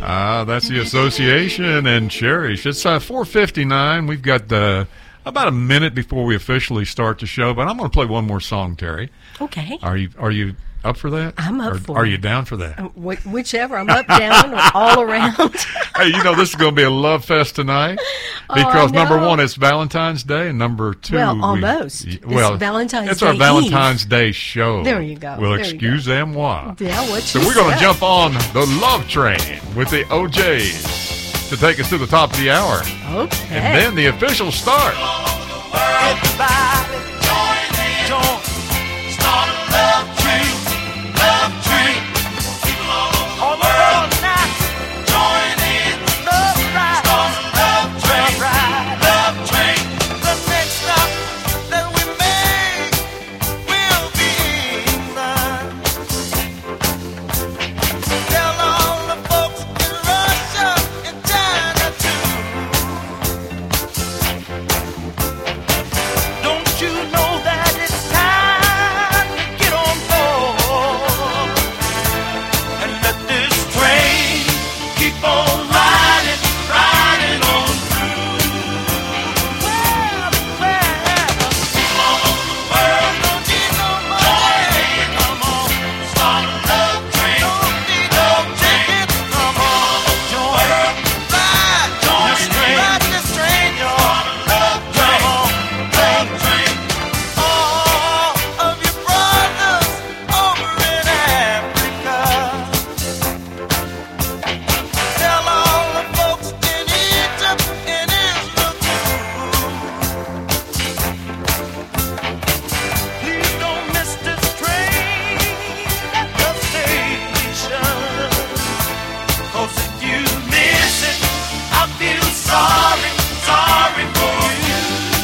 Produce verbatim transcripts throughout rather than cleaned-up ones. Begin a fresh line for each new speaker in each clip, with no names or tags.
Ah, that's the Association and Cherish. It's uh, four fifty-nine. We've got uh, about a minute before we officially start the show, but I'm going to play one more song, Terry.
Okay.
Are you Are you up for that?
I'm up
or,
for
Are
it.
you down for that?
Uh, wh- whichever. I'm up, down, or all around.
Hey, you know, this is going to be a love fest tonight because, oh, number one, it's Valentine's Day, and number two...
Well, almost.
We,
it's
well,
Valentine's
it's
Day
our Valentine's
Eve.
Day show.
There you go.
We'll
there
excuse them why.
Yeah, what
So
you
we're going to
said.
jump on the Love Train with the O Js to take us to the top of the hour.
Okay.
And then the official start.
Everybody join in, join, start a love train, love train. People all over the world now, join in, love ride, start a love train, ride, love train. The next stop that we make will be England. Tell all the folks in Russia and China too. Don't you know that it's time to get on board and let this train keep on riding, riding on through? Well, well, people all over the world don't need no money. Come on, start a love train. Don't need no ticket. Come on, join, ride, join this train, ride this train, y'all. Start a love train. Love train. All of your brothers over in Africa. Tell all the folks in Egypt and Israel too. Please don't miss this train at the station. 'Cause if you miss it, I feel sorry, sorry for you.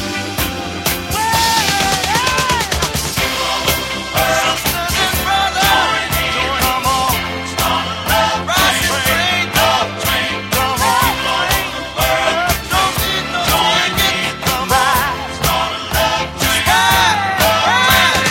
Sisters and brothers, come on, start a love train, love train, come on, don't need no ticket, come on, start a love train, ride,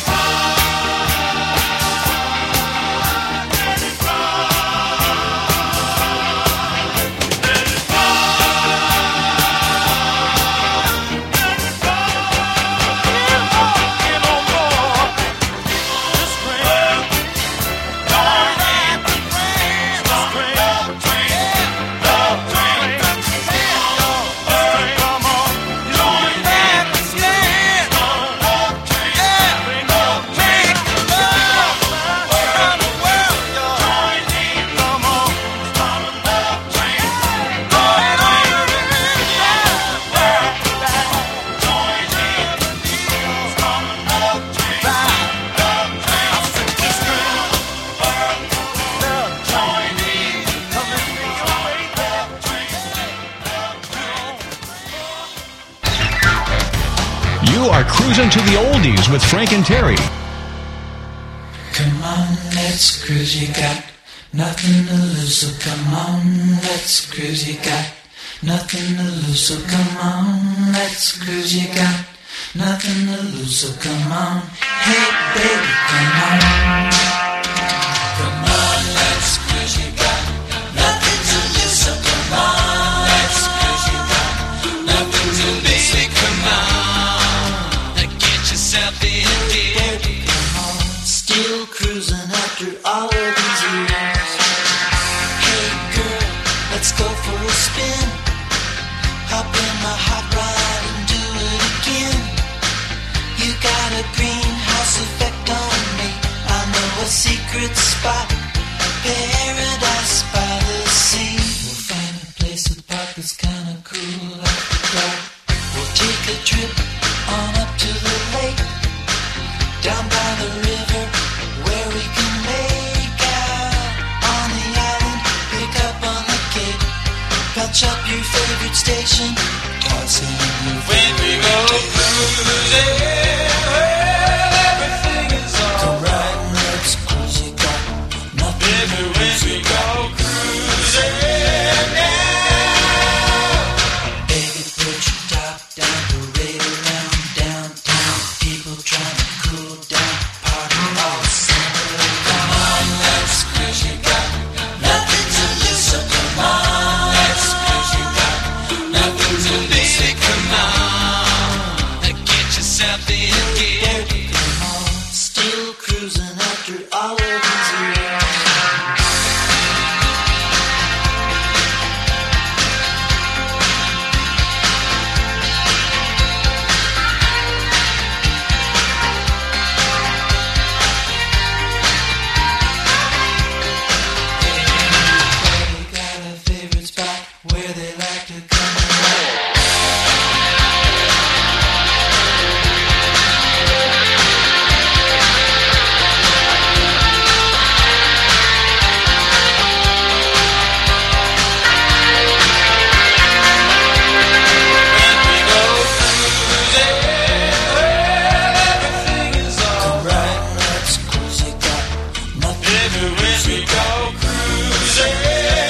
get on board this train. Join in the train, love train, love train, come on, join in the stand, love train, love train, love around the world, y'all. Join in, come on, start a love train, going on around the world. Join in, start a love train, love train. I said this world, love, join in, coming your way, love train, love train.
You are cruising to the oldies with Frank and Terry.
Come on, let's cruise, you got nothing to lose, so come on, let's cruise, you got nothing to lose, so come on, let's cruise, you got nothing to lose, so come on, hey baby, come on. Come on, let's cruise, you got nothing to lose, so come on, let's cruise, you got nothing to lose, so come on, get yourself in, baby, come on, still cruising after all of these years. Hey girl, let's go for a spin, hop in my hot rod and do it again. You got a greenhouse effect on me, I know a secret spot, paradise by the sea. We'll find a place to park that's kinda cool after dark. We'll take a trip on up to the lake, down by the river where we can make out on the island, pick up on the cape, punch up your favorite station, toss in your when we go cruising, well, everything is alright. Come right, let's cruise, you got nothing to lose. When we go cruising, yeah. Baby, put your top down, parade around downtown, people trying to cool down, party all summer. Come on, let's cruise, you got nothing to lose, so Here we go cruising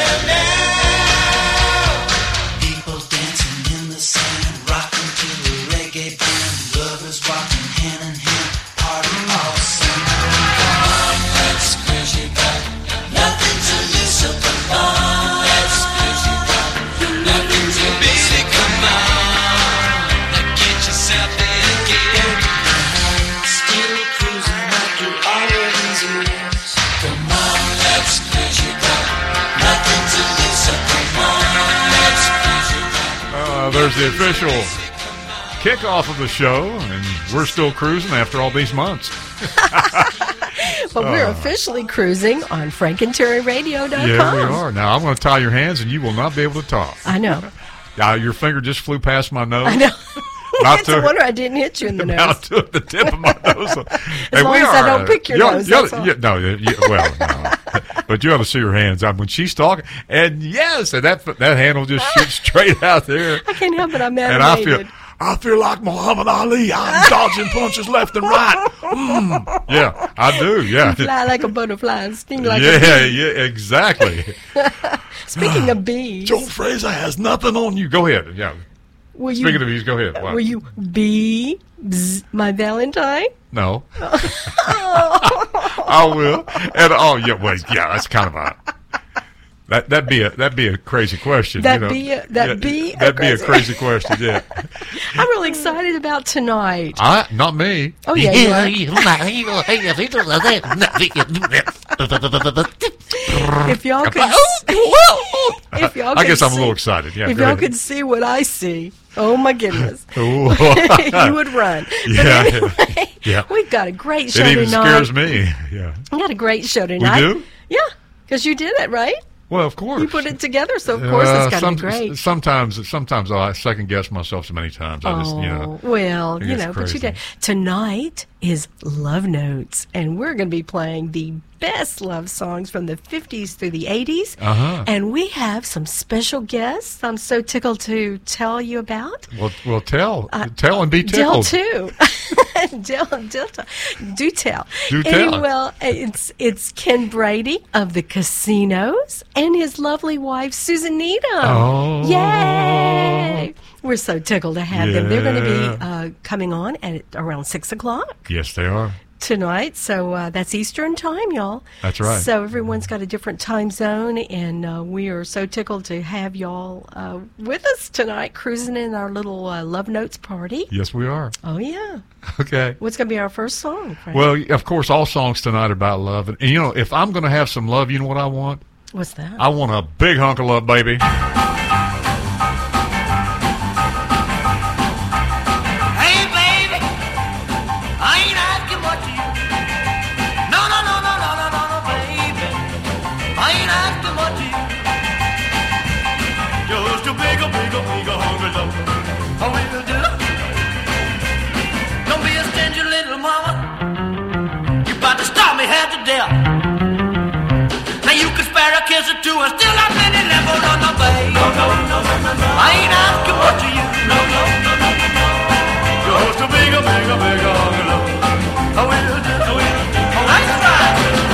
now. People dancing in the sand, rocking to the reggae band. Lovers walking hand in hand, party all summer. Come on, let's cruise you back. Nothing to lose, so come on, let's cruise you back. Nothing to busy, come on. Now get yourself in again. Still cruising after all of these years. Come on, let's cruise you back. Nothing to lose, so come on, let's cruise you back.
Uh, there's the official kickoff of the show, and we're still cruising after all these months.
But we're officially cruising on frank and terry radio dot com.
Yeah, we are. Now, I'm going to tie your hands, and you will not be able to talk.
I know.
Uh, your finger just flew past my nose.
I know.
Not
It's a
to-
wonder I didn't hit you in the
Now
nose.
to the tip of my nose.
As long as I don't pick your
you're-
nose,
you're-
that's all.
yeah, no, you, well, no. But you ought to see her hands. I mean, when she's talking, and yes, and that that hand will just shoot straight out there.
I can't help it. I'm
And I feel,
animated.
I feel like Muhammad Ali. I'm dodging punches left and right. Mm. Yeah, I do. Yeah,
Fly like a butterfly and sting like a
yeah,
bee.
yeah, exactly.
Speaking of bees,
Joe Fraser has nothing on you. Go ahead. Yeah.
were you,
Speaking of bees, go ahead. What?
were you bee, bzz, my Valentine?
No. I will. And oh yeah, wait, yeah, that's kind of a that that'd be a that'd be a crazy question.
That'd
you know?
be a- that'd
Yeah,
be a
that'd be a
crazy-
crazy question. Yeah,
I'm really excited about tonight.
I not me.
Oh yeah, you are. If y'all could, if y'all could
I guess I'm a
see-
little excited. Yeah,
If
go
y'all
ahead.
could see what I see, oh my goodness,
Ooh.
you would run. But
Yeah.
anyway,
Yeah.
we've got a great show
It even
tonight.
scares me. Yeah.
We got a great show tonight.
do?
Yeah, because you did it right.
Well, of course.
You put it together, so of course
Uh,
it's got to
some-
be great.
Sometimes, sometimes I second guess myself so many times. I just,
Oh,
you know.
well, you
it's
know, but you
crazy.
did. Tonight is Love Notes, and we're going to be playing the best love songs from the fifties through the eighties.
Uh-huh.
And we have some special guests I'm so tickled to tell you about.
Well, well, tell, tell, and be
Del
tickled.
too. Del, Del, do tell.
Do tell.
Anyway, well, it's it's Ken Brady of the Casinos and his lovely wife Susan Needham.
Oh.
Yay! We're so tickled to have them. They're going to be
Yeah.
uh, coming on at around six o'clock
Yes, they are.
tonight. So uh, that's Eastern time, y'all.
That's right.
So everyone's got a different time zone, and uh, we are so tickled to have y'all uh, with us tonight, cruising in our little uh, Love Notes party.
Yes, we are.
Oh yeah.
Okay.
What's going to be our first song, Frank?
Well, of course, all songs tonight are about love. And, and you know, if I'm going to have some love, you know what I want?
What's that?
I want a big hunk of love, baby.
Hey, baby, I ain't asking much of you. No, no, no, no, no, no, no, no, baby. I ain't asking much of you. Just a bigger, bigger, bigger hungry love. I will do. Don't be a stingy little mama. You about to start me half to death. Now you can spare a kiss or two and still have many left. Oh, no, no, baby. No, no, no, no, no, no. I ain't asking much of you. No, no, no, no, no, no. Just a bigger, bigger, bigger hungry love. I will do. I will do. That's right.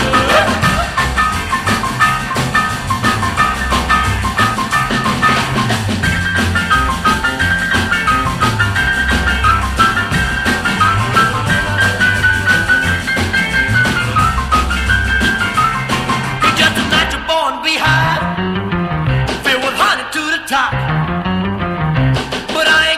He's just a natural born beehive, filled with honey to the top. But I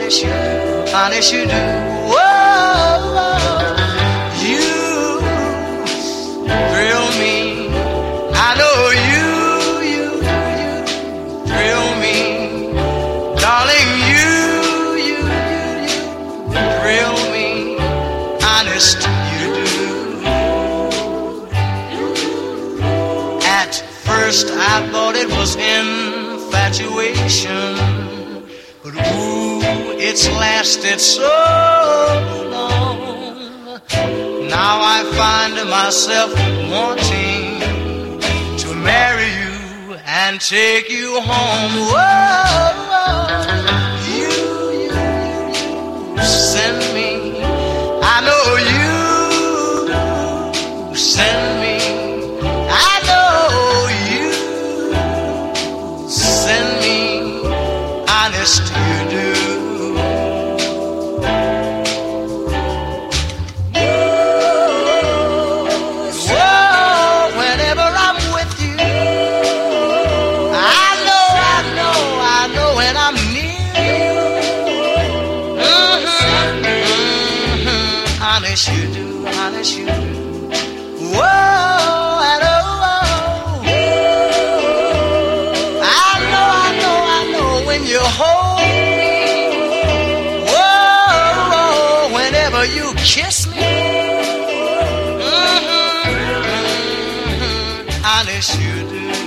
honest you do, honest you do. Whoa, you thrill me. I know you, you, you thrill me. Darling, you, you, you, you thrill me. Honest you do. At first I thought it was infatuation, but ooh, it's lasted so long. Now I find myself wanting to marry you and take you home. Whoa, you, you, you send me. I know you send me. I know you send me. Honest you do. Honest you do, honest you do. Whoa, I know, I know, I know, I know when you hold me. Whoa, whenever you kiss me. Mm-hmm, mm-hmm, honest you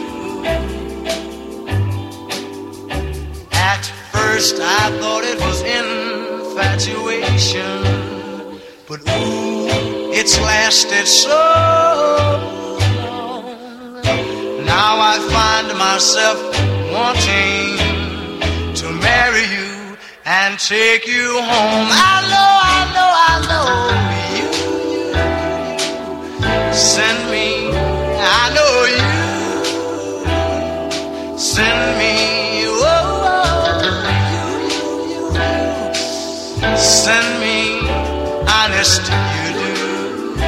do. At first I thought it was infatuation, but ooh, it's lasted so long. Now I find myself wanting to marry you and take you home. I know, I know, I know you, you send me. I know you send me. Whoa, you, you, you send me. Honest you do.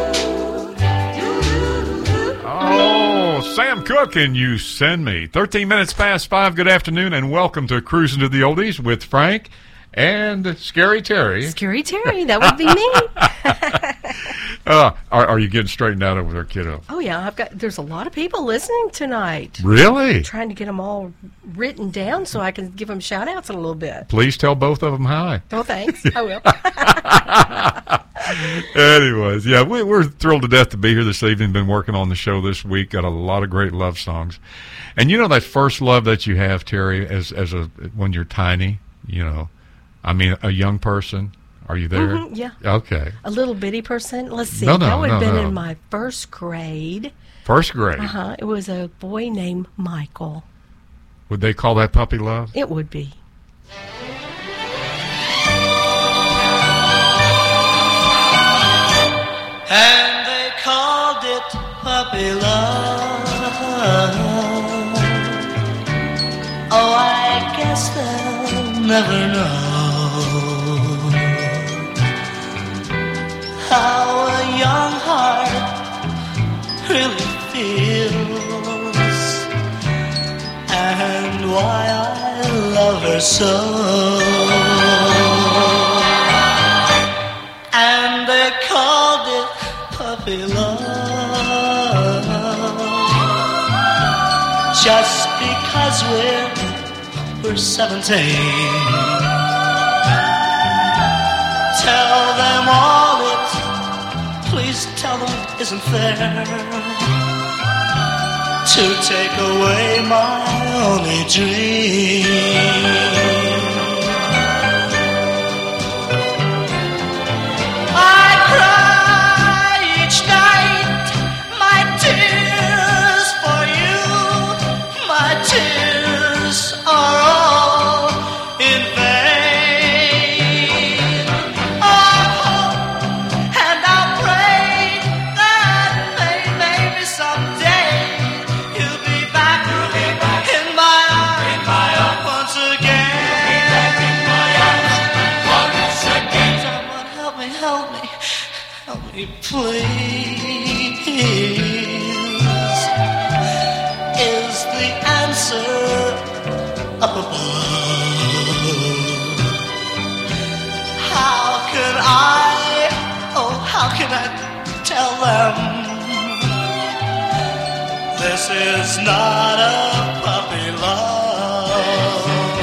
Oh, Sam Cooke and You Send Me. thirteen minutes past five. Good afternoon and welcome to Cruising to the Oldies with Frank and Scary Terry.
Scary Terry, that would be me.
uh, are, are you getting straightened out over there, kiddo?
Oh, yeah. I've got. There's a lot of people listening tonight.
Really?
I'm trying to get them all written down so I can give them shout-outs in a little bit.
Please tell both of them hi.
Oh, thanks. I will.
Anyways, yeah, we, we're thrilled to death to be here this evening. Been working on the show this week. Got a lot of great love songs. And you know that first love that you have, Terry, as as a when you're tiny, you know, I mean, a young person. Are you there?
Mm-hmm, yeah.
Okay.
A little bitty person. Let's see.
No, no,
that would have
no,
been
no.
in my first grade.
First grade.
Uh-huh. It was a boy named Michael.
Would they call that puppy love?
It would be.
And they called it puppy love. Oh, I guess they'll never know how a young heart really feels and why I love her so. And they called it puppy love just because we're, we're seventeen. Tell them all it, please tell them it isn't fair to take away my only dream. Please, is the answer up above?
them this is not a puppy love.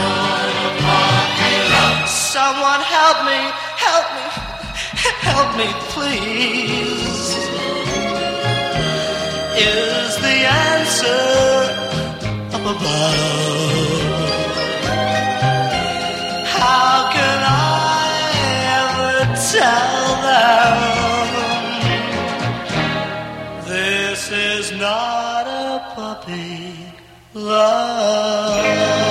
Someone help me, help me, help me please. Is the answer up above? How can I ever tell them this is not a puppy love?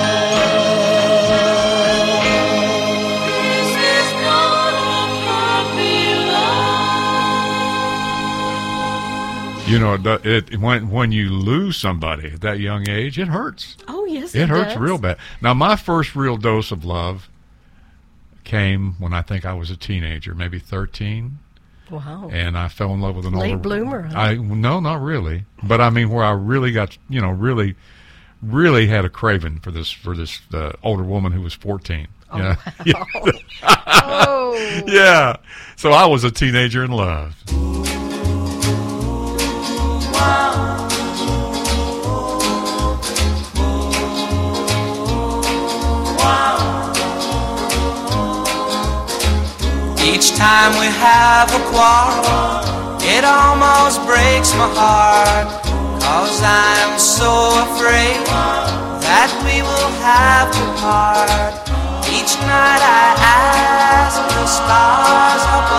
This is not a puppy love.
You know, it, it when when you lose somebody at that young age, it hurts.
Oh, yes,
It
it
hurts
does.
real bad. Now, my first real dose of love came when I think I was a teenager, maybe thirteen,
Wow.
and I fell in love with an
Late
older
bloomer, huh?
I no, not really, but I mean where I really got, you know, really, really had a craving for this for this uh, older woman who was fourteen.
Oh,
yeah.
wow. Oh.
Yeah. So I was a teenager in love.
Each time we have a quarrel, it almost breaks my heart, 'cause I'm so afraid that we will have to part. Each night I ask the stars up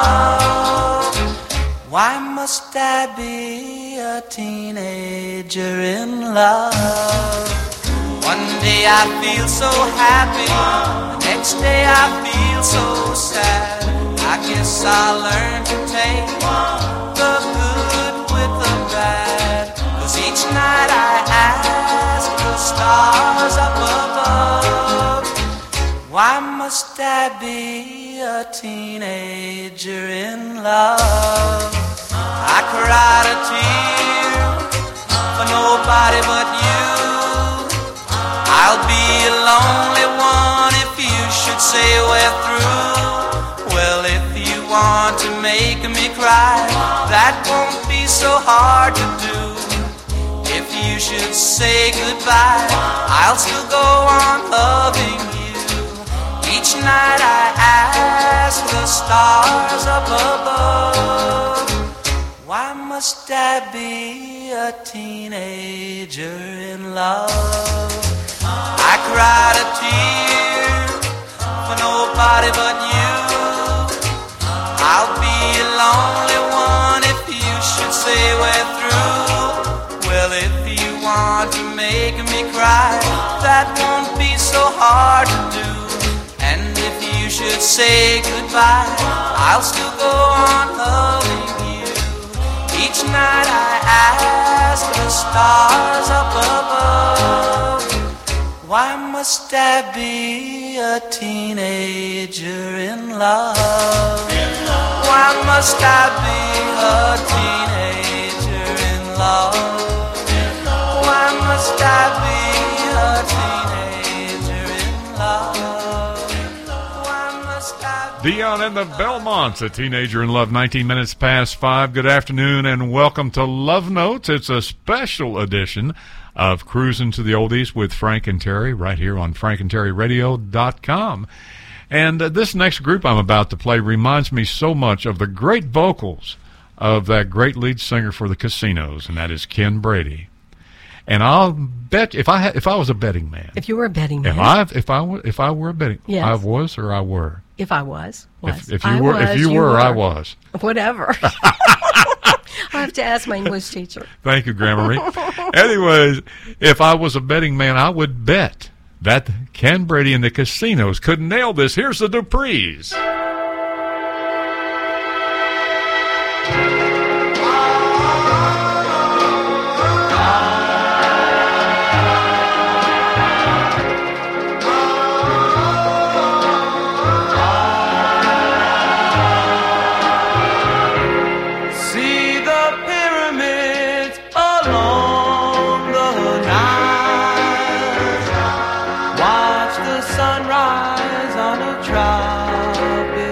above, why must I be a teenager in love? One day I feel so happy, the next day I feel so sad. I guess I'll learn to take the good with the bad, 'cause each night I ask the stars up above, why must I be a teenager in love? I cried a tear for nobody but you. I'll be a lonely one if you should say we're through. Well, if you want to make me cry, that won't be so hard to do. If you should say goodbye, I'll still go on loving you. Each night I ask the stars up above, why must I be a teenager in love? I cried a tear for nobody but you. I'll be a lonely one if you should say we're through. Well, if you want to make me cry, that won't be so hard to do. And if you should say goodbye, I'll still go on loving you. Each night I ask the stars up above, why must I be a teenager in love? Why must I be a teenager in love? Why must I be a teenager in love? Why must I be
Dion and the Belmonts, a teenager in love, nineteen minutes past five. Good afternoon and welcome to Love Notes. It's a special edition of Cruising to the Oldies with Frank and Terry right here on frank and terry radio dot com. And uh, this next group I'm about to play reminds me so much of the great vocals of that great lead singer for the Casinos, and that is Ken Brady. And I'll bet if I ha- if I was a betting man,
If you were a betting man.
if I if I were if I were a betting,
Yes.
I was or I were.
If I was. was.
If, if you
I
were,
was,
if you, were, I was.
Whatever. I have to ask my English teacher.
Thank you, Grammarly. Anyways, if I was a betting man, I would bet that Ken Brady and the Casinos could nail this. Here's the Duprees.
See the pyramids along the Nile. Watch the sunrise on a tropic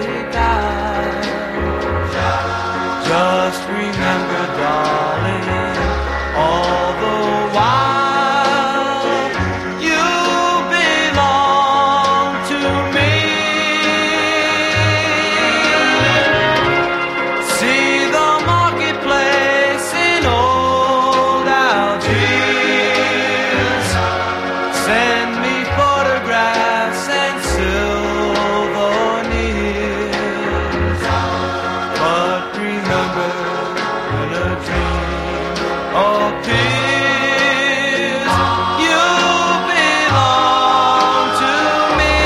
a dream of peace. You belong to me.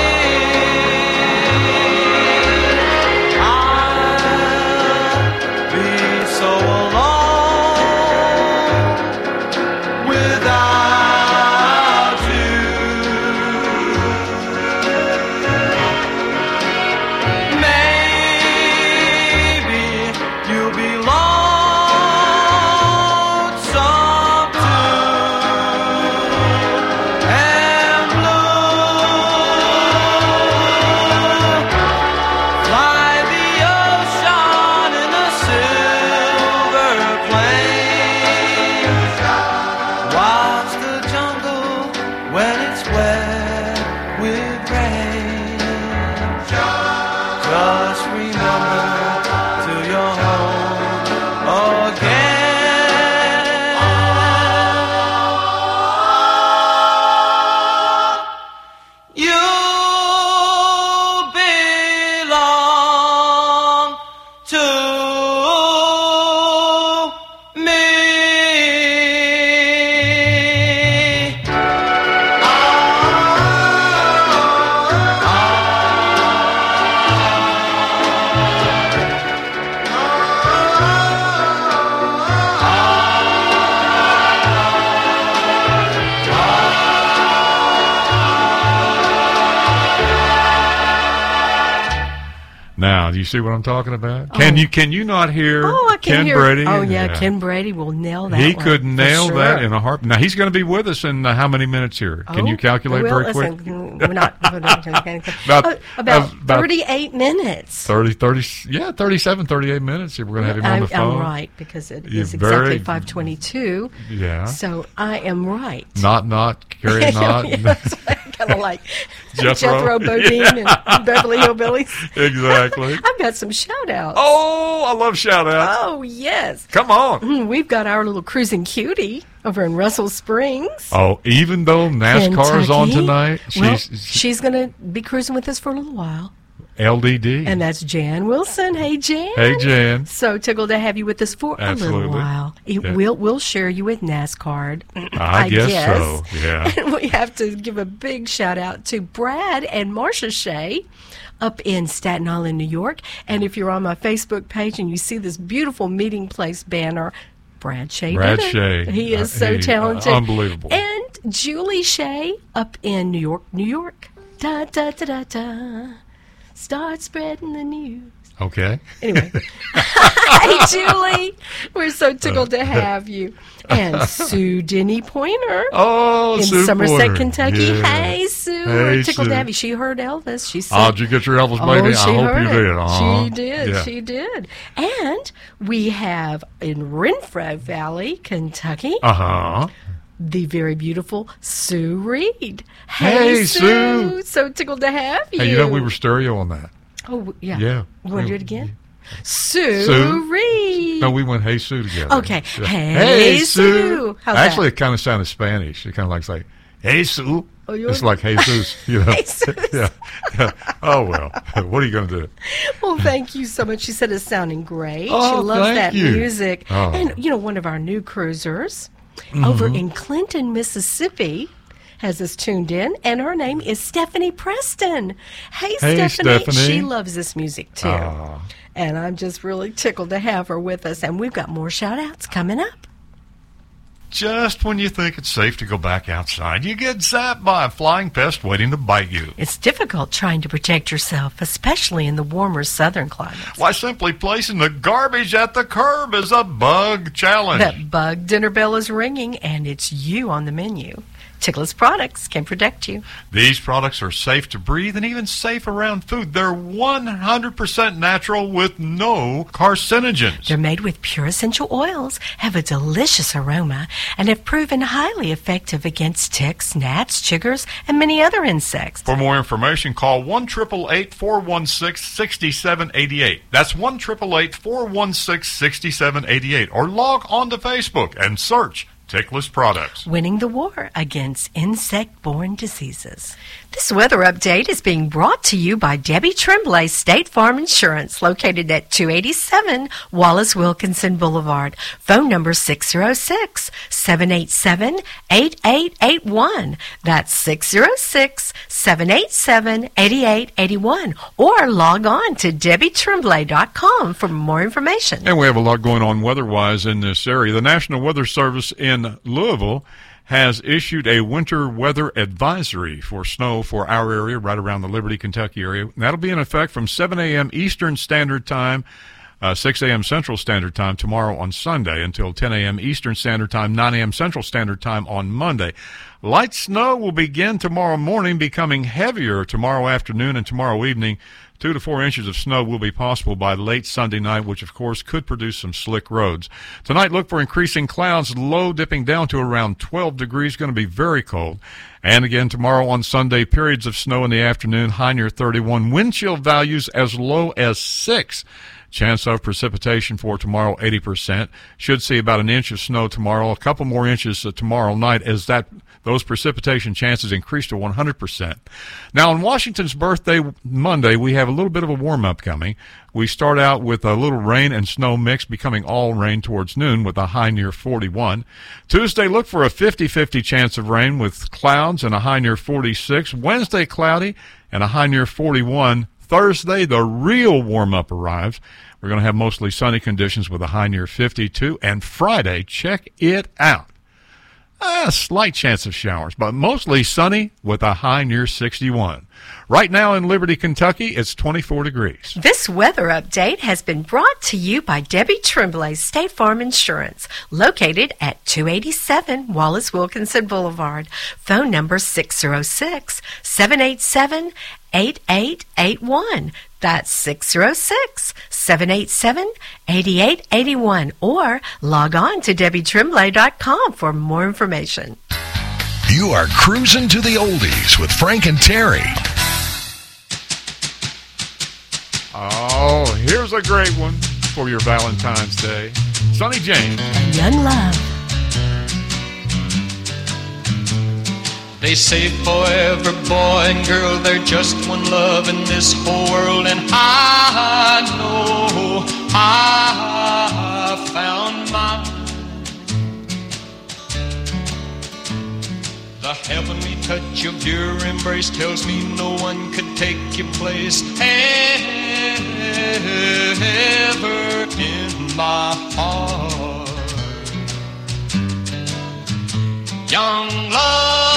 I'll be so alone without you. Maybe you'll be lonesome too, and blue. Fly the ocean in the silver plains. Watch the jungle when it's wet with rain. Just remember till you're home again. You belong to me.
Now, do you see what I'm talking about? Can you can you not hear
Oh, I can
Ken
hear.
Brady?
Oh, yeah, Ken Brady will nail that
He
one,
could
for
nail that
sure.
in a heart. Now, he's going to be with us in uh, how many minutes here? Can
Oh,
you calculate
well,
very quick?
listen, We're not, we're not gonna-
About-
Oh, about,
about-
thirty-eight minutes.
thirty, thirty, yeah, thirty-seven, thirty-eight minutes. We're going to have him on
I'm,
the phone.
I'm right, because it
You're
is exactly
very-
five twenty-two.
Yeah.
So I am right.
Not, not, carry not.
Kind of like
Jethro.
Jethro Bodine and Beverly Hillbillies.
Exactly.
I've got some shout-outs.
Oh, I love shout-outs.
Oh, yes.
Come on.
Mm, We've got our little cruising cutie over in Russell Springs.
Oh, even though NASCAR's on
Kentucky.
tonight,
Well,
she's
she's going to be cruising with us for a little while.
L D D.
And that's Jan Wilson. Hey, Jan.
Hey, Jan.
So tickled to have you with us for a
Absolutely.
little while. It-
Yeah.
We'll we'll share you with NASCAR.
I guess so, yeah.
And we have to give a big shout out to Brad and Marcia Shea up in Staten Island, New York. And if you're on my Facebook page and you see this beautiful meeting place banner, Brad Shea.
Brad
did it.
Shea.
He is
Uh,
so
he-
talented.
uh, unbelievable.
And Julie Shea up in New York, New York. Da da da da da. Start spreading the news.
Okay.
Anyway. Hey, Julie. We're so tickled to have you. And Sue Denny Pointer
Oh,
in
Sue
Somerset,
Porter.
Kentucky.
Yeah.
Hey, Sue.
Hey,
We're tickled
Sue.
to have you. She heard Elvis. She said,
Oh, did you get your Elvis, baby?
Oh, she
I hope
heard
you
it.
did. Uh-huh.
She did.
Yeah.
She did. And we have in Renfrew Valley, Kentucky,
Uh-huh.
the very beautiful Sue Reed.
Hey, Sue.
So tickled to have you.
Hey, you know, we were stereo on that.
Oh, yeah.
Yeah.
You want to do it again? Sue,
Sue?
Reed.
No, we went Hey Sue together.
Okay.
Yeah.
Hey, Sue. How's
Actually,
that?
it kind of sounded Spanish. It kind of like say, Hey Sue.
Oh, you
It's
want-
like Jesus. You know?
Jesus.
Yeah. Yeah. Oh, well. What are you going to do?
Well, thank you so much. She said it's sounding great.
Oh,
she loves
thank
that
you.
music.
Oh.
And, you know, one of our new cruisers
Mm-hmm.
over in Clinton, Mississippi, has us tuned in, and her name is Stephanie Preston. Hey,
Hey,
Stephanie.
Stephanie.
She loves this music, too.
Ah.
And I'm just really tickled to have her with us. And we've got more shout-outs coming up.
Just when you think it's safe to go back outside, you get zapped by a flying pest waiting to bite you.
It's difficult trying to protect yourself, especially in the warmer southern climates.
Why, simply placing the garbage at the curb is a bug challenge.
That bug dinner bell is ringing, and it's you on the menu. Ticklish products can protect you.
These products are safe to breathe and even safe around food. They're one hundred percent natural with no carcinogens.
They're made with pure essential oils, have a delicious aroma, and have proven highly effective against ticks, gnats, chiggers, and many other insects.
For more information, call one eight eight eight, four one six, six seven eight eight. That's one eight eight eight, four one six, six seven eight eight. Or log on to Facebook and search Tickless Products.
Winning the war against insect-borne diseases. This weather update is being brought to you by Debbie Tremblay State Farm Insurance, located at two eighty-seven Wallace Wilkinson Boulevard. Phone number six oh six, seven eight seven, eight eight eight one. That's six oh six, seven eight seven, eight eight eight one. Or log on to debbie tremblay dot com for more information.
And we have a lot going on weather-wise in this area. The National Weather Service in Louisville has issued a winter weather advisory for snow for our area, right around the Liberty, Kentucky area. And that'll be in effect from seven a.m. Eastern Standard Time, uh, six a.m. Central Standard Time tomorrow on Sunday until ten a.m. Eastern Standard Time, nine a.m. Central Standard Time on Monday. Light snow will begin tomorrow morning, becoming heavier tomorrow afternoon and tomorrow evening. Two to four inches of snow will be possible by late Sunday night, which, of course, could produce some slick roads. Tonight, look for increasing clouds, low dipping down to around twelve degrees, going to be very cold. And again, tomorrow on Sunday, periods of snow in the afternoon, high near thirty-one. Wind chill values as low as six. Chance of precipitation for tomorrow, eighty percent. Should see about an inch of snow tomorrow, a couple more inches uh, tomorrow night as that those precipitation chances increase to one hundred percent. Now, on Washington's birthday Monday, we have a little bit of a warm-up coming. We start out with a little rain and snow mix, becoming all rain towards noon with a high near forty-one. Tuesday, look for a fifty-fifty chance of rain with clouds and a high near forty-six. Wednesday, cloudy and a high near forty-one. Thursday, the real warm-up arrives. We're going to have mostly sunny conditions with a high near fifty-two. And Friday, check it out. A slight chance of showers, but mostly sunny with a high near sixty-one. Right now in Liberty, Kentucky, it's twenty-four degrees.
This weather update has been brought to you by Debbie Tremblay State Farm Insurance, located at two eighty-seven Wallace Wilkinson Boulevard. Phone number six oh six, seven eight seven, eight eight eight one. That's six oh six, seven eight seven, eight eight eight one. Or log on to debbie tremblay dot com for more information.
You are cruising to the oldies with Frank and Terry.
Oh, here's a great one for your Valentine's Day. Sonny James.
Young Love.
They say forever, boy and girl, they're just one love in this whole world. And I know I found mine. The heavenly touch of your embrace tells me no one could take your place ever in my heart. Young love.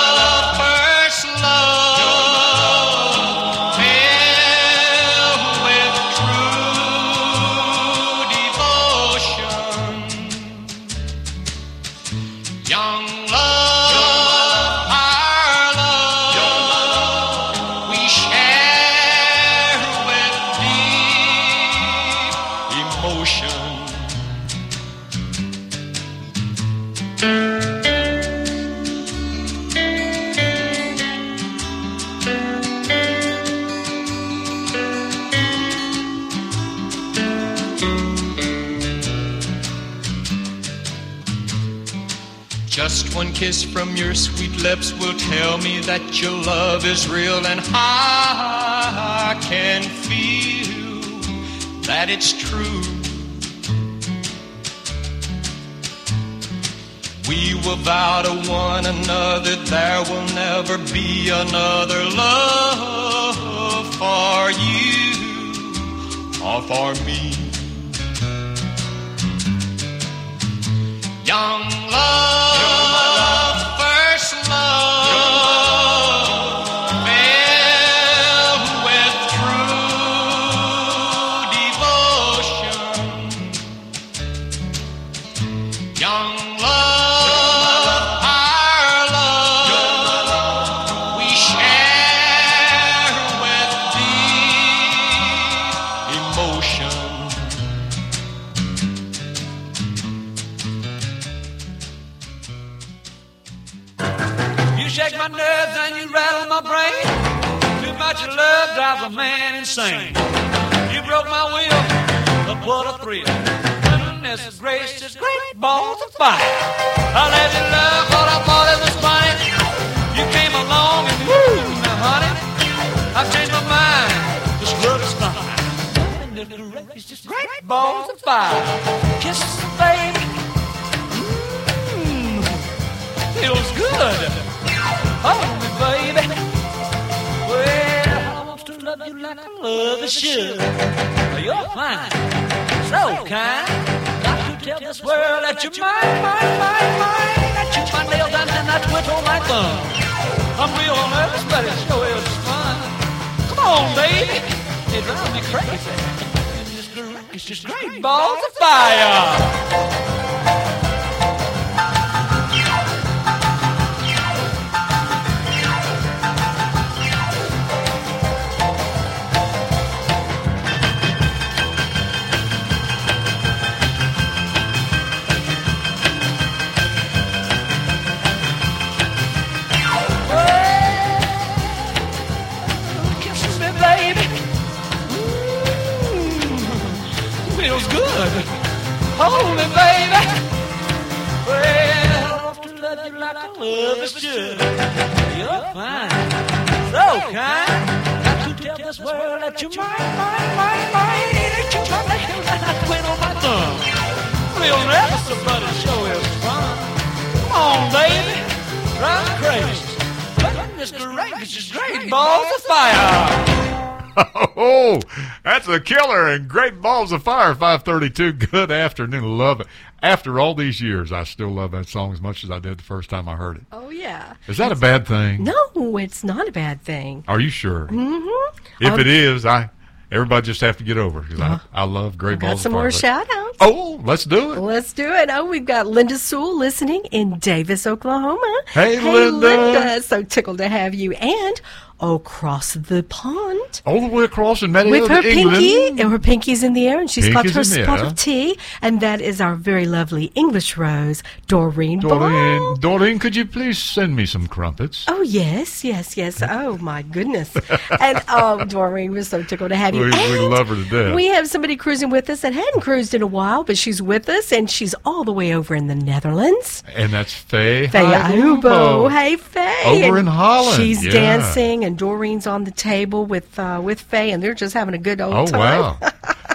Just one kiss from your sweet lips will tell me that your love is real, and I can feel that it's true. We will vow to one another there will never be another love for you or for me. Young love, first love, filled with true devotion. Young love, our love, we share with deep emotion.
You shake my nerves and you rattle my brain. Too much love drives a man insane. You broke my will, but what a thrill. Goodness gracious, great balls of fire. I let you love what I thought it was funny. You came along and woo, now honey, I've changed my mind. This love is fine. It's just great balls of fire. Kisses, baby. Mmm, feels good. Hold me, baby. Well, I want to love you like I love you should. You're fine, so kind. Got to tell this world that you're mine, mine, mine, mine. That you my nails down and that twitch on my thumb. I'm real nervous, but it sure is fun. Come on, baby, it drives me crazy. It's just great balls of fire. Hold me, baby. Well, I want to love you like I love you should. You're fine, so kind. Got to tell this world that you're mine, mine, mine, mine. That you my nails and I quit on my thumb. Real nervous, but it sure is fun. Come on, baby, drive me crazy. Goodness gracious, great balls of fire.
Oh, that's a killer and great balls of fire. five thirty-two. Good afternoon. Love it. After all these years, I still love that song as much as I did the first time I heard it.
Oh, yeah.
Is that a bad thing?
No, it's not a bad thing.
Are you sure?
Mm-hmm.
If
um,
it is, I everybody just have to get over it because
uh,
I, I love great
got
balls
some
of fire.
more shout-outs.
Oh, let's do it.
Let's do it. Oh, we've got Linda Sewell listening in Davis, Oklahoma.
Hey,
hey
Linda.
Linda. So tickled to have you. And across the pond.
All the way across in Meadow
With her
England.
pinky, and her pinky's in the air, and she's got
Pinky's
her
in the
spot
air.
of tea, and that is our very lovely English rose, Doreen Ball.
Doreen, Doreen, could you please send me some crumpets?
Oh, yes, yes, yes. Oh, my goodness. And, oh, Doreen, we're so tickled to have you.
We, we
And
love her to death.
we have somebody cruising with us that hadn't cruised in a while, but she's with us, and she's all the way over in the Netherlands.
And that's Faye
Faye
Hubo.
Hubo. Hey, Faye.
Over
And
in Holland,
She's
yeah.
dancing, and Doreen's on the table with uh, with Faye, and they're just having a good old
Oh,
time.
wow.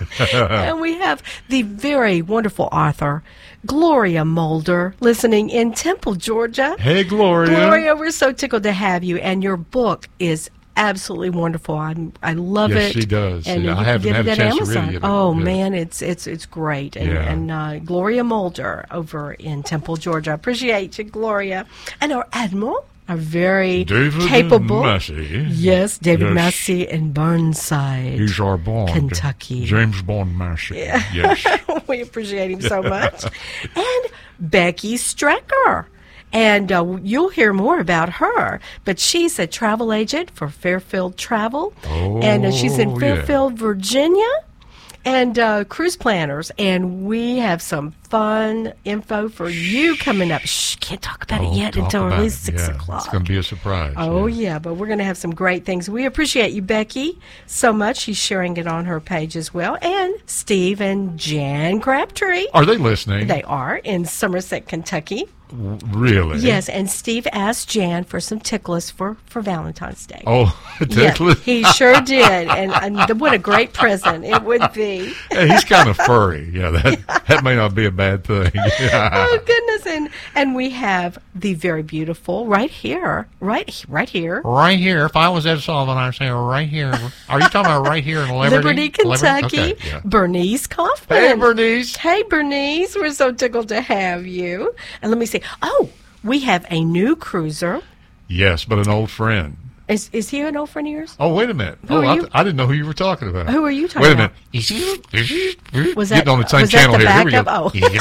And we have the very wonderful author, Gloria Mulder, listening in Temple, Georgia.
Hey, Gloria.
Gloria, we're so tickled to have you, and your book is absolutely wonderful. I I love
Yes,
it.
she does.
And
Yeah,
you
I
can
haven't
get
had
it
a
at
chance to read it
Amazon.
yet, but
Oh
yeah.
man, it's it's it's great. And,
Yeah.
and uh, Gloria Mulder over in Temple, Georgia. Appreciate you, Gloria. And our Admiral, our very
David
capable.
Massey.
Yes, David
Yes.
Massey in Burnside.
He's our Bond.
Kentucky.
James Bond Massey. Yes.
We appreciate him so much. And Becky Strecker. And uh, you'll hear more about her. But she's a travel agent for Fairfield Travel.
Oh,
and uh, she's in
yeah.
Fairfield, Virginia. And uh, cruise planners. And we have some fun info for you coming up. Shh, can't talk about
Don't
it yet
talk
until
about
at
it.
least six
Yeah,
o'clock.
It's going to be a surprise.
Oh,
yeah.
yeah, but we're going to have some great things. We appreciate you, Becky, so much. She's sharing it on her page as well. And Steve and Jan Crabtree.
Are they listening?
They are in Somerset, Kentucky.
Really?
Yes, and Steve asked Jan for some ticklish for, for Valentine's Day.
Oh,
Yeah,
ticklish.
he sure did. And, and what a great present it would be.
Hey, he's kind of furry. Yeah, that that may not be a bad thing.
Oh goodness, and and we have the very beautiful right here, right right here,
Right here. If I was Ed Sullivan, I'd say right here. Are you talking about right here in Liberty?
Liberty, Kentucky.
Okay, yeah.
Bernice Kaufman.
Hey, Bernice.
Hey, Bernice. We're so tickled to have you. And let me see. Oh, we have a new cruiser.
Yes, but an old friend.
Is is he an old friend of yours?
Oh, wait a minute.
Who
oh,
are
I,
you?
th- I didn't know who you were talking about.
Who are you talking
Wait a
about?
minute.
Was
Getting
that-
on the same
was that
channel
the
here. Here we go.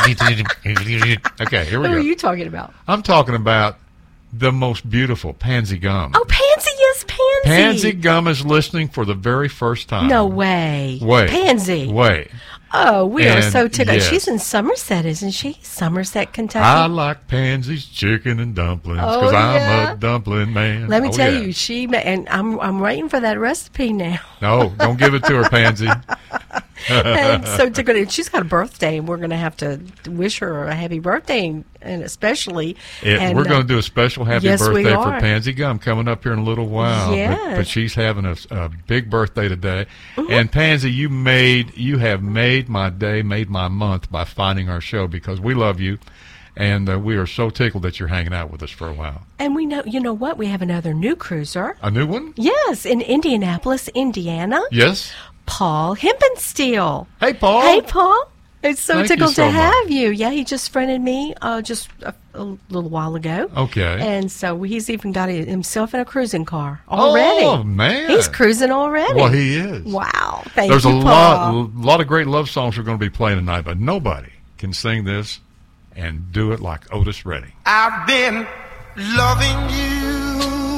backup?
Okay, here we
Who
go.
are you talking about?
I'm talking about the most beautiful Pansy Gum.
Oh, Pansy, yes, Pansy.
Pansy Gum is listening for the very first time.
No way.
Wait.
Pansy.
Wait.
Oh, we are
And,
so tickled.
yes.
She's in Somerset, isn't she? Somerset, Kentucky.
I like pansies, chicken, and dumplings
Oh,
because
yeah.
I'm a dumpling man.
Let me
Oh,
tell
yeah.
you, she ma- and I'm I'm waiting for that recipe now.
No, don't give it to her, Pansy.
And so to go to, she's got a birthday, and we're going to have to wish her a happy birthday, and especially.
It,
and,
we're
uh,
going to do a special happy
yes, we
birthday for
are.
Pansy Gum coming up here in a little while. But,
Yes.
but she's having a, a big birthday today. And Pansy, you made you have made my day, made my month by finding our show, because we love you, and uh, we are so tickled that you're hanging out with us for a while.
And we know, you know what? We have another new cruiser.
A new one?
Yes, in Indianapolis, Indiana.
Yes.
Paul Hempensteel.
Hey, Paul.
Hey, Paul. It's so
Thank you
tickled
so
to
much.
have you. Yeah, he just friended me uh, just a, a little while ago.
Okay.
And so he's even got a, himself in a cruising car already.
Oh, man.
He's cruising already.
Well, he is.
Wow. Thank
There's
you,
a
Paul.
lot, a lot of great love songs we're going to be playing tonight, but nobody can sing this and do it like Otis Redding.
I've been loving you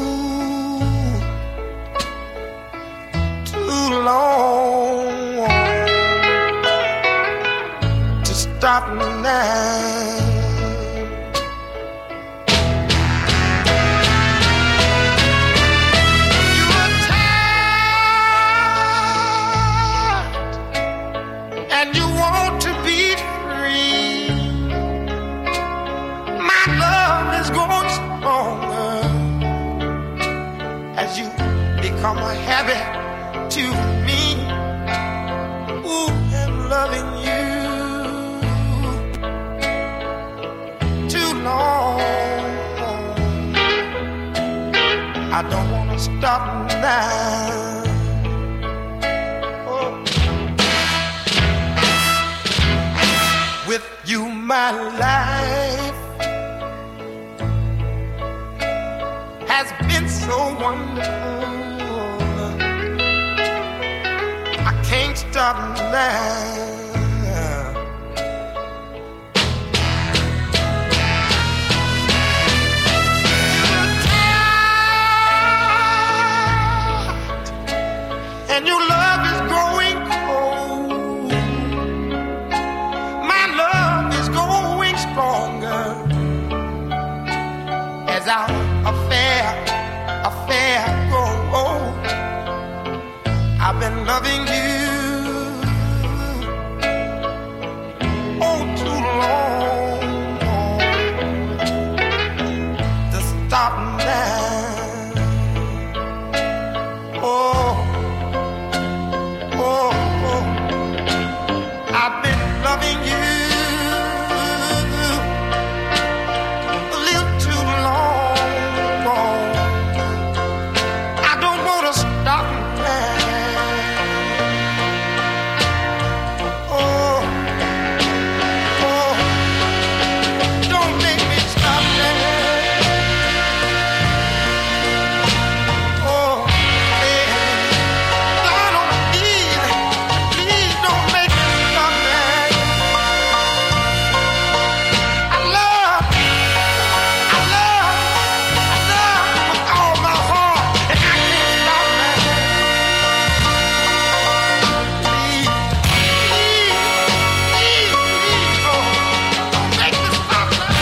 too long to stop now. You are tired and you want to be free. My love is growing stronger as you become a habit to me. Ooh, I'm loving you too long. I don't want to stop now. Oh. With you, my life has been so wonderful. I can't stop now. You're tired, and your love is growing cold. My love is growing stronger as our affair, affair grows. I've been loving you oh too long to stop now. Oh, oh, oh. I've been loving you a little too long. I don't want to stop now. Oh, oh, don't make me stop now. Oh, yeah. Down on my knees, please don't make me stop now. I love, I love, I love with all my heart, and I can't stop now. Please, please, please, please, oh, don't make me stop now.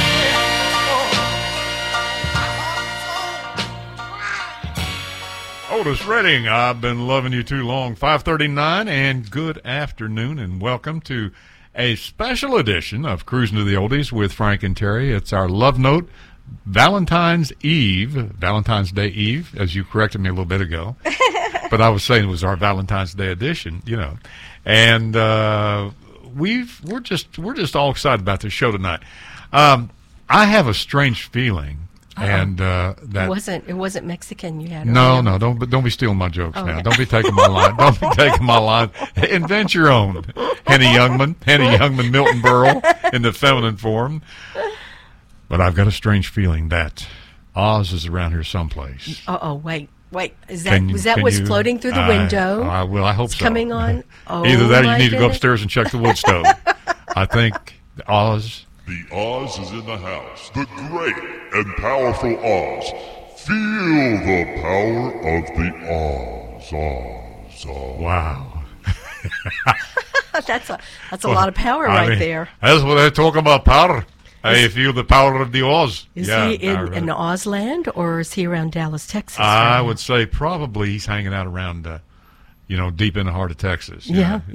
Oh,
Otis Redding, I've been loving you too long. five thirty-nine, and good afternoon, and welcome to a special edition of Cruising to the Oldies with Frank and Terry. It's our Love Note Valentine's Eve, Valentine's Day Eve, as you corrected me a little bit ago. But I was saying it was our Valentine's Day edition, you know. And uh, we've we're just we're just all excited about this show tonight. Um, I have a strange feeling, and uh, that
It wasn't. It wasn't Mexican. You had.
no,
earlier.
no, don't but don't be stealing my jokes now.
Okay.
Don't be taking my line. Don't be taking my line. Invent your own. Henny Youngman, Henny Youngman, Milton Berle in the feminine form. But I've got a strange feeling that Oz is around here someplace.
Uh oh. Wait. Wait. Is that
Can you-
was that
can
was
you-
floating through the
I-
window?
I, well, I hope
It's
so.
coming on. Oh,
Either that, or you
my
need to go
goodness.
upstairs and check the wood stove. I think Oz.
The Oz is in the house. The great and powerful Oz. Feel the power of the Oz. Oz. Oz.
Wow.
that's a that's a lot of power
I
right
mean,
there.
That's what they talk about power. I feel the power of the Oz.
Is
yeah,
he in,
I really-
in Ozland, or is he around Dallas, Texas?
I
right now?
would say probably he's hanging out around, uh, you know, deep in the heart of Texas. you
Yeah,
know?
yeah.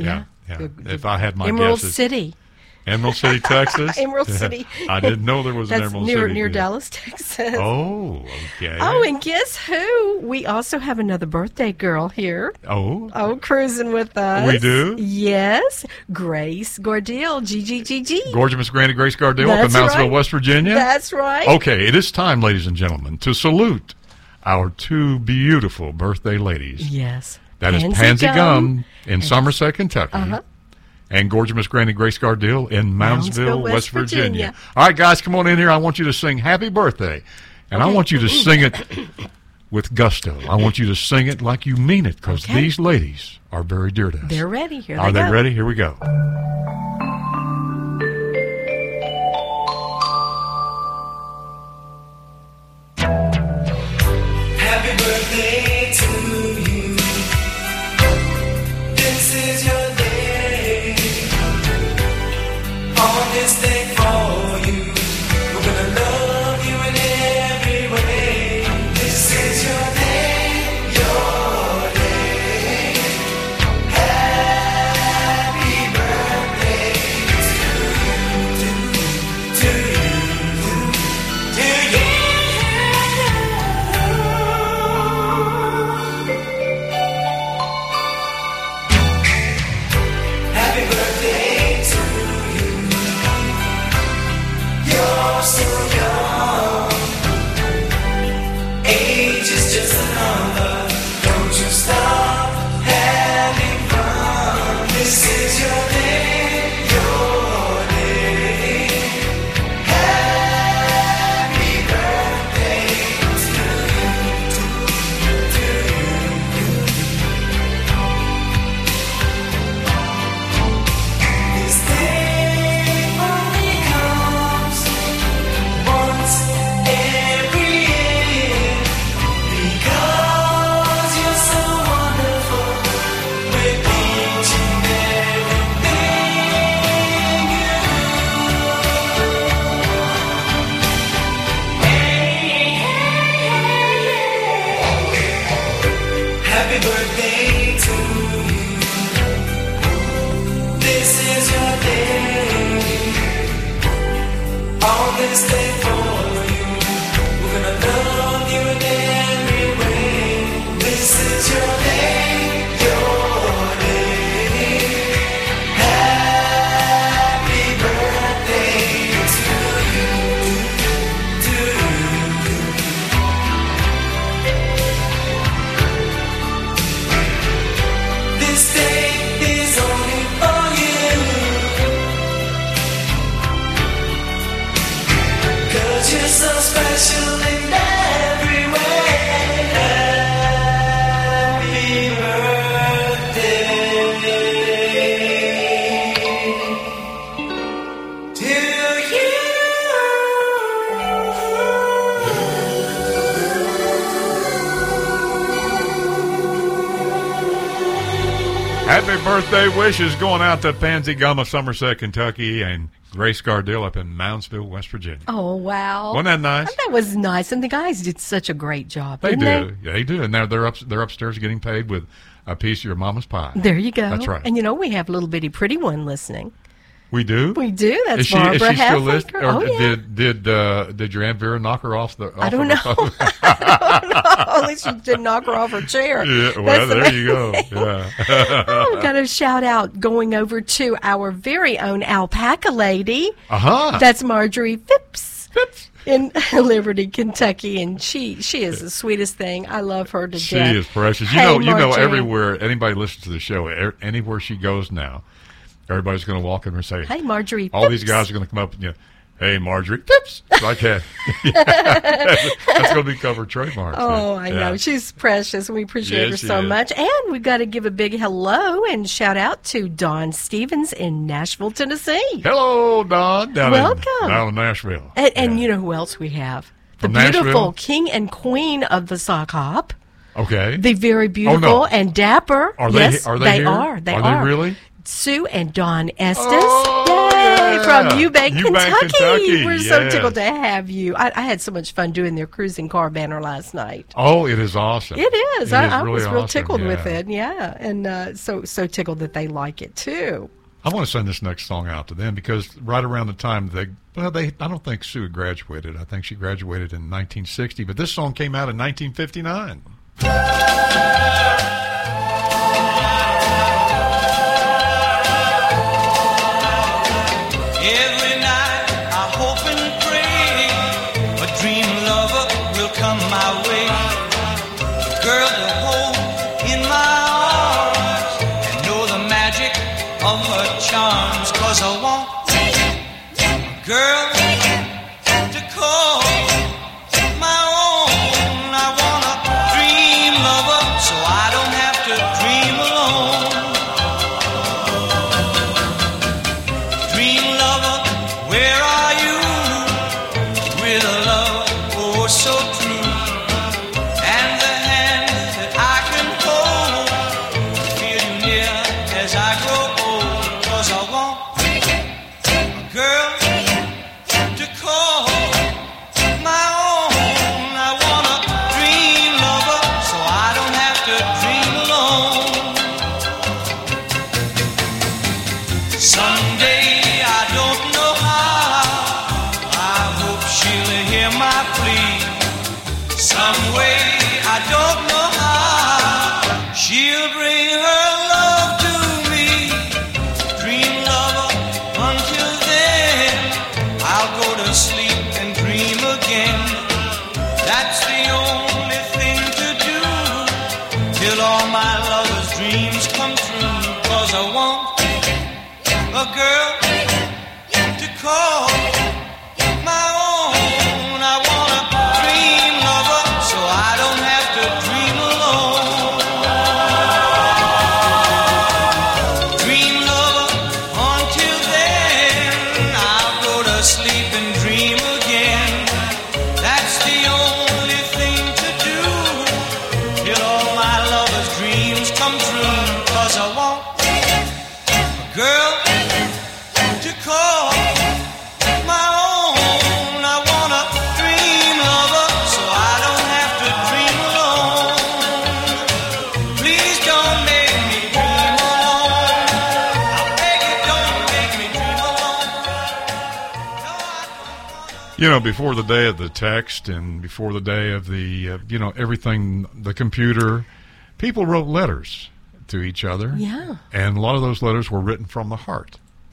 yeah.
Good-
If I had my
Emerald
guesses.
City.
Emerald City, Texas?
Emerald City.
I didn't know there was
That's
an Emerald
near,
City.
near
Yeah.
Dallas, Texas.
Oh, okay.
Oh, and guess who? We also have another birthday girl here.
Oh,
Oh, cruising with us.
We do?
Yes. Grace Gardell, G G G G.
gorgeous Granny Grace Gardell up in
That's
Moundsville,
right.
West Virginia.
That's right.
Okay, it is time, ladies and gentlemen, to salute our two beautiful birthday ladies.
Yes.
That is Pansy Gum in Somerset, Kentucky.
Uh-huh.
And gorgeous Granny Grace Gardell in Moundsville,
Moundsville,
West,
West
Virginia.
Virginia.
All right, guys, come on in here. I want you to sing Happy Birthday. And I want you to sing it with gusto. I want you to sing it like you mean it, because
Okay.
these ladies are very dear to us.
They're ready. Here
Are
they
they
go.
ready? Here we go.
Happy birthday to you. This is your day. On this day for you, we're gonna love you in every way. This is your day, your day. Happy birthday to you, to you, to you, to you. Happy birthday to you. You're so young. Age is just a number. Don't you stop having fun. This is your day, your day. Happy birthday to you, to you. This day only comes once every year, because you're so wonderful with each and everything you do. Happy birthday to you. This is your day. On this day for you, we're gonna love you in every way. This is your day, your day. Happy birthday to you, to you. This day is only for you, 'cause you're so special in every way. Happy birthday to you.
Happy birthday wishes going out to Pansy Gum of Somerset, Kentucky, and Grace Gardell up in Moundsville, West Virginia.
Oh, wow.
Wasn't that nice?
That was nice. And the guys did such a great job.
They
didn't
do. They do. And they're, they're, up, they're upstairs getting paid with a piece of your mama's pie.
There you go.
That's right.
And you know, we have a little bitty pretty one listening.
We do?
We do. That's
Is she,
Barbara
is she still
Halfacre.
listening? Or
Oh, yeah.
did did uh, did your Aunt Vera knock her off the? Off
I don't
of
know.
the
I don't know. At least she didn't knock her off her chair.
yeah, well,
That's the
there
main
you go.
thing.
Yeah.
Oh, got a shout out going over to our very own alpaca lady.
Uh huh.
That's Marjorie Phipps. In Liberty, Kentucky, and she she is the sweetest thing. I love her to
She
death.
is precious. You
Hey,
know, you know,
Marjorie.
everywhere anybody listens to the show, er, anywhere she goes now, everybody's going to walk in and say,
Hey, Marjorie.
all these
Phipps.
guys are going to come up and you know, hey, Marjorie, Phipps, like that. That's going to become her trademark.
Oh, I
Yeah.
know. She's precious, and we appreciate
Yes,
her
she
so
is.
much. And we've got to give a big hello and shout out to Dawn Stevens in Nashville, Tennessee.
Hello, Don. Down
Welcome.
In, down in Nashville.
And, and
Yeah.
you know who else we have? The
From
beautiful
Nashville?
king and queen of the sock hop.
Okay.
The very beautiful
no.
and dapper.
Are they-
yes,
are they here?
are. They
Are
are.
they really?
Sue and Dawn Estes.
Oh, Yeah.
from Eubank,
Eubank,
Kentucky.
Kentucky,
We're so
yes.
tickled to have you. I, I had so much fun doing their cruising car banner last night.
Oh, it is awesome.
It is.
It
I,
is
I
really
was real
awesome,
tickled with
yeah.
it. Yeah, and uh, so so tickled that they like it too.
I want to send this next song out to them because right around the time they, well, they, I don't think Sue had graduated. I think she graduated in nineteen sixty, but this song came out in nineteen fifty-nine.
Every night I hope and pray a dream lover will come my way. A girl to hold in my arms and know the magic of her charms. 'Cause I want a girl to call my own. I want a dream lover so I don't have to dream alone. Dream lover, where are you? With a love oh so true, and the hand that I can hold, feel you near as I grow old. 'Cause I want a girl to call my own. I want a dream lover so I don't have to dream alone. Someday, I don't know how, I hope she'll hear my plea. Some way, I don't know how, she'll bring her love to me. Dream lover, until then, I'll go to sleep and dream again. That's the only thing to do, till all my lover's dreams come true. 'Cause I want a girl to call my own. I want a dream lover so I don't have to dream alone. Dream lover, until then, I'll go to sleep and dream again. That's the only thing to do, till all my lover's dreams come true. 'Cause I want a girl to call my own. I want a dream lover so I don't have to dream alone. Please don't make me dream alone. I beg you, don't make me dream alone. No, I don't wanna.
You know, before the day of the text and before the day of the, uh, you know, everything, the computer, people wrote letters to each other.
Yeah.
And a lot of those letters were written from the heart.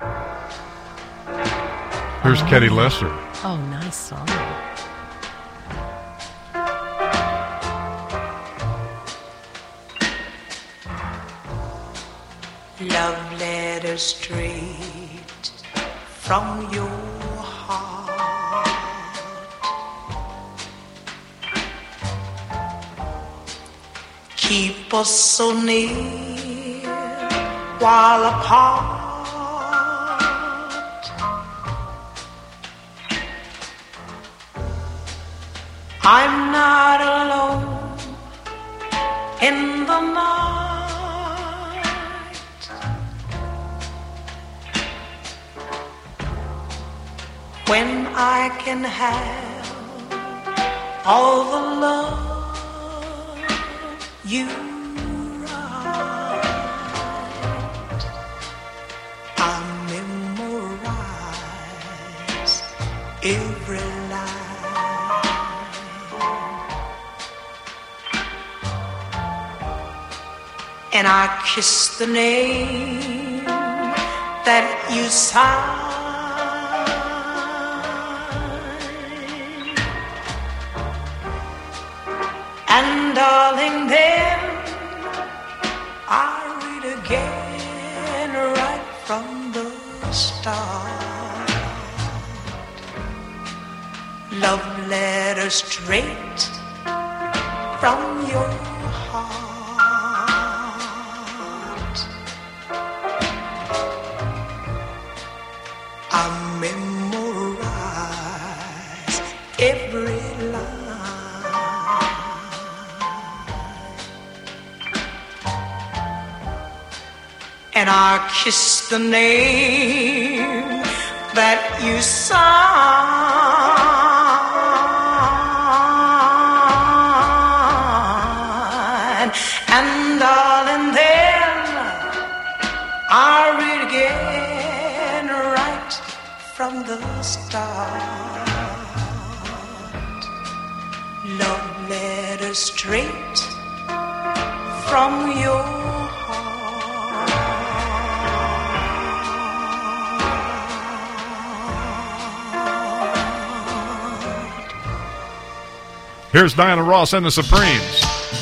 Here's Ketty Lesser.
Oh, nice song.
Love letter straight from your heart. Keep us so near while apart. I'm not alone in the night. When I can have all the love you write, I memorize every line. And I kiss the name that you sign. And darling, then I read again right from the start. Love letter straight from your heart. I memorize every line. And I kiss the name that you sign. And darling, then I'll read again right from the start. Love letter straight from your heart.
Here's Diana Ross and the Supremes.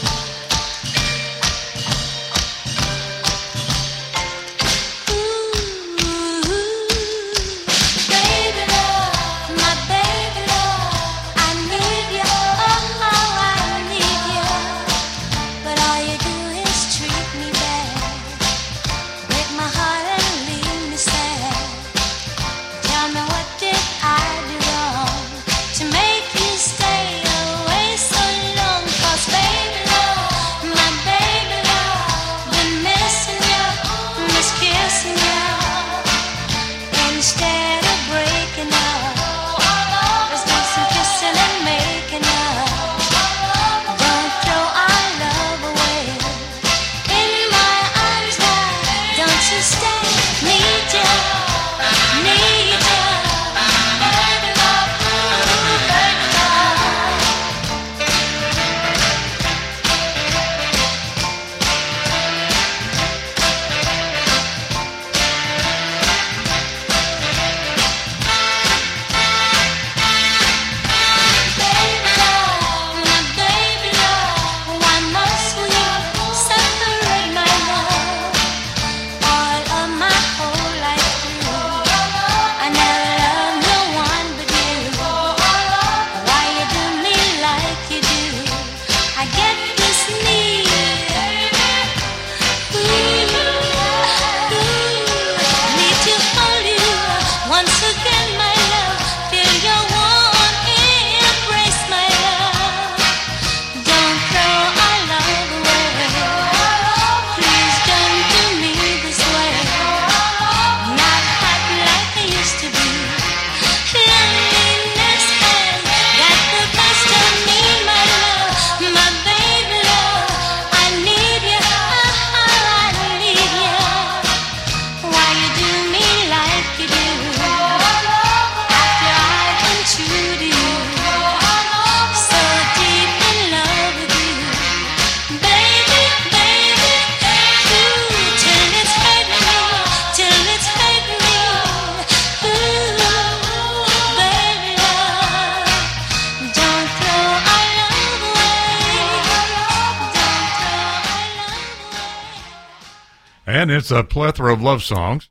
And it's a plethora of love songs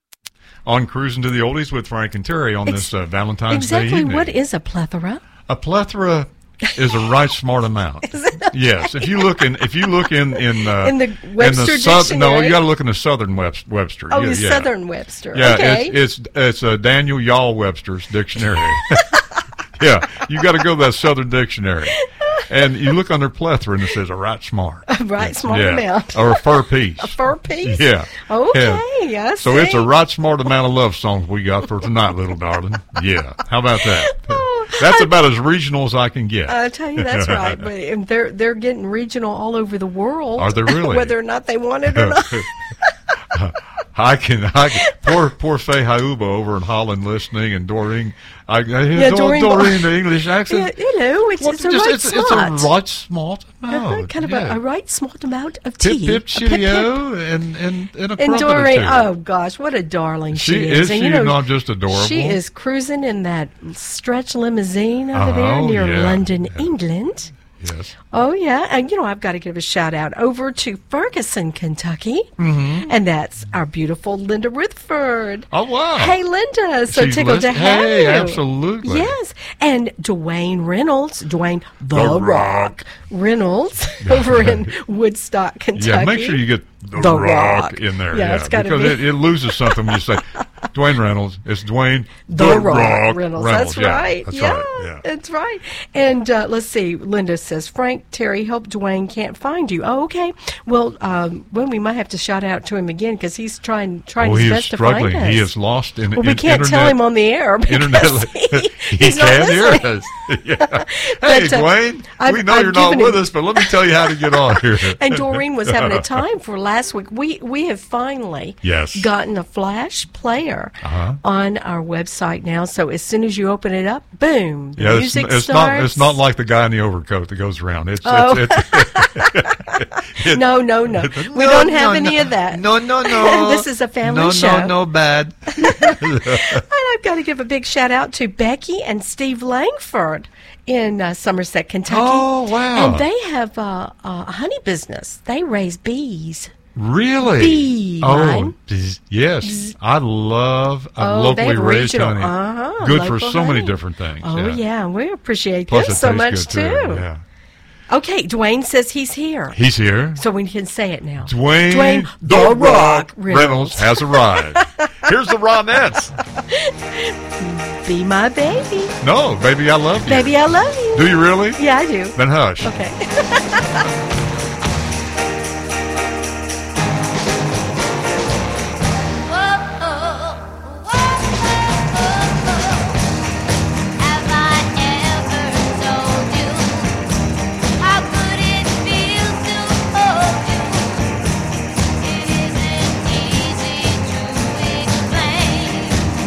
on Cruising to the Oldies with Frank and Terry on
Ex-
this uh, Valentine's
exactly
Day evening.
What is a plethora?
A plethora is a right smart amount.
Is it?
Yes, if you look in, if you look in in, uh,
In the Webster
in the sou- no,
Dictionary?
you got to look in the Southern Webs- Webster.
Oh,
yeah,
the
yeah.
Southern Webster.
Yeah,
okay.
it's it's it's uh, Daniel Yall Webster's dictionary. Yeah, you got to go to that Southern Dictionary, and you look under plethora, and it says a right smart,
A right smart
yeah.
amount.
or a fur piece.
A fur piece?
Yeah.
Okay,
Yeah.
I
So it's a
see.
right smart amount of love songs we got for tonight, little darling. Yeah. How about that?
Oh,
That's about as regional as I can get.
I tell you, that's right. But um, they're they're getting regional all over the world.
Are they really?
Whether or not they want it or not.
I can, I can. Poor, poor Faye Hauba over in Holland listening, and Doreen. I, I hear
Yeah,
Doreen,
Doreen-
Doreen, the English
Yeah,
accent.
you know, it's,
Well,
it's a
just-
right
it's,
smart.
it's a right smart
Uh-huh,
amount.
kind of
yeah.
a, a right smart amount of
Pip,
tea.
pip,
A
cheerio, and, and, and a
And
crumpet or
Doreen,
two.
oh gosh, what a darling she,
She
is.
is.
And,
She
you know,
is not just adorable.
She is cruising in that stretch limousine over there
Oh,
near
yeah,
London,
yeah.
England.
Yes.
Oh, yeah. And, you know, I've got to give a shout out over to Ferguson, Kentucky. Mm-hmm. And that's our beautiful Linda Rutherford.
Oh, wow.
Hey, Linda. So
She's
tickled to
list-
have
hey,
you.
absolutely.
Yes. And Dwayne Reynolds, Dwayne The,
The
Rock.
Rock.
Reynolds over in Woodstock, Kentucky.
Yeah, make sure you get the,
The
rock,
Rock.
in there.
Yeah,
Yeah,
it's gotta
because
be.
It, it loses something when you say Dwayne Reynolds. It's Dwayne
The,
The
Rock,
Rock
Reynolds.
Reynolds.
That's
Yeah,
right.
that's
yeah,
right, yeah.
that's right. And uh, let's see. Linda says, Frank, Terry, help Dwayne can't find you. Oh, okay. Well, um, well, we might have to shout out to him again because he's trying trying
Oh,
his
he is
best to find
struggling.
us.
He is lost in.
Well,
in
we can't
internet,
tell him on the air because
Internet.
he,
he
he's not
can hear
listening.
us. Yeah. Hey,
But, uh,
Dwayne.
I've-
we know
I've
you're not
given
with
him-
us, but let me tell you how to get on here.
And Doreen was having a time for last week. We we have finally
Yes.
gotten a flash player
Uh-huh.
on our website now. So as soon as you open it up, boom, the
Yeah, it's,
music
it's
starts.
not. It's not like the guy in the overcoat that goes around. It's.
Oh.
it's, it's
No, no, no. We
No,
don't have
no,
any
no.
of that.
No, no, no.
This is a family
no,
show.
No, no, bad.
And I've got to give a big shout out to Becky and Steve Langford in uh, Somerset, Kentucky.
Oh, wow.
And they have uh, a honey business. They raise bees.
Really?
Bee
Oh,
line.
bzz, yes. I love a
Oh, they
locally
have
raised
regional-
honey.
uh-huh,
Good for
local
so many
honey.
different things.
Oh,
yeah.
yeah. We appreciate
Plus,
this
it
so
tastes
much,
good,
too.
Yeah.
Okay, Dwayne says he's here.
He's here.
So we can say it now.
Dwayne,
Dwayne
The,
The
Rock,
Rock
Reynolds.
Reynolds.
has arrived. Here's the Ronettes.
Be my baby.
No, baby, I love you.
Baby, I love you.
Do you really?
Yeah, I do.
Then hush.
Okay.
Have I ever told you how good it feels to hold you? It isn't easy to explain.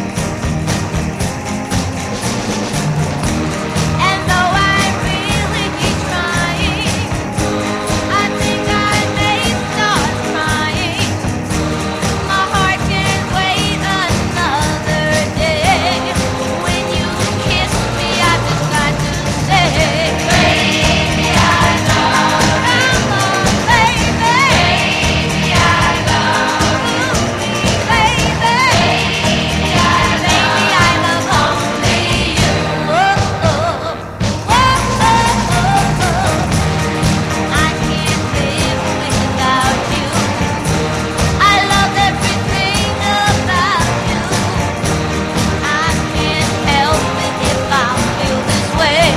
And though I really keep trying, I think I may start crying. My heart can't wait another day. When you kiss me, I just got to say, baby, I love you. Come on, baby. Baby, I love you. Baby, baby, I love only you. Oh, oh, oh, oh, oh. I can't live without you. I love everything about you. I can't help it if I feel this way.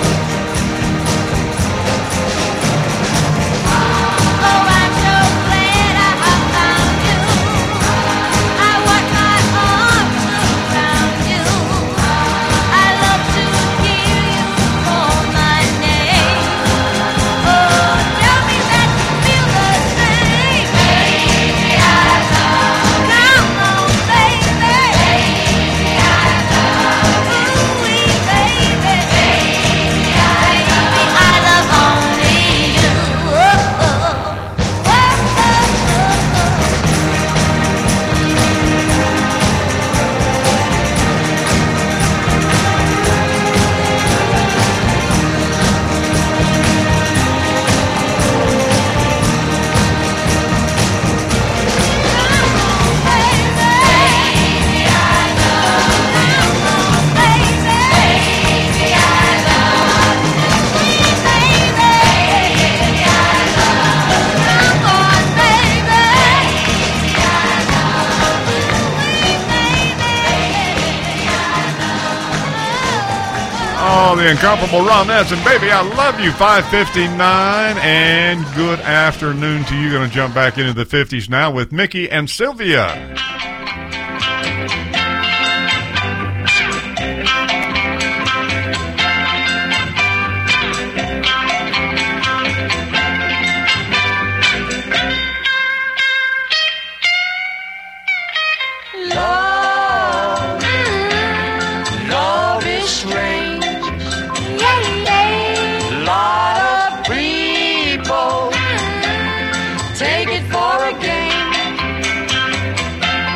Oh, I'm so glad I have found you. I want my arms around you. I love to hear you call my name. Oh, tell me that you feel the same. Baby, I love you. Come on, baby. Baby, I love you. Ooh-wee, baby. Baby, I love only you. Oh, oh, oh, oh, oh.
Oh, the incomparable Ronettes and baby, I love you. five fifty-nine and good afternoon to you. Going to jump back into the fifties now with Mickey and Sylvia.
Love, love is strange. Lot of people take it for a game.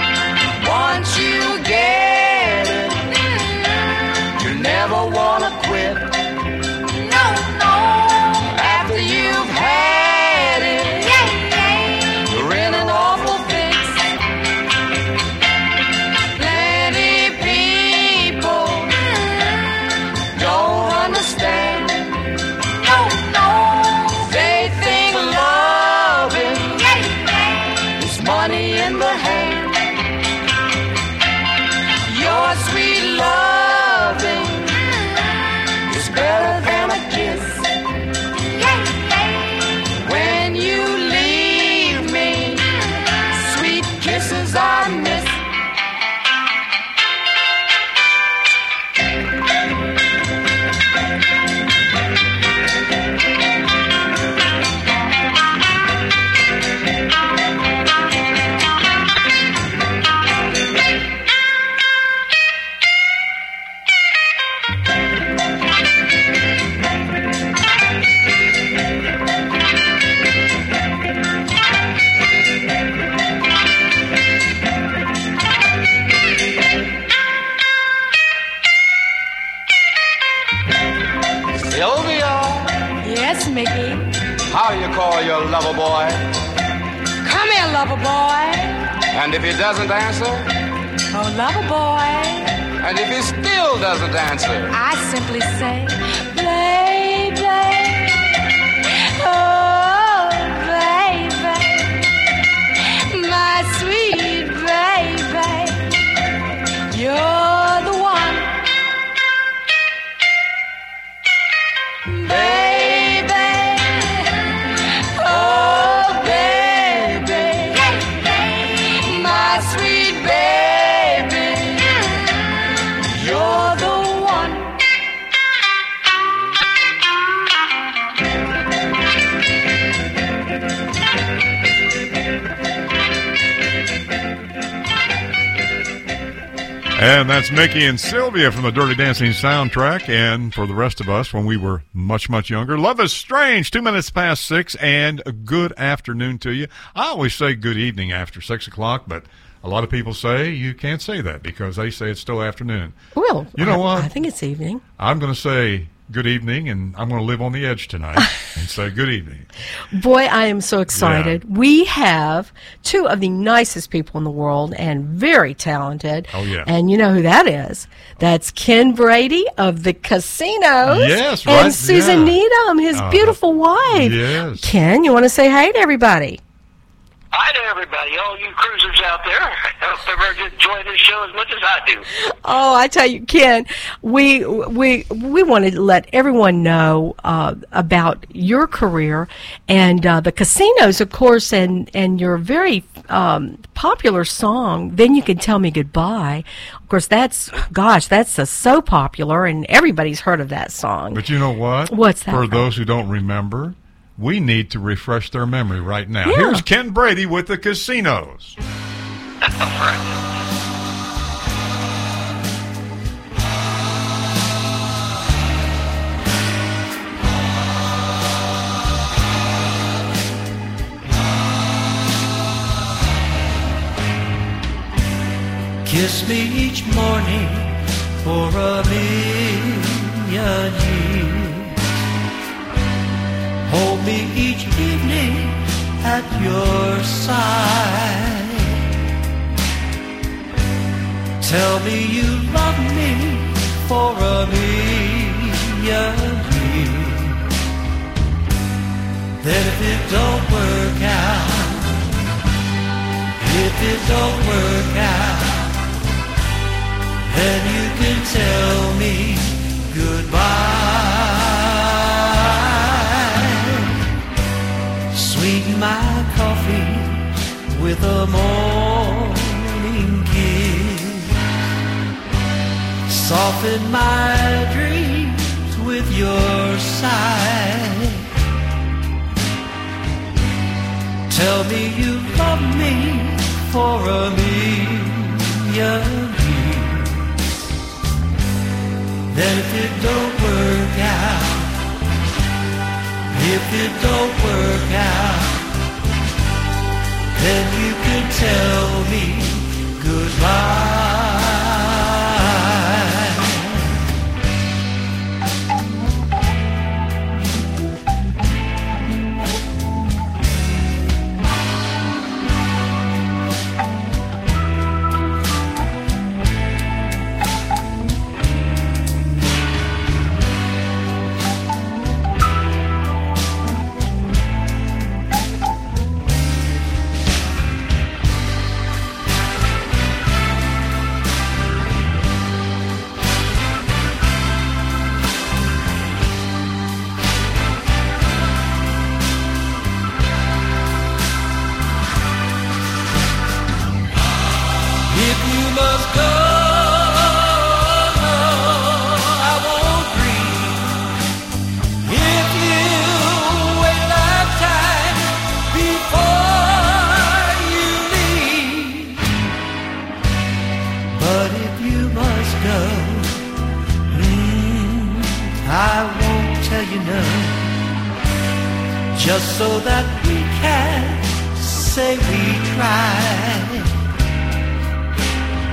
Sylvia,
Yes, Mickey.
how do you call your lover boy?
Come here, lover boy.
And if he doesn't answer?
Oh, lover boy.
And if he still doesn't answer?
I simply say, baby. Oh, baby. My sweet baby. You're the one. Baby. Oh, baby. My sweet baby. You're the one.
And that's Mickey and Sylvia from the Dirty Dancing soundtrack. And for the rest of us, when we were much, much younger, Love is Strange, two minutes past six, and a good afternoon to you. I always say good evening after six o'clock, but a lot of people say you can't say that because they say it's still afternoon.
Well,
You know
I,
what?
I think it's evening.
I'm going to say good evening, and I'm going to live on the edge tonight and say good evening.
Boy, I am so excited. We have two of the nicest people in the world and very talented.
Oh, yeah.
And you know who that is? That's Ken Brady of the Casinos.
Yes, right,
And Susan
yeah.
Needham, his
Uh-huh.
beautiful wife.
Yes.
Ken, you want to say hi to everybody?
Hi to everybody, all you cruisers out there. I hope everyone enjoy this show as much as I do.
Oh, I tell you, Ken, we we we want to let everyone know uh, about your career and uh, the Casinos, of course, and and your very um, popular song. Then You Can Tell Me Goodbye. Of course, that's gosh, that's uh, so popular, and everybody's heard of that song.
But you know what?
What's that?
For those who don't remember, we need to refresh their memory right now.
Yeah.
Here's Ken Brady with the Casinos.
Kiss me each morning for a million years. Hold me each evening at your side. Tell me you love me for a million years. Then if it don't work out, if it don't work out, then you can tell me goodbye. Sweeten my coffee with a morning kiss. Soften my dreams with your sigh. Tell me you love me for a million years. Then if it don't work out, if it don't work out, then you can tell me goodbye. If you must go, no, I won't grieve. If you wait lifetime before you leave, but if you must go, mm, I won't tell you no, just so that we can say we tried.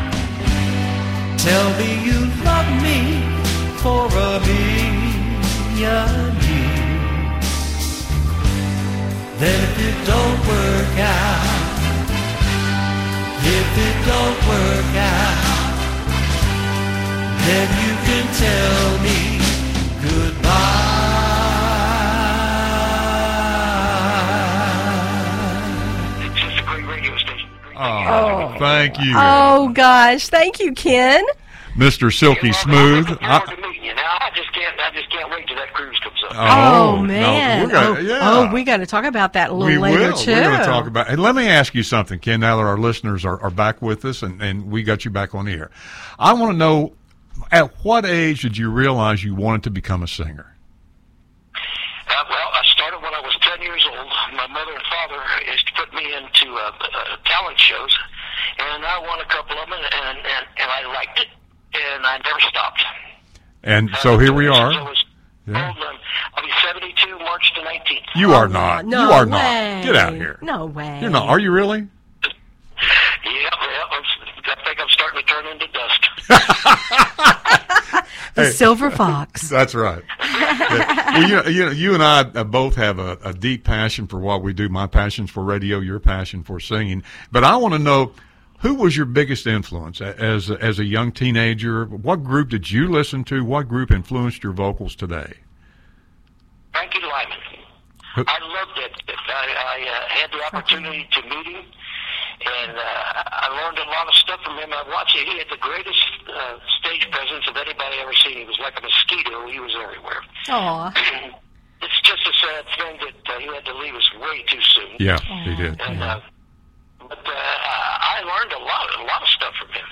Tell me you love me for a million
you need. Then if it don't work out, if it don't work out, then you can tell me goodbye.
It's just a great radio station. Great
Oh, thank you.
Oh, gosh. Thank you, Ken.
Mister Silky
Well, I'm
Smooth.
looking
I-
forward to meeting you. Now, I just can't, I just can't wait till that cruise comes up.
Oh,
no,
man.
we're gonna-
oh,
yeah.
oh, we got to talk about that a little
we
later,
will.
too.
We're going to talk about. And let me ask you something, Ken. Now that our listeners are, are back with us, and, and we got you back on the air, I want to know, at what age did you realize you wanted to become a singer?
Uh, well, I started when I was ten years old. My mother and father used to put me into uh, uh, talent shows, and I won a couple of them, and, and, and I liked it, and I never stopped.
And so here we are.
Since I was
Yeah.
old, um, I'll be seventy-two March the nineteenth.
You are not.
No
you are
way.
not. Get out of here.
No way.
You're not. Are you really?
Yeah, yeah, I'm, I think I'm starting to turn into dust.
The
Hey.
Silver Fox.
That's right. Yeah. Well, you, know, you, know, you and I uh, both have a, a deep passion for what we do. My passion's for radio, your passion for singing. But I want to know, who was your biggest influence a- as a, as a young teenager? What group did you listen to? What group influenced your vocals today?
Frankie Lyman.
Who-
I loved it. I, I uh, had the opportunity to meet him, and uh, I learned a lot of stuff from him. I watched it. He had the greatest uh, stage presence of anybody ever seen. He was like a mosquito. He was everywhere.
Aw.
It's just a sad thing that uh, he had to leave us way too soon.
Yeah, he did.
And,
Yeah.
uh, but uh, I learned a lot, a lot of stuff from him.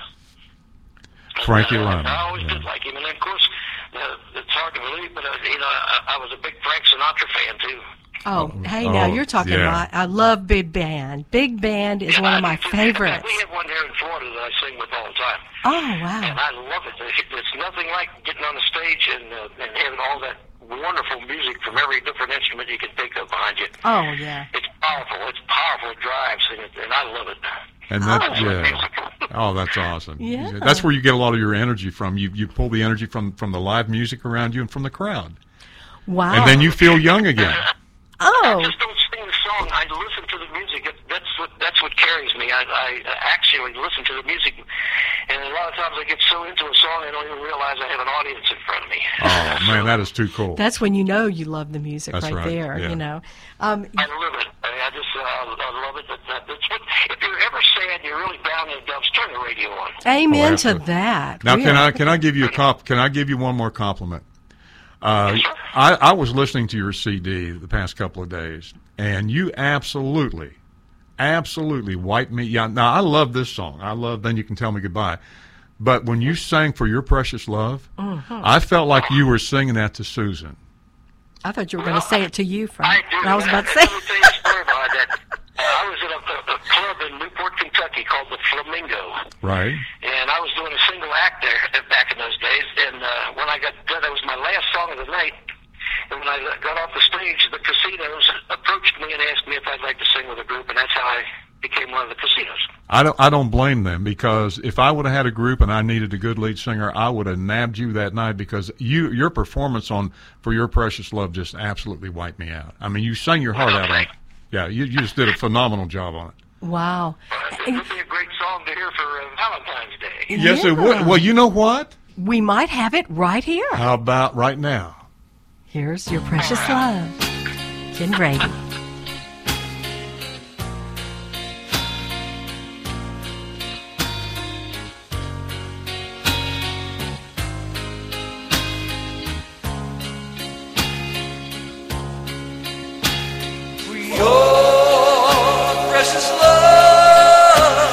And,
Frankie
uh,
Lyman,
I always
yeah.
did like him, and then, of course, uh, it's hard to believe, but uh, you know, I, I was a big Frank Sinatra fan too.
Oh, hey, now
Oh,
you're talking
yeah.
about, I love Big Band. Big Band is
Yeah,
one of
I
my
do too.
favorites.
We have one here in Florida that I sing with all the time,
Oh,
and
wow.
I love it. It's nothing like getting on the stage and uh, and having all that wonderful music from every different instrument you can think of behind you.
Oh, yeah.
It's powerful. It's powerful. It drives, and, it, and I love it.
And that,
I love
yeah.
music.
Oh, that's awesome.
Yeah.
That's where you get a lot of your energy from. You you pull the energy from, from the live music around you and from the crowd.
Wow.
And then you feel young again.
I
Oh,
just don't sing the song. I listen to the music. It, that's what that's what carries me. I, I actually listen to the music, and a lot of times I get so into a song I don't even realize I have an audience in front of me.
Oh, man, that is too cool.
that's when you know you love the music
That's
right,
right,
there,
yeah.
you know. Um,
I love it. I, I just uh, I love it. That, that, that's what, if you're ever sad, you're really down in the dumps, turn the radio on.
amen
Oh,
to
absolutely.
that.
Now, can
really.
I can I give you a comp? Can I give you one more compliment? Uh,
Yes, sir.
I, I was listening to your C D the past couple of days, and you absolutely, absolutely wiped me. Yeah. Now I love this song. I love "Then You Can Tell Me Goodbye," but when you sang "For Your Precious Love,"
Mm-hmm.
I felt like you were singing that to Susan.
I thought you were going to say it to you,
I
Frank.
do.
I was about to say.
Let me tell you a story about that. Uh, I was at a, a, a club in Newport, Kentucky called the Flamingo.
Right.
And I was doing a single act there uh, back in those days. And uh, when I got done, that was my last song of the night. And when I got off the stage, the casinos approached me and asked me if I'd like to sing with a group, and that's how I became one of the casinos.
I don't. I don't blame them, because if I would have had a group and I needed a good lead singer, I would have nabbed you that night, because you your performance on "For Your Precious Love" just absolutely wiped me out. I mean, you sang your heart out on it. Yeah, you you just did a phenomenal job on it.
Wow.
Uh, it would be a great song to hear for uh, Valentine's Day.
Yes, it would.
Yeah.
Well, you know what?
We might have it right here.
How about right now?
Here's Your Precious Love. Ken Brady.
Your precious love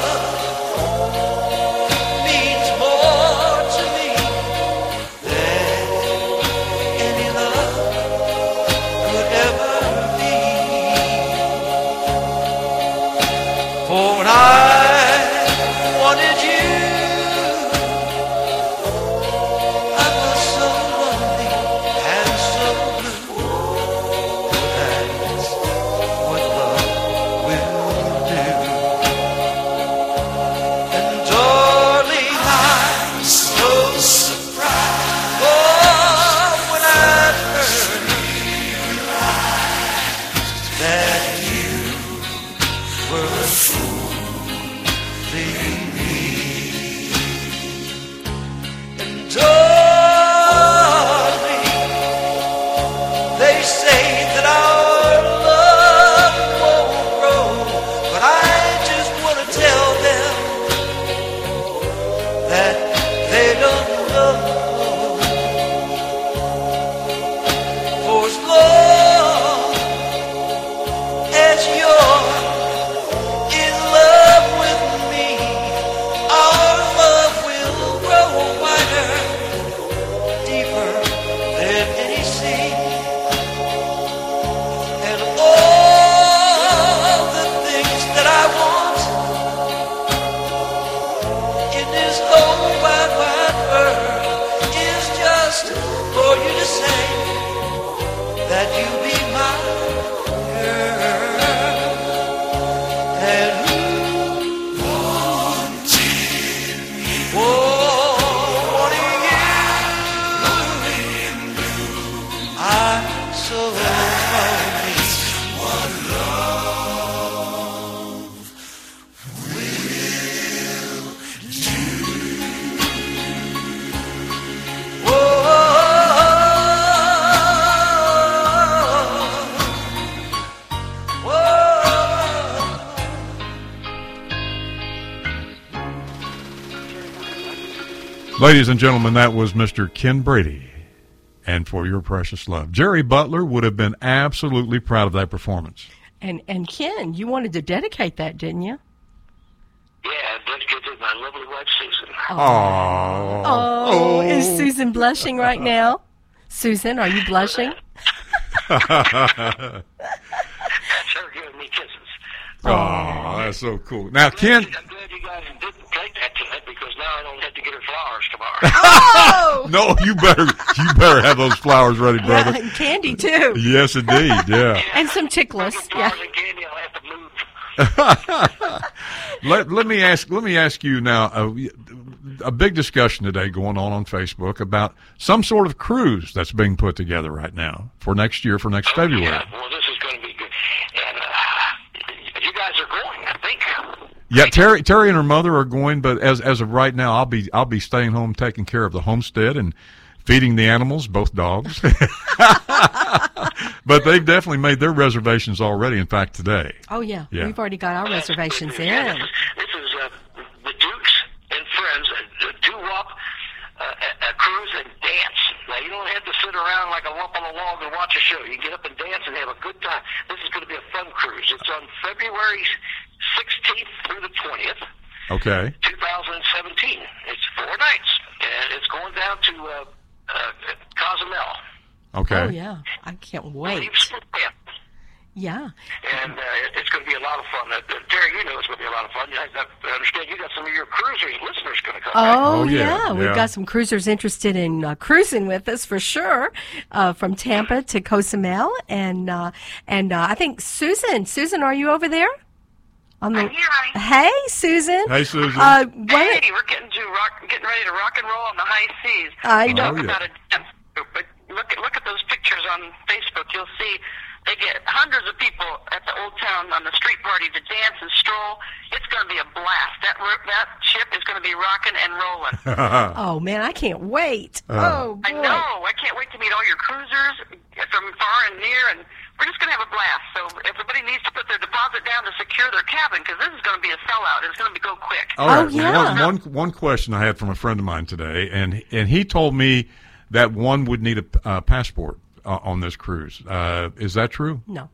means more to me than any love could ever be. sing, and all the things that I want in this whole wide, wide world is just for you to say that you be my girl. And
Ladies and gentlemen, that was Mister Ken Brady, and For Your Precious Love. Jerry Butler would have been absolutely proud of that performance.
And and Ken, you wanted to dedicate that, didn't you?
Yeah, I dedicated to my lovely wife, Susan.
Oh.
Oh, is Susan blushing right now? Susan, are you blushing?
That's her giving me kisses.
Oh, that's so cool. Now, Ken.
I'm glad you guys didn't play that tonight because now I don't have to get her flowers tomorrow.
Oh!
No, you better you better have those flowers ready, brother.
Yeah, and candy, too.
Yes, indeed, yeah.
And some chickless. Yeah.
Flowers and candy, I'll have to move.
let, let me ask let me ask you now, uh, a big discussion today going on on Facebook about some sort of cruise that's being put together right now for next year, for next
Oh,
February.
yeah. Well, this is going to be good. And uh, you guys are going, I think.
Yeah, Terry, Terry and her mother are going, but as as of right now, I'll be I'll be staying home taking care of the homestead and feeding the animals, both dogs. But they've definitely made their reservations already. In fact, today.
Oh, yeah.
Yeah.
We've already got our reservations in.
Yeah, this, this is uh, the Dukes and Friends, uh, doo-wop, uh, a, a cruise and dance. Now, you don't have to sit around like a lump on a log and watch a show. You get up and dance and have a good time. This is going to be a fun cruise. It's on February sixteenth through the twentieth.
Okay.
twenty seventeen. It's four nights, and it's going down to uh, uh, Cozumel.
Okay.
Oh, yeah. I can't wait.
Leaves from Tampa.
Yeah.
And uh, it's going to be a lot of fun. Uh, Terry, you know it's going to be a lot of fun. I, I understand you got some of your cruisers listeners going to come.
Oh,
right?
Oh, yeah,
yeah. We've
yeah.
got some cruisers interested in uh, cruising with us for sure, uh, from Tampa to Cozumel. And uh, and uh, I think Susan, Susan, are you over there? On the,
I'm here, honey.
Hey, Susan.
Hey, Susan.
Uh, what,
Hey, we're getting to rock, getting ready to rock and roll on the high seas.
I
you
know.
talk
Oh, yeah.
about a dance group, but look at look at those pictures on Facebook. You'll see they get hundreds of people at the Old Town on the street party to dance and stroll. It's going to be a blast. That ro- that ship is going to be rocking and rolling.
oh, man, I can't wait.
Uh.
oh, boy.
I know. I can't wait to meet all your cruisers from far and near, and we're just going to have a blast. So everybody needs to put their deposit down to secure their cabin because this is going to be a sellout. It's going to be go quick.
All right.
Oh, yeah.
One, one, one question I had from a friend of mine today, and and he told me that one would need a uh, passport uh, on this cruise. Uh, is that true?
No.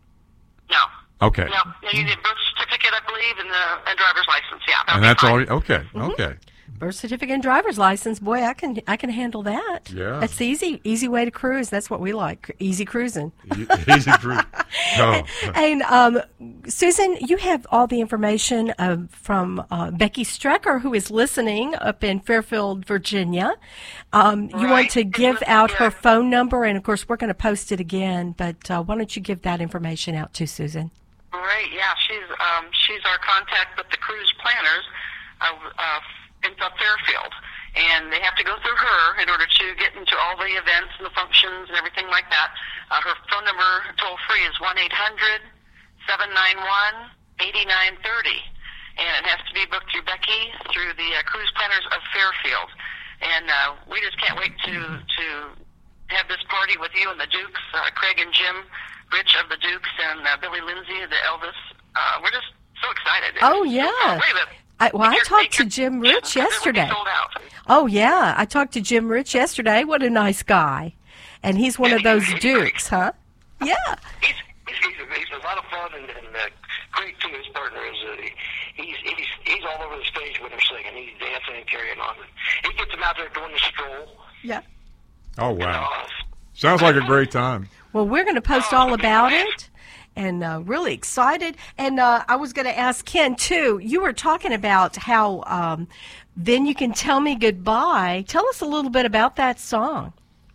No.
Okay.
No. You need a birth certificate, I believe, and the and driver's license. Yeah. that'll
And
be
that's
fine.
all. Okay. Okay.
Birth certificate and driver's license. Boy, I can I can handle that.
Yeah.
That's the easy easy way to cruise. That's what we like. Easy cruising.
E- Easy cruise. Oh.
And um, Susan, you have all the information uh, from uh, Becky Strecker, who is listening up in Fairfield, Virginia. Um, you want
Right.
to give out her
Yeah.
phone number, and of course, we're going to post it again. But uh, why don't you give that information out to Susan?
Great. Yeah. She's um she's our contact with the cruise planners uh, uh, in Fairfield, and they have to go through her in order to get into all the events and the functions and everything like that. Uh, her phone number, toll free, is one eight hundred seven nine one eight nine three zero, and it has to be booked through Becky through the uh, Cruise Planners of Fairfield. And uh, we just can't wait to to have this party with you and the Dukes, uh, Craig and Jim Rich of the Dukes, and uh, Billy Lindsay, the Elvis. Uh, we're just so excited.
Oh,
It's
yeah.
so far away, but
I, well, I
Make your-
talked
make
to
your-
Jim
yeah,
Rich
because it will be
yesterday.
sold out.
Oh, yeah. I talked to Jim Rich yesterday. What a nice guy. And he's one
Yeah,
of those
he's great.
Dukes, huh? Yeah.
He's, he's, he's, a, he's a lot of fun, and, and uh, Craig, too, his partner, is uh, he's, he's, he's all over the stage when they're singing. He's dancing and carrying on. He gets them out there doing the stroll.
Yeah.
Oh
You know,
wow. Sounds like a great time.
Well, we're going to post all about it, and uh, really excited. And uh, I was going to ask Ken, too, you were talking about how um, Then You Can Tell Me Goodbye. Tell us a little bit about that song.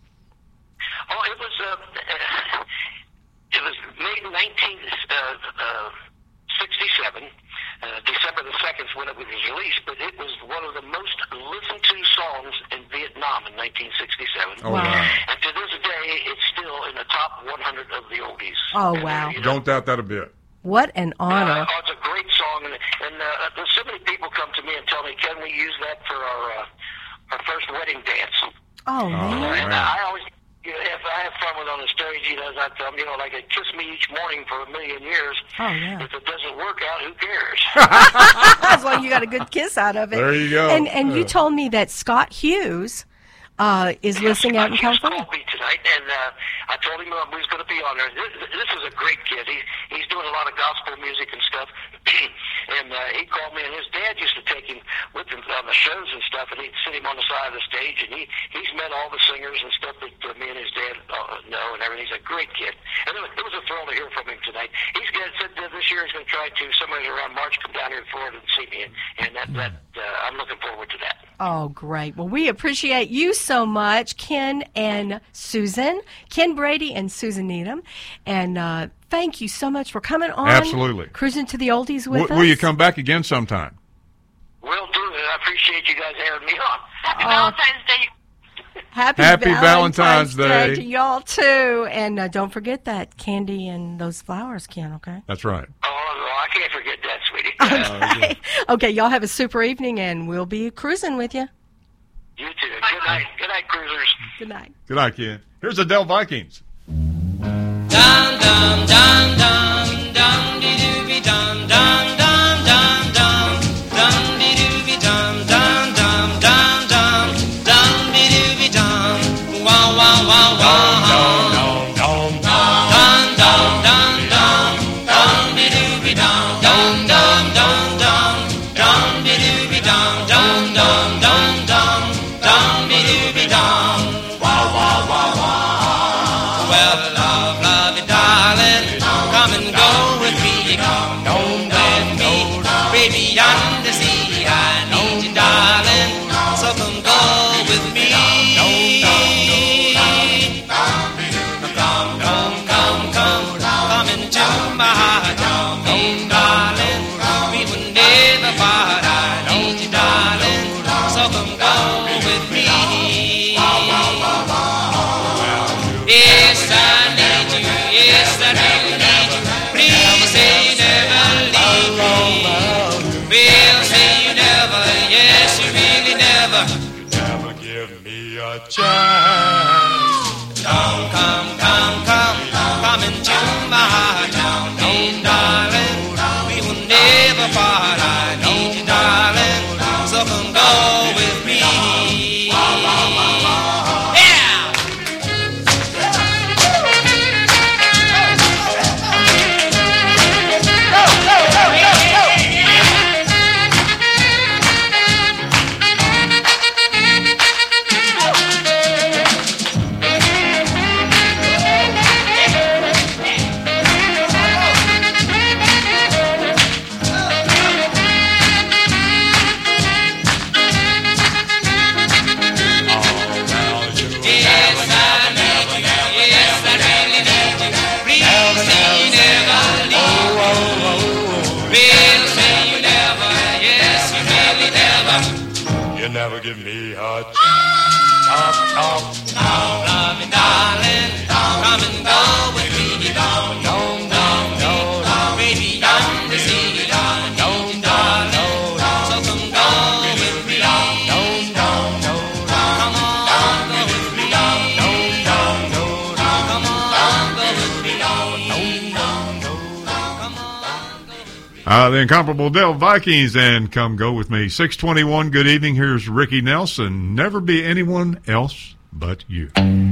Oh, it was uh, it was made in nineteen sixty-seven. Uh, December the second is when it was released, but it was one of the most listened to songs in Vietnam in nineteen sixty-seven.
Oh, wow.
And to this day, it's still in the top one hundred of the oldies.
Oh,
And, uh,
wow.
you know,
Don't doubt that a bit.
What an honor.
Uh, oh, it's a great song, and, and uh, there's so many people come to me and tell me, can we use that for our uh, our first wedding dance?
Oh, man.
And uh, I always, you know, if I have fun with on the stage, you know, as I tell them, you know, like a kiss me each morning for a million years.
Oh, yeah.
If it doesn't work out, who cares?
As long as you got a good kiss out of it.
There you go.
And and you
Uh.
told me that Scott Hughes uh, is listening out in
He
California.
called me tonight, and uh, I told him uh, we was going to be on there. This, this is a great kid. He, he's doing a lot of gospel music and stuff. And uh, he called me, and his dad used to take him with him on the shows and stuff, and he'd sit him on the side of the stage, and he he's met all the singers and stuff that uh, me and his dad uh, know and everything. He's a great kid. And it was, it was a thrill to hear from him tonight. He's going to, uh, this year he's going to try to, somewhere around March, come down here to Florida and see me, and, and that, that uh, I'm looking forward to that.
Oh, great. Well, we appreciate you so much, Ken and Susan, Ken Brady and Susan Needham. And uh, thank you so much for coming on.
Absolutely.
Cruising to the Oldies with
W-
us.
will you come back again sometime?
Will do, and I appreciate you guys having me on.
Happy
Oh.
Valentine's Day.
Happy,
Happy
Valentine's,
Valentine's Day.
to y'all, too. And uh, don't forget that candy and those flowers, Ken, okay?
That's right.
Oh, no, I can't forget that, sweetie.
Okay. Okay, y'all have a super evening, and we'll be cruising with you.
You too. Good night. Good night, cruisers.
Good night.
Good night, Ken. Here's the Del Vikings.
Dum dum dum dum dum dee doo be dum dum dum dum dum dum dee doo be dum dum dum dum dum dum dee doo be dum wow wow wow wow dum dum dum dum dum dum dee doo be dum dum dum dum dum dum dee doo be dum dum dum dum dum dum dee doo be dum wow wow wow wow well love love it darling come and go with me come home with me baby under sea I need you darling so come go with me come come come come come into my heart come home darling we will never part I need you darling so come go with me yes I need you yes I really need you please say you never leave me well say you never yes you really never
Never give me a chance.
come come come come come into my heart home darling we will never part I need you darling so come go with me yeah Yes, I need you. Yes, I really need you. Please say you never leave me. Well, say you never. Yes, you really never.
You never give me a chance. Top, top.
Come, love me, darling. Come and go with me. Don't, don't, don't, don't. Baby, on the sea. Don't, don't, darling. So come go with me. Don't, don't, don't. Come on, go with me. Don't, don't, don't. Come on, go with me. Don't, don't, don't. Come on, go with me.
Uh, the incomparable Del Vikings and Come Go With Me. six twenty-one, good evening. Here's Ricky Nelson. Never be anyone else but you.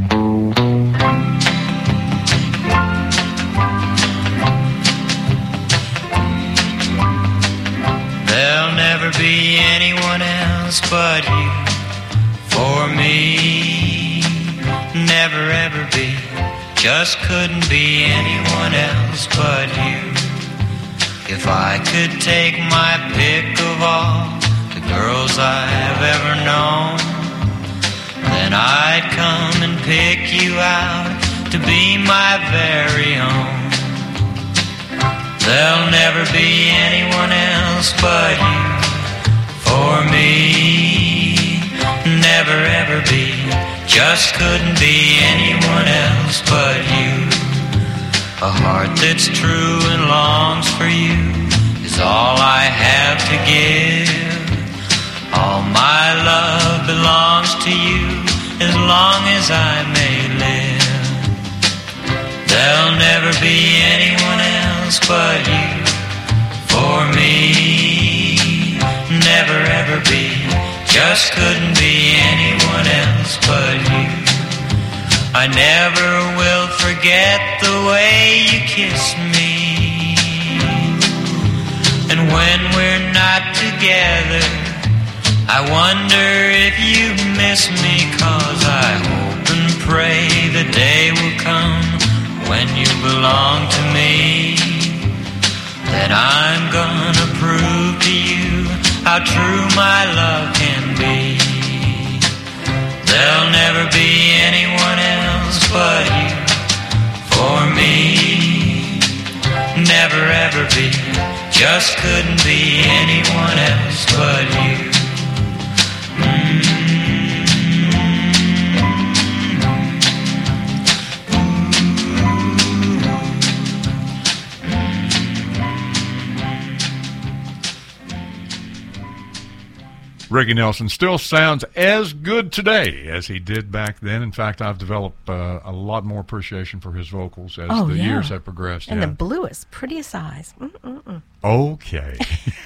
There'll never be anyone else but you for me. Never ever be
just couldn't be anyone else but you. If I could take my pick of all the girls I've ever known, then I'd come and pick you out to be my very own. There'll never be anyone else but you for me. Never ever be, just couldn't be anyone else but you. A heart that's true and longs for you is all I have to give. All my love belongs to you as long as I may live. There'll never be anyone else but you for me. Never ever be, just couldn't be anyone else but you. I never will forget the way you kiss me. And when we're not together, I wonder if you miss me, 'cause I hope and pray the day will come when you belong to me. That I'm gonna prove to you how true my love can be. There'll never be anyone else but you for me. Never ever be, just couldn't be anyone else but you.
Ricky Nelson still sounds as good today as he did back then. In fact, I've developed uh, a lot more appreciation for his vocals as
Oh,
the
yeah.
years have progressed.
And
yeah.
the bluest, prettiest eyes. Mm-mm-mm.
Okay.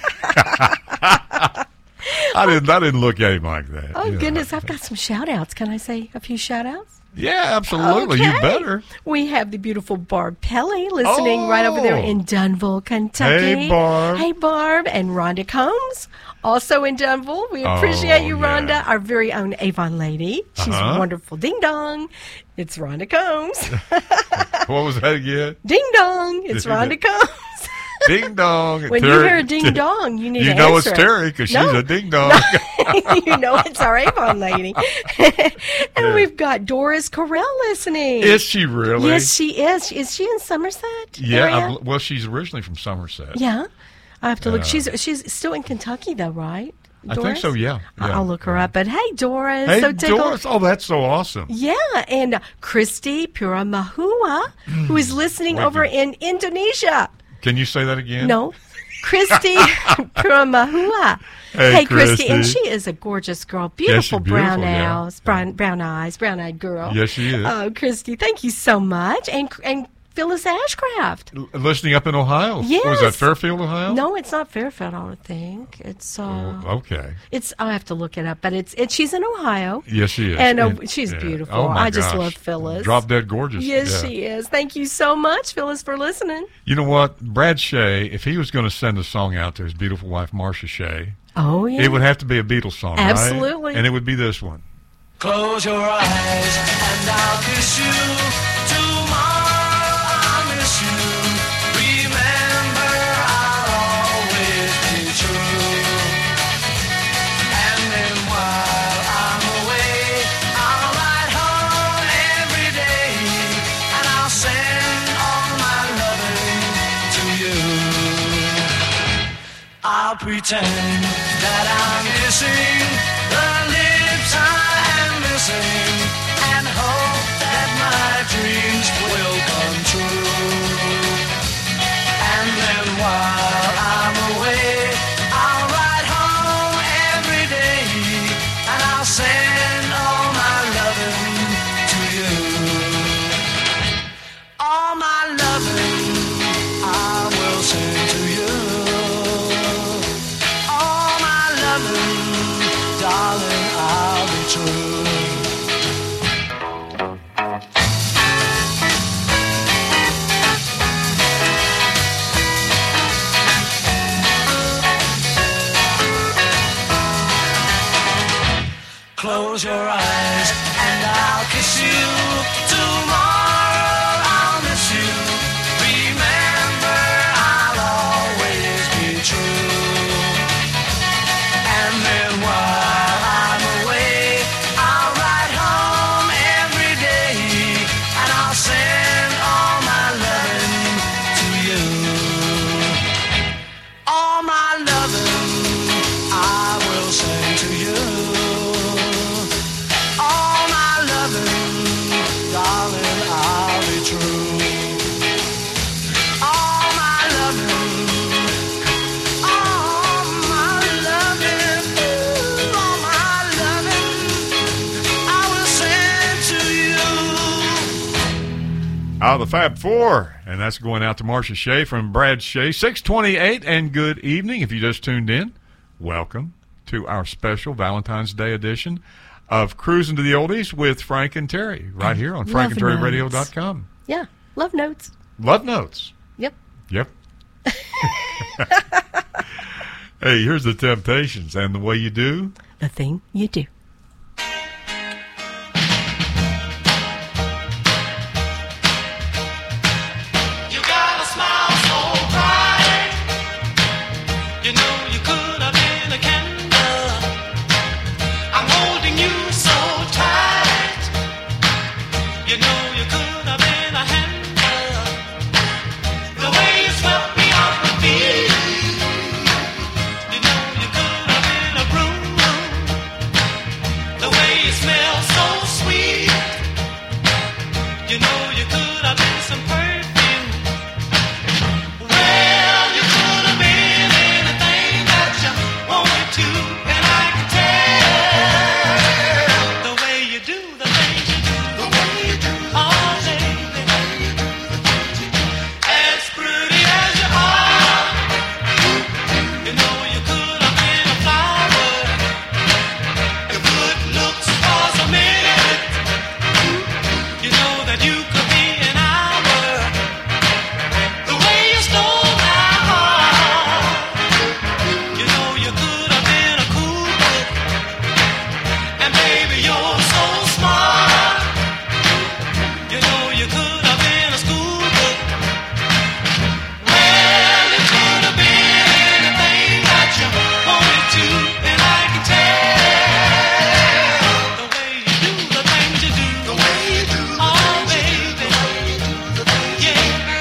I didn't. I didn't look at him like that.
Oh,
you know.
goodness. I've got some shout-outs. Can I say a few shout-outs?
Yeah, absolutely. You
Okay.
better.
We have the beautiful Barb Pelly listening right over there
Oh.
in Dunville, Kentucky.
Hey, Barb.
Hey, Barb. And Rhonda Combs, also in Dunville. We appreciate
Oh,
you,
yeah.
Rhonda. Our very own Avon lady. She's
Uh-huh.
wonderful. Ding dong. It's Rhonda Combs.
What was that again?
Ding dong. It's
Ding
Rhonda Combs.
Ding dong.
When you
Terry-
hear a ding dong, you need
You
to
know
answer
it's
it.
Terry because
No.
she's a ding dong.
You know it's our Avon lady. And we've got Doris Correll listening.
Is she really?
Yes, she is. Is she in Somerset?
Yeah.
area?
I, well, she's originally from Somerset.
Yeah. I have to look.
Uh,
She's she's still in Kentucky, though, right?
I think
Doris?
so. Yeah.
I-
yeah.
I'll look her up. But hey, Doris.
Hey,
so tickled.
Doris. Oh, that's so awesome.
Yeah, and uh, Christy Puramahua, who is listening
Wait,
over
wait.
in Indonesia.
Can you say that again?
No. Christy Puramahua.
Hey,
Christy. And
Christy.
she is a gorgeous girl.
she's
Beautiful, brown
beautiful, yeah.
eyes, brown, brown eyes, brown eyed girl.
Yes, she is.
Oh, Christy, thank you so much. And and Phyllis Ashcraft.
L- Listening up in Ohio.
Yes.
Was that Fairfield, Ohio?
No, it's not Fairfield, I don't think. It's uh
Oh, okay.
it's I have to look it up, but it's it she's in Ohio.
Yes, she is.
And uh,
And-
she's
yeah.
beautiful.
Oh, my
I just
gosh.
love Phyllis.
Drop dead gorgeous.
Yes,
Yeah.
she is. Thank you so much, Phyllis, for listening.
You know what? Brad Shea, if he was going to send a song out to his beautiful wife, Marcia Shea,
Oh yeah.
it would have to be a Beatles song, right?
Absolutely.
And it would be this one.
Close your eyes and I'll kiss you. Tomorrow I'll miss you. Remember, I'll always be true. And then while I'm away, I'll ride home every day. And I'll send all my loving to you. I'll pretend that I'm kissing the lips I am missing, and hope that my dreams will come true. And then while I'm away, I'll ride home every day, and I'll send all my loving to you. All my loving I will send to you. All my loving, darling, I'll be true. Close your eyes and I'll kiss you. Tomorrow
Out of the Fab Four, and that's going out to Marcia Shea from Brad Shea. six twenty-eight, and good evening. If you just tuned in, welcome to our special Valentine's Day edition of Cruising to the Oldies with Frank and Terry, right here on frank and terry radio dot com.
Yeah, love notes.
Love notes.
Yep.
Yep. Hey, here's the Temptations, and the way you do
the thing you do.
You got a smile so bright. You know you could have been a candle. I'm holding you so tight. You know you could have been a handle. The way you swept me off my feet. You know you could have been a broom. The way you smell so sweet. You know you could have been some perfume. Well, you could have been anything that you wanted to, and I can tell the way you do the things you do, the way you do, oh baby, as pretty as you are. You know you could have been a flower. Your good looks was a minute. You know that you could be an hour. The way you stole my heart. You know you could have been a cool book. And baby, you're so smart. You know you could have been a school book. Well, you could have been anything that you wanted to, and I can tell the way you do the things you do, the way you do, oh baby, yeah.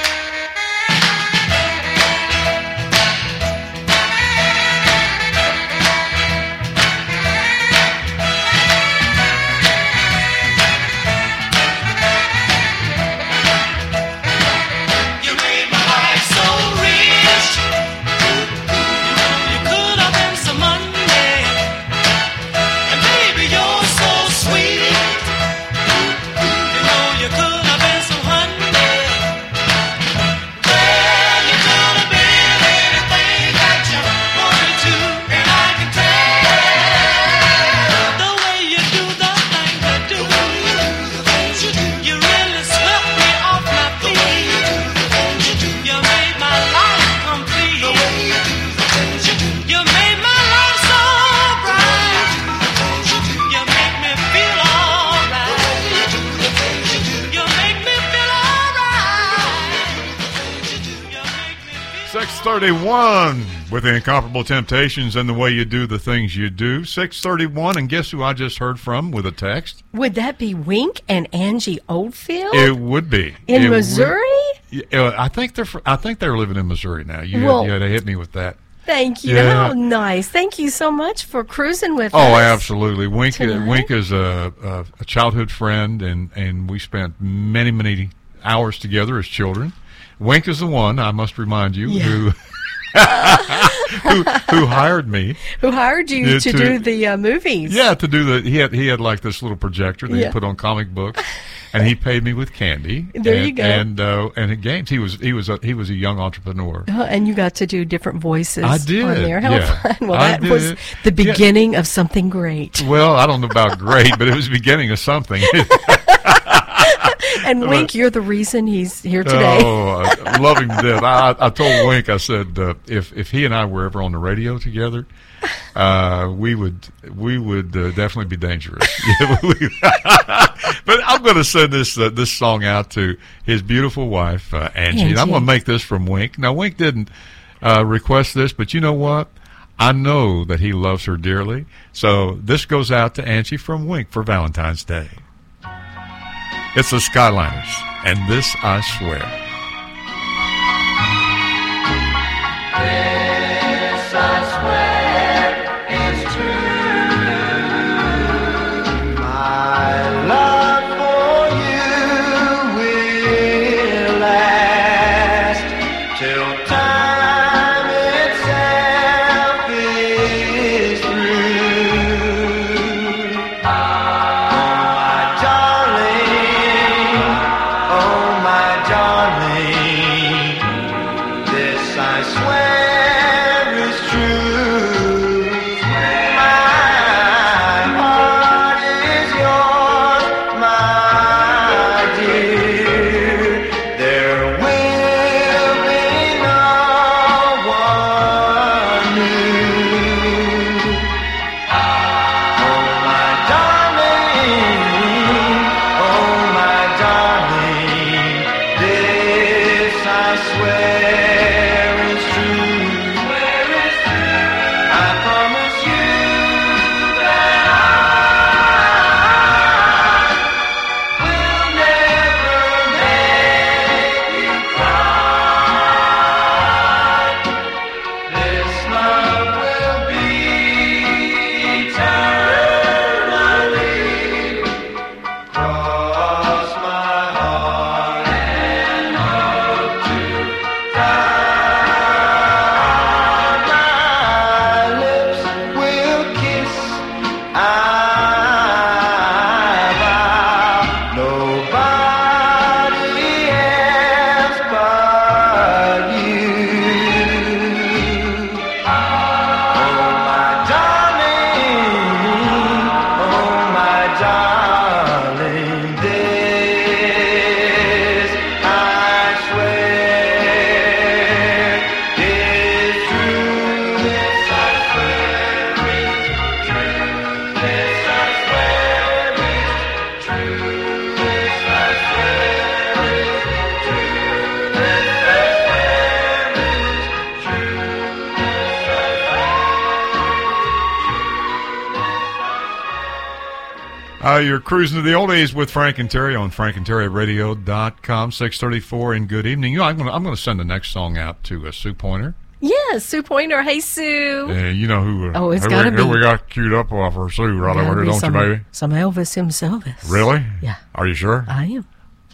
You made my life so rich. You know you could have been some money. And baby, you're so sweet. You know you could have been some honey. Well, you could have been anything that you wanted to, and I can tell the way you do the things you do. You really swept me off my feet. You made my life complete. You made my life so bright. You make me feel alright. You make me feel alright.
six thirty-one with the Incomparable Temptations and the way you do the things you do. six thirty-one, and guess who I just heard from with a text?
Would that be Wink and Angie Oldfield
It would be
in
It would-
Missouri?
Yeah, I think they're. fr- I think they're living in Missouri now. You,
Well-
had, you had to hit me with that.
Thank you.
Yeah.
How nice. Thank you so much for cruising with
Oh,
us.
absolutely. Wink,
tonight.
Wink is a, a, a childhood friend, and, and we spent many, many hours together as children. Wink is the one, I must remind you,
Yeah.
who, who who hired me.
Who hired you
Yeah,
to,
to-
do the uh, movies?
Yeah, to do the he had he had like this little projector that
Yeah.
he put on comic books, and he paid me with candy.
There
and,
you go.
And uh, and at games, he was he was a, he was a young entrepreneur.
Uh, and you got to do different voices
I did,
on there. How
yeah.
fun. Well,
I
that was
did.
the
Yeah.
beginning of something great.
Well, I don't know about great, but it was the beginning of something.
And Wink, you're the reason he's here today.
Oh, I love him to death. I, I told Wink, I said, uh, if if he and I were ever on the radio together, uh, we would we would uh, definitely be dangerous. Yeah, we- but I'm going to send this uh, this song out to his beautiful wife, uh, Angie. And I'm
Angie.
going to make this from Wink. Now, Wink didn't uh, request this, but you know what? I know that he loves her dearly. So this goes out to Angie from Wink for Valentine's Day. It's the Skyliners, and this I swear.
This I swear is true. My love for you will last till time itself is through. Oh, my darling, oh, my
Uh, you're cruising to the oldies with Frank and Terry on frank and terry radio dot com, six thirty-four, and good evening. You know, I'm going to I'm gonna send the next song out to uh, Sue Pointer.
Yes, Sue Pointer. Hey, Sue.
Uh, you know who? Uh,
Oh, it's
who
gotta
we,
be-
Who we got queued up off her Sue right
Gotta
over here,
be
don't
some,
you, baby?
Some Elvis himself.
Really?
Yeah.
Are you sure?
I am.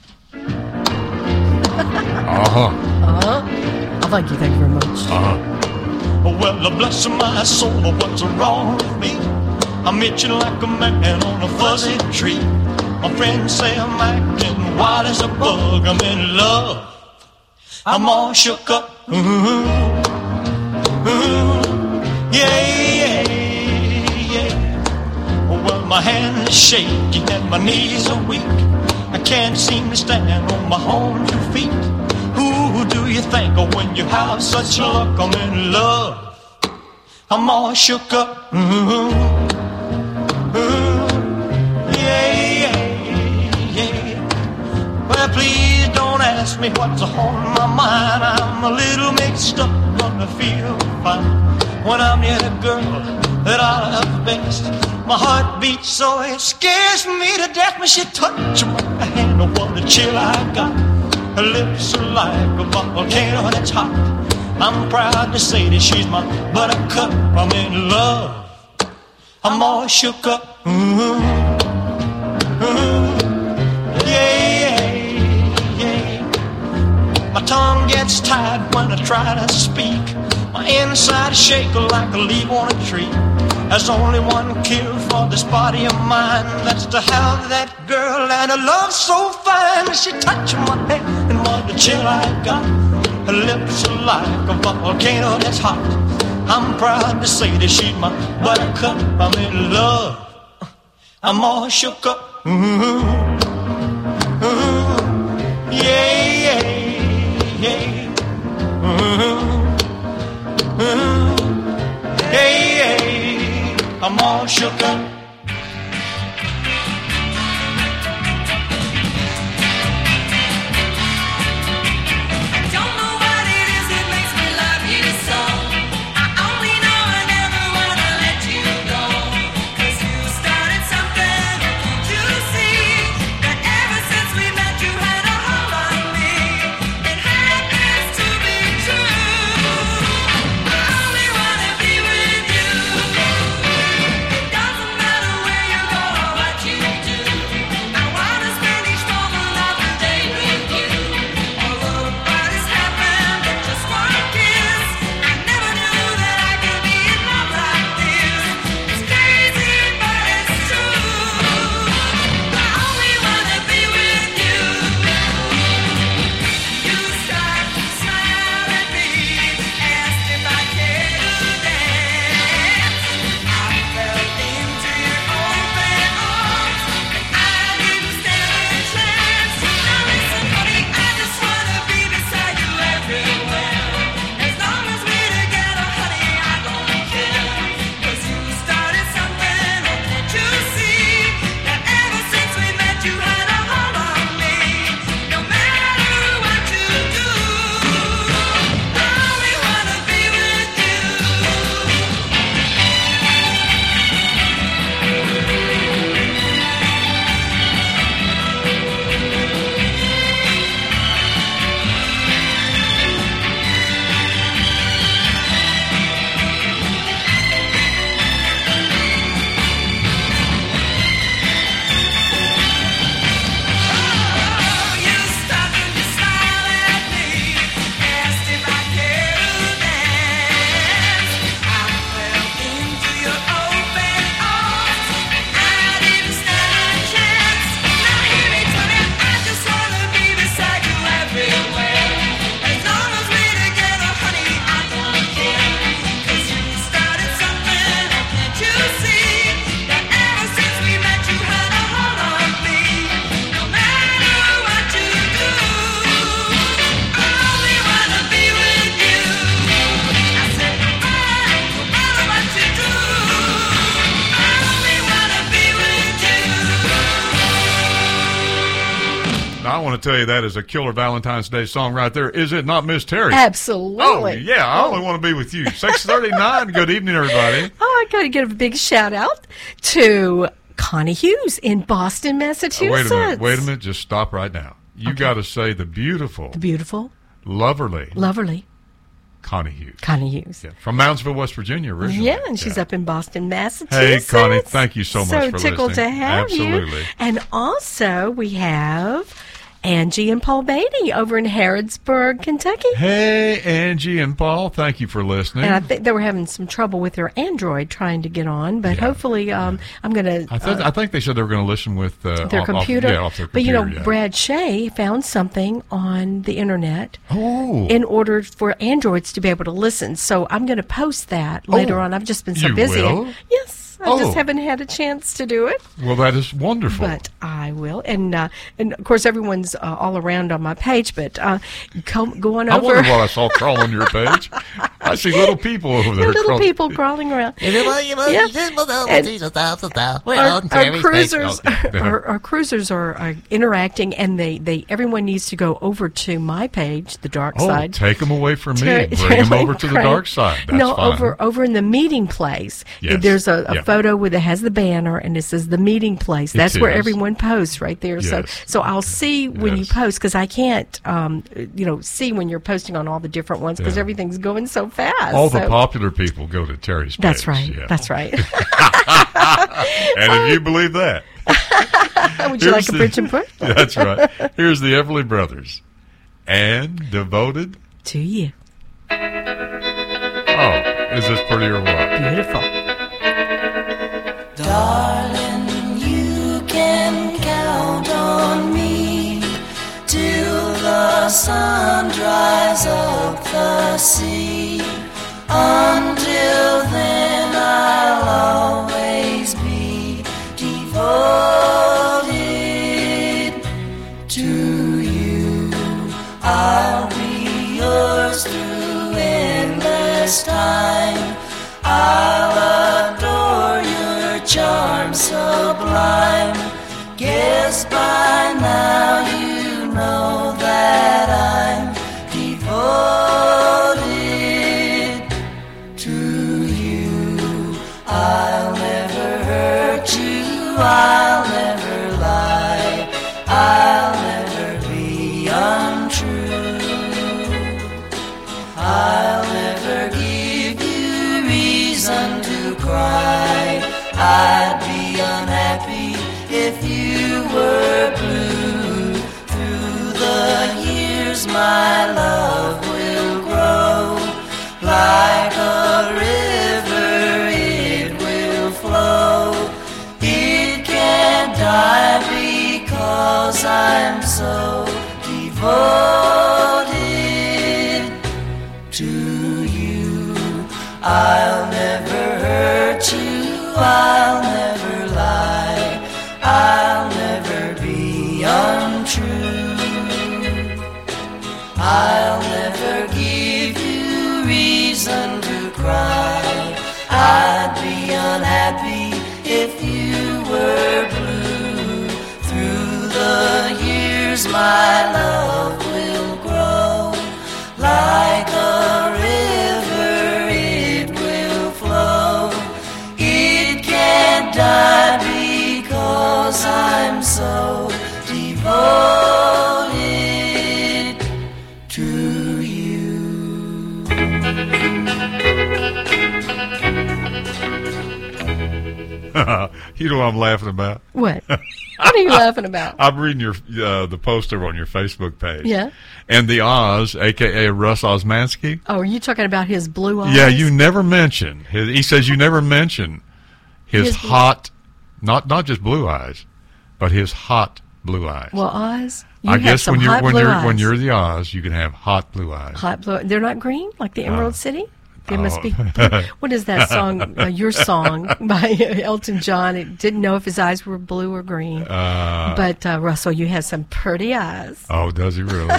Uh-huh.
Uh-huh. Oh, thank you. Thank you very much.
Uh-huh.
Well, bless my soul, what's wrong with me? I'm itching like a man on a fuzzy tree. My friends say I'm acting wild as a bug. I'm in love. I'm all shook up. Ooh, ooh, yeah, yeah, yeah. Well, my hands are shaking and my knees are weak. I can't seem to stand on my own two feet. Who do you think of when you have such luck? I'm in love. I'm all shook up. Ooh, ooh, yeah, yeah, yeah. Well, please don't ask me what's on my mind. I'm a little mixed up, gonna feel fine when I'm near the girl that I love best. My heart beats so it scares me to death when she touches my hand. Oh, what a chill I got. Her lips are like a volcano that's hot. I'm proud to say that she's my buttercup. I'm in love. I'm all shook up. Ooh, ooh, yeah, yeah. My tongue gets tied when I try to speak. My inside shake like a leaf on a tree. There's only one cure for this body of mine. That's to have that girl and a love so fine. She touched my hand and what a chill I got. Her lips are like a volcano that's hot. I'm proud to say that she's my buttercup. I'm in love. I'm all shook up. Ooh, ooh, yeah, yeah, yeah. Ooh, ooh, yeah, yeah. I'm all shook up.
I want to tell you that is a killer Valentine's Day song right there. Is it not, Miss Terry?
Absolutely.
Oh, yeah. I only want to be with you. six thirty-nine. Good evening, everybody.
Oh, I got to give a big shout out to Connie Hughes in Boston, Massachusetts.
Oh, wait a minute. Wait a minute. Just stop right now. You
Okay.
got to say the beautiful,
The beautiful,
loverly
loverly
Connie Hughes.
Connie Hughes.
Yeah, from Moundsville, West Virginia, originally.
Yeah, and she's up in Boston,
Hey,
Massachusetts.
Connie, thank you so much
So
for
tickled
listening.
to have
Absolutely.
you. And also, we have Angie and Paul Beatty over in Harrodsburg, Kentucky.
Hey, Angie and Paul, thank you for listening.
And I think they were having some trouble with their Android trying to get on, but hopefully um, I'm going to...
I, th- I think they said they were going to listen with uh,
their
off,
computer.
Off, yeah, off their
But, you
computer.
know,
yeah.
Brad Shea found something on the internet
oh.
in order for Androids to be able to listen. So I'm going to post that later
Oh.
on. I've just been so
You
busy.
will?
Yes. I
Oh.
just haven't had a chance to do it.
Well, that is wonderful.
But I will. And, uh, and of course, everyone's uh, all around on my page, but uh, come, go on
I
over.
wonder what I saw crawl on your page. I see little people over there.
Little
crawling.
people crawling around. Yeah. And
We're
our,
on
our
Terry's
cruisers,
Facebook.
our, our cruisers are, are interacting, and they, they everyone needs to go over to my page, the dark
Oh,
side.
take them away from me.
Terry-
Bring them
Terry
over to the
Craig.
dark side. That's
no,
fine.
over over in the meeting place.
Yes.
There's a, a
Yeah.
photo with it has the banner and it says the meeting place.
It
That's where
is.
everyone posts right there. So
Yes.
so I'll see when you
Yes.
post because I can't um you know see when you're posting on all the different ones because
Yeah.
everything's going so fast.
All the
So-
popular people go to Terry's page.
That's right.
Yeah.
That's right.
And if you believe that.
Would you like
Here's
a
the-
bridge and push?
That's right. Here's the Everly Brothers. And devoted.
To you.
Oh, is this pretty or what?
Beautiful.
Darling, you can count on me till the sun dries up the sea. Until then, I'll always be devoted to you. I'll be yours through endless time. I'll adore your charm sublime. Guess by now you know that I'm devoted to you. I'll never hurt you, I'll never lie, I'll never be untrue. I'll never give you reason to cry. I'd be unhappy if you were blue. Through the years my love will grow. Like a river it will flow. It can't die because I'm so devoted to you. I'll never hurt you, I'll never lie, I'll never be untrue. I'll never give you reason to cry. I'd be unhappy if you were blue. Through the years my love will grow. Like a river it will flow. It can't die because I'm so devoted to you.
You know what I'm laughing about?
What? What are you laughing about?
I'm reading your uh, the post over on your Facebook page.
Yeah.
And the Oz, a k a. Russ Osmansky.
Oh, are you talking about his blue eyes?
Yeah, you never mention. His, he says you never mention his,
His blue-
hot, not not just blue eyes, but his hot blue eyes.
Well, Oz, you
I
have
guess
some
when you're
hot
when
blue
you're
eyes.
when you're the Oz, you can have hot blue eyes.
Hot blue. They're not green like the Emerald City. They must
oh.
be. What is that song? Uh, your song by Elton John. It didn't know if his eyes were blue or green.
Uh,
but uh, Russell, you have some pretty eyes.
Oh, does he really?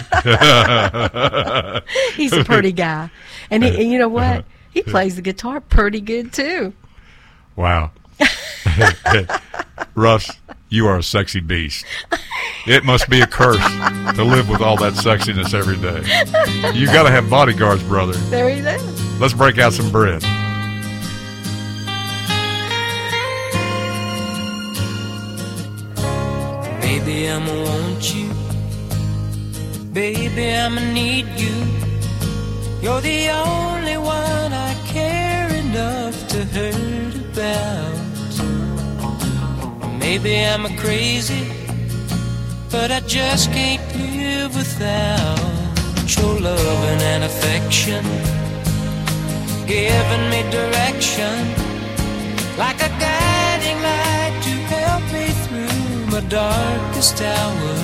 He's a pretty guy, and, he, and you know what? He plays the guitar pretty good too.
Wow. Russ, you are a sexy beast. It must be a curse to live with all that sexiness every day. You got to have bodyguards, brother.
There he is.
Let's break out some bread.
Baby, I'ma want you. Baby, I'ma need you. You're the only one I care enough to hurt about. Maybe I'm a crazy, but I just can't live without your loving and affection, giving me direction, like a guiding light to help me through my darkest hour.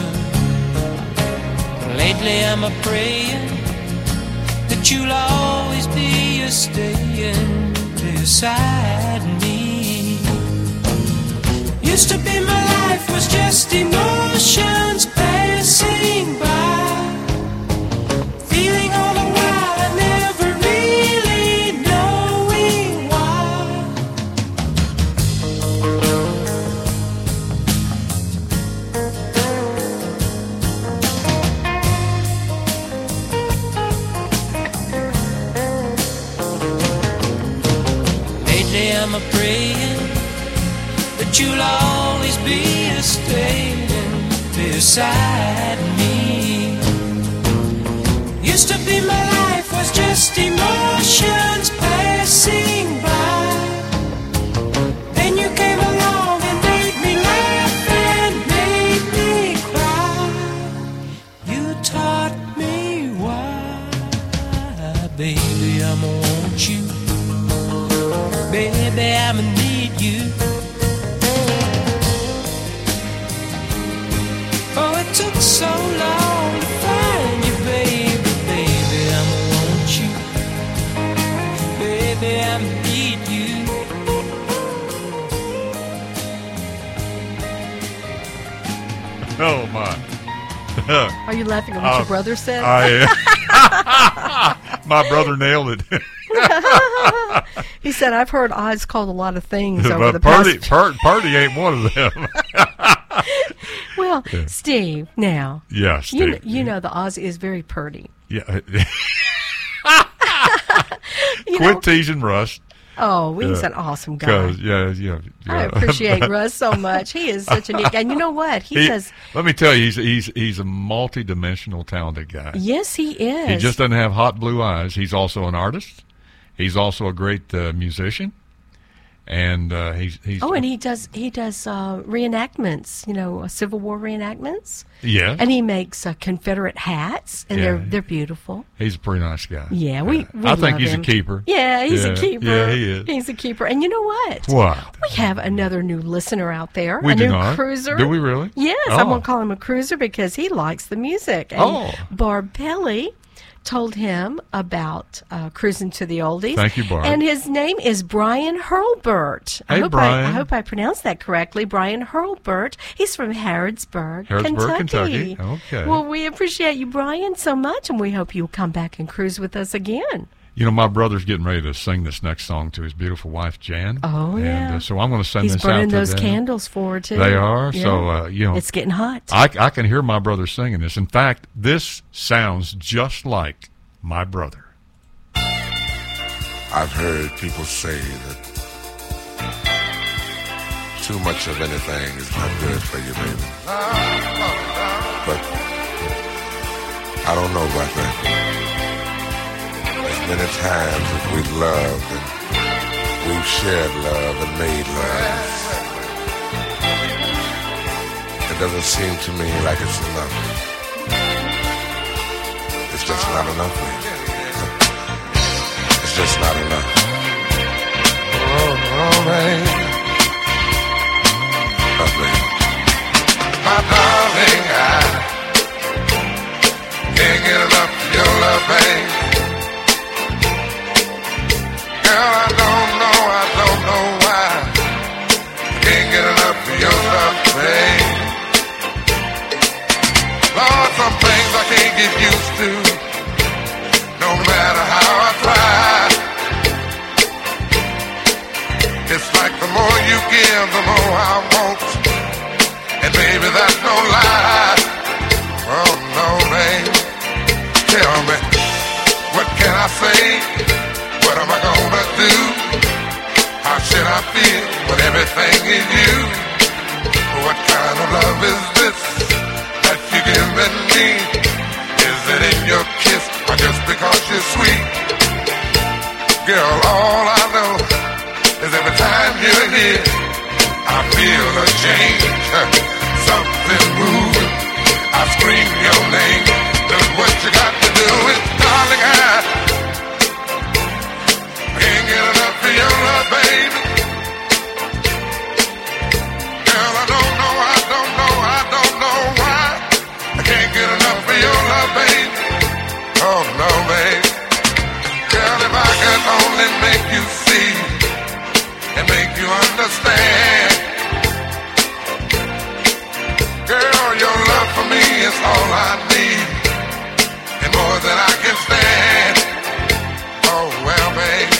Lately I'm a praying that you'll always be a staying beside me. Used to be my life was just emotions passing by, feeling all the while and never really knowing why. Lately I'm a praying that you'll always be a staying beside me. Used to be my life was just emotions passing by. Then you came along and made me laugh and made me cry. You taught me why. Baby, I'ma want you. Baby, I'ma need you. Oh, it took so long to find you, baby, baby, I'ma want you. Baby, I need you.
Oh, my.
Are you laughing at what
Uh,
your brother said?
I, my brother nailed it.
He said, I've heard Oz called a lot of things over
But
the
Purdy,
past.
Pur- Purdy ain't one of them.
Well,
Yeah.
Steve, now.
Yeah,
You,
Steve.
kn- you know the Oz is very purdy.
Yeah.
You
Quit
know?
teasing Russ.
Oh, he's
Yeah.
an awesome guy.
'Cause, yeah, yeah,
I
yeah.
appreciate Russ so much. He is such a neat guy. And you know what? He,
He-
says,
Let me tell you, he's he's he's a multi-dimensional, talented guy.
yes, he is.
He just doesn't have hot blue eyes. He's also an artist. He's also a great uh, musician, and uh, he's he's
Oh, and he does he does uh, reenactments, you know, uh, Civil War reenactments.
yeah,
And he makes uh, Confederate hats, and
Yeah.
they're they're beautiful.
he's a pretty nice guy.
Yeah, we, we
I think
love
he's
him.
a keeper.
Yeah, he's
Yeah,
a keeper.
yeah, he is.
He's a keeper. And you know what?
What?
We have another new listener out there.
We
a
do
new
not.
cruiser.
Do we really?
Yes,
Oh.
I'm going to call him a cruiser because he likes the music. And
Oh.
Barb Pelly told him about uh, cruising to the oldies.
Thank you, Barb.
And his name is Brian Hurlburt. I
Hey,
hope
Brian.
I, I hope I pronounced that correctly. Brian Hurlburt. He's from Harrodsburg,
Harrodsburg,
Kentucky.
Kentucky. Okay.
Well, we appreciate you, Brian, so much, and we hope you'll come back and cruise with us again.
You know, my brother's getting ready to sing this next song to his beautiful wife, Jan.
Oh,
and,
yeah.
Uh, so I'm going to send
He's
this
burning
out to
those
them.
candles for her, too.
They are.
Yeah.
So, uh, you know.
It's getting hot.
I, I can hear my brother singing this. In fact, this sounds just like my brother.
I've heard people say that too much of anything is not good for you, baby. But I don't know about that. As many times as we've loved and we've shared love and made love, it doesn't seem to me like it's enough. It's just not enough, baby. It's just not enough. Oh, oh, baby. Oh, baby. My darling, I can't get enough of your love, baby. Girl, I don't know, I don't know why. Can't get enough of your love, baby. Lord, some things I can't get used to, no matter how I try. It's like the more you give, the more I want. And baby, that's no lie. Oh no, baby. Tell me, what can I say? What am I gonna do? How should I feel when everything is you? What kind of love is this? me? Is it in your kiss or just because you're sweet? Girl, all I know is every time you're here, I feel a change, something moving. I scream your name. Look what you got to do with, darling, I can't get enough of your love, baby. Girl, I don't know, I don't know, I don't know why I can't get enough of your love, baby. Oh, no, baby. Girl, if I could only make you see and make you understand. Girl, your love for me is all I need, and more than I can stand. Oh, well, babe,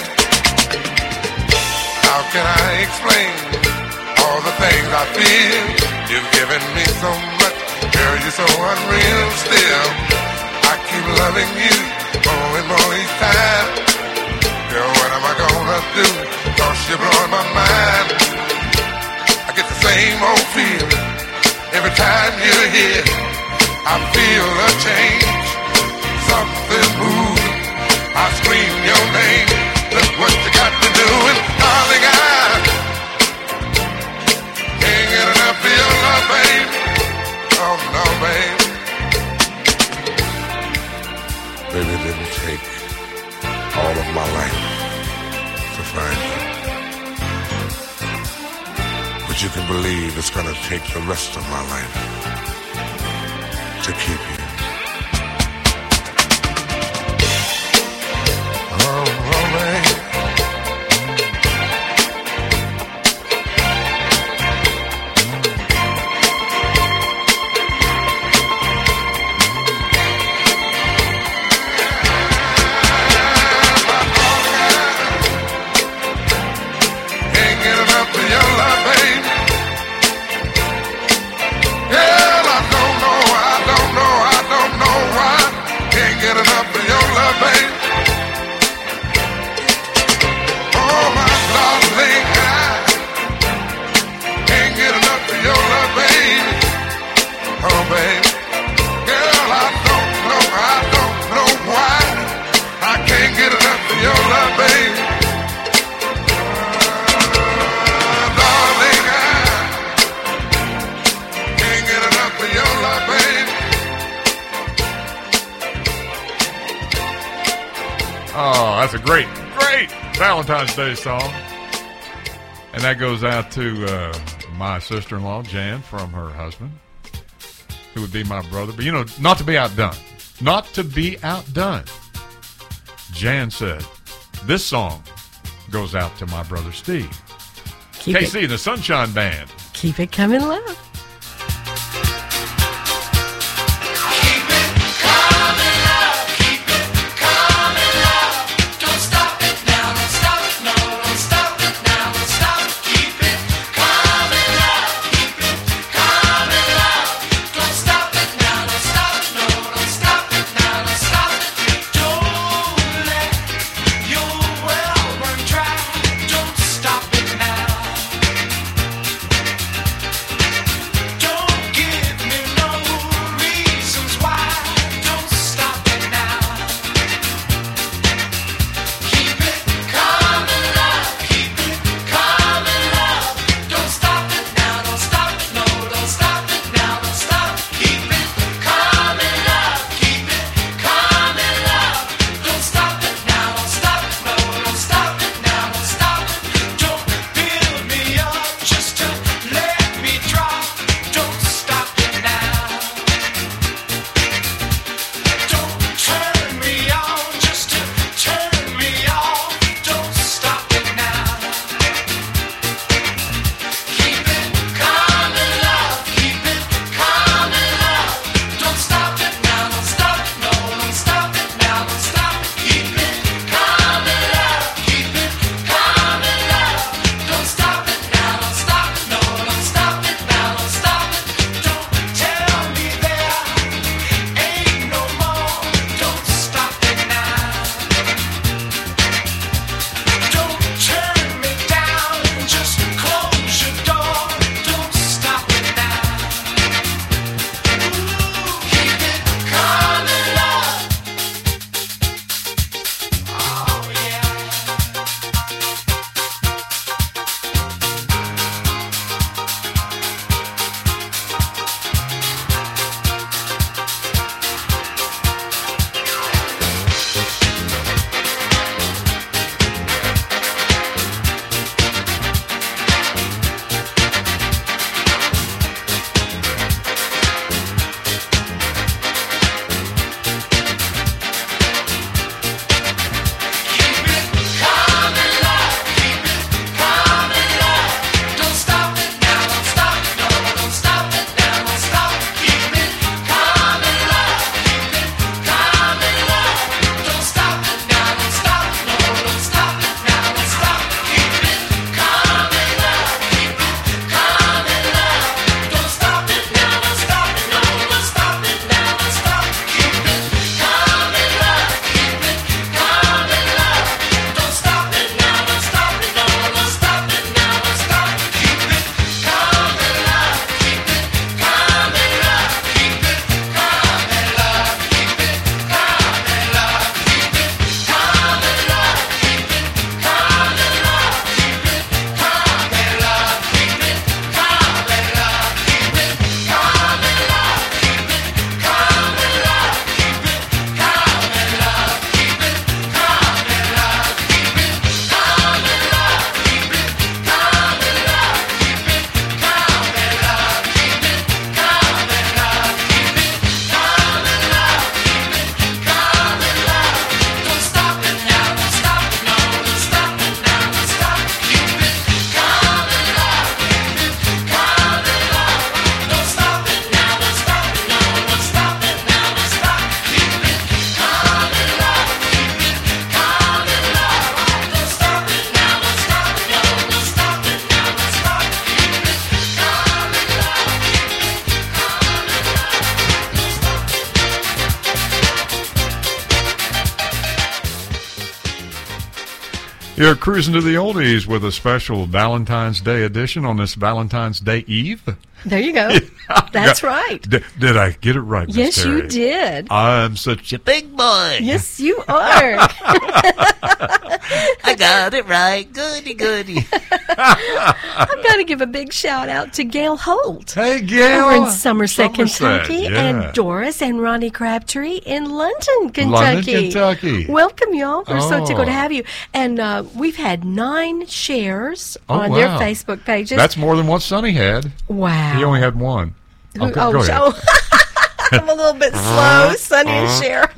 how can I explain all the things I feel? You've given me so much, girl, you're so unreal still. I keep loving you more and more each time. Girl, what am I gonna do? Cause you're blowing my mind. I get the same old feeling every time you're here. I feel a change, something moving. I scream your name. Look what you got to do, and darling, I can't get enough of your love, babe. Oh no, babe. Baby, it didn't take all of my life to find you, but you can believe it's gonna take the rest of my life to keep you. Oh, oh, babe. Can't get enough of your love, babe. Girl, I don't know, I don't know, I don't know why. Can't get enough of your love, babe. Oh, my darling, I can't get enough of your love, babe. Oh, babe. Girl, I don't know, I don't know why. I can't get enough of your love, babe. Darling, I can't get enough of your love, babe.
Oh, that's a great, great Valentine's Day song. And that goes out to uh, my sister-in-law, Jan, from her husband, who would be my brother. But, you know, not to be outdone. Not to be outdone. Jan said, this song goes out to my brother Steve.
Keep
K
it,
C, the Sunshine Band.
keep it coming, love.
Don't stop it now, don't stop it, no, don't stop it now, don't stop it, keep it coming, love, keep it coming, love. Don't stop it now, don't stop it, no, don't stop it now, don't stop it. Don't let your well run dry, don't stop it now.
You're cruising to the oldies with a special Valentine's Day edition on this Valentine's Day Eve.
There you go. That's right.
D- did I get it right, Miss
Yes,
Terry?
you did.
I'm such a big boy.
Yes, you are.
I got it right. Goody, goody.
I've got to give a big shout out to Gail Holt.
Hey, Gail.
Over in Somerset,
Somerset,
Kentucky.
yeah.
And Doris and Ronnie Crabtree in London, Kentucky.
London, Kentucky.
Welcome, y'all. We're so
Oh.
tickled to have you. And uh, we've had nine shares
Oh,
on their
wow.
Facebook pages.
That's more than what Sonny had.
Wow.
He only had one.
Who-
Okay,
oh,
go ahead.
oh. I'm a little bit slow, Sonny and
Uh-huh.
Cher.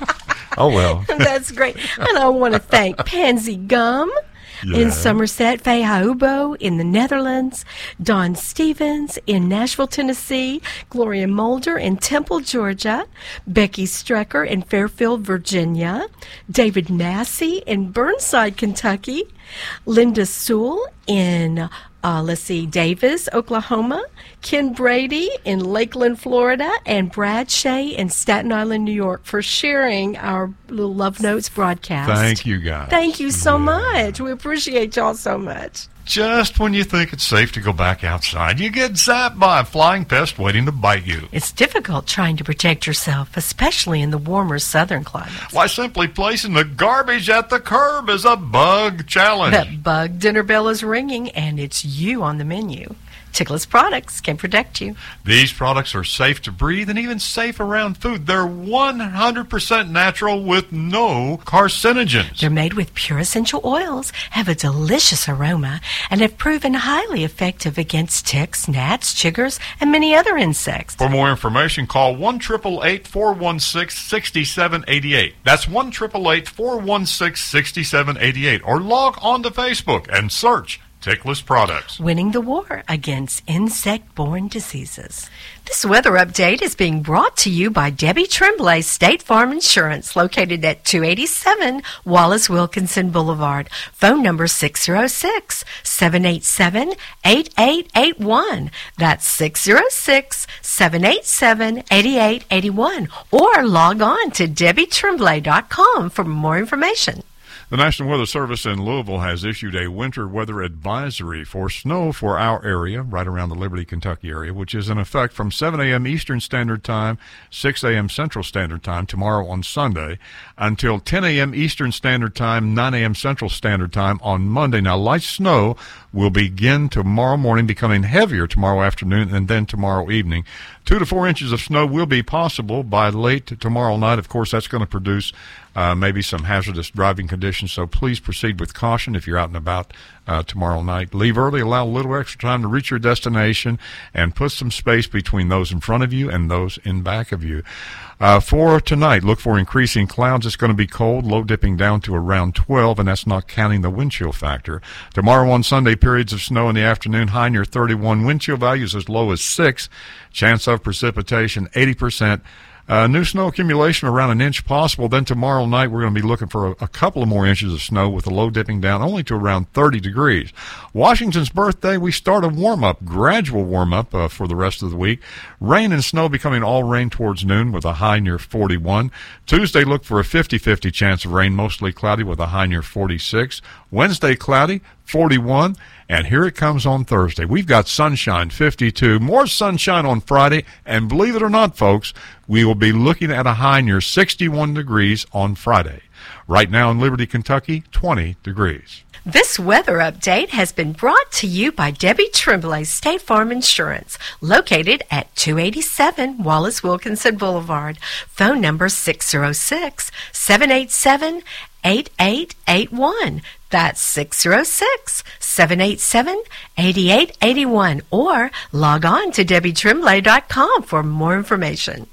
Oh, well.
That's great. And I want to thank Pansy Gum
Yeah.
in Somerset, Faye Haubo in the Netherlands, Don Stevens in Nashville, Tennessee, Gloria Mulder in Temple, Georgia, Becky Strecker in Fairfield, Virginia, David Massey in Burnside, Kentucky, Linda Sewell in Uh, let's see, Davis, Oklahoma, Ken Brady in Lakeland, Florida, and Brad Shea in Staten Island, New York for sharing our little Love Notes broadcast.
Thank you, guys.
Thank you so much. We appreciate y'all so much.
Just when you think it's safe to go back outside, you get zapped by a flying pest waiting to bite you.
It's difficult trying to protect yourself, especially in the warmer southern climates.
Why, simply placing the garbage at the curb is a bug challenge.
That bug dinner bell is ringing, and it's you on the menu. Tickless products can protect you.
These products are safe to breathe and even safe around food. They're one hundred percent natural with no carcinogens.
They're made with pure essential oils, have a delicious aroma, and have proven highly effective against ticks, gnats, chiggers, and many other insects.
For more information, call one eight eight eight, four one six, six seven eight eight. That's one eight eight eight, four one six, six seven eight eight. Or log on to Facebook and search Tickless Products.
Winning the war against insect-borne diseases. This weather update is being brought to you by Debbie Tremblay State Farm Insurance, located at two eighty-seven Wallace Wilkinson Boulevard. Phone number six oh six, seven eight seven, eight eight eight one. That's six oh six, seven eight seven, eight eight eight one. Or log on to debbie tremblay dot com for more information.
The National Weather Service in Louisville has issued a winter weather advisory for snow for our area, right around the Liberty, Kentucky area, which is in effect from seven a.m. Eastern Standard Time, six a.m. Central Standard Time tomorrow on Sunday, until ten a.m. Eastern Standard Time, nine a.m. Central Standard Time on Monday. Now, light snow will begin tomorrow morning, becoming heavier tomorrow afternoon and then tomorrow evening. Two to four inches of snow will be possible by late tomorrow night. Of course, that's going to produce uh, maybe some hazardous driving conditions, so please proceed with caution if you're out and about uh, tomorrow night. Leave early, allow a little extra time to reach your destination, and put some space between those in front of you and those in back of you. Uh, for tonight, look for increasing clouds. It's going to be cold, low dipping down to around twelve, and that's not counting the wind chill factor. Tomorrow on Sunday, periods of snow in the afternoon, high near thirty-one, wind chill values as low as six, chance of precipitation eighty percent. Uh, new snow accumulation around an inch possible. Then tomorrow night we're going to be looking for a, a couple of more inches of snow with the low dipping down only to around thirty degrees. Washington's birthday, we start a warm-up, gradual warm-up uh, for the rest of the week. Rain and snow becoming all rain towards noon with a high near forty-one. Tuesday, look for a fifty-fifty chance of rain, mostly cloudy with a high near forty-six. Wednesday, cloudy, forty-one. And here it comes on Thursday. We've got sunshine, fifty-two. More sunshine on Friday. And believe it or not, folks, we will be looking at a high near sixty-one degrees on Friday. Right now in Liberty, Kentucky, twenty degrees.
This weather update has been brought to you by Debbie Tremblay State Farm Insurance, located at two eighty-seven Wallace Wilkinson Boulevard. Phone number six oh six, seven eight seven, eight eight eight one. That's six oh six, seven eight seven, eight eight eight one. Or log on to debbie tremblay dot com for more information.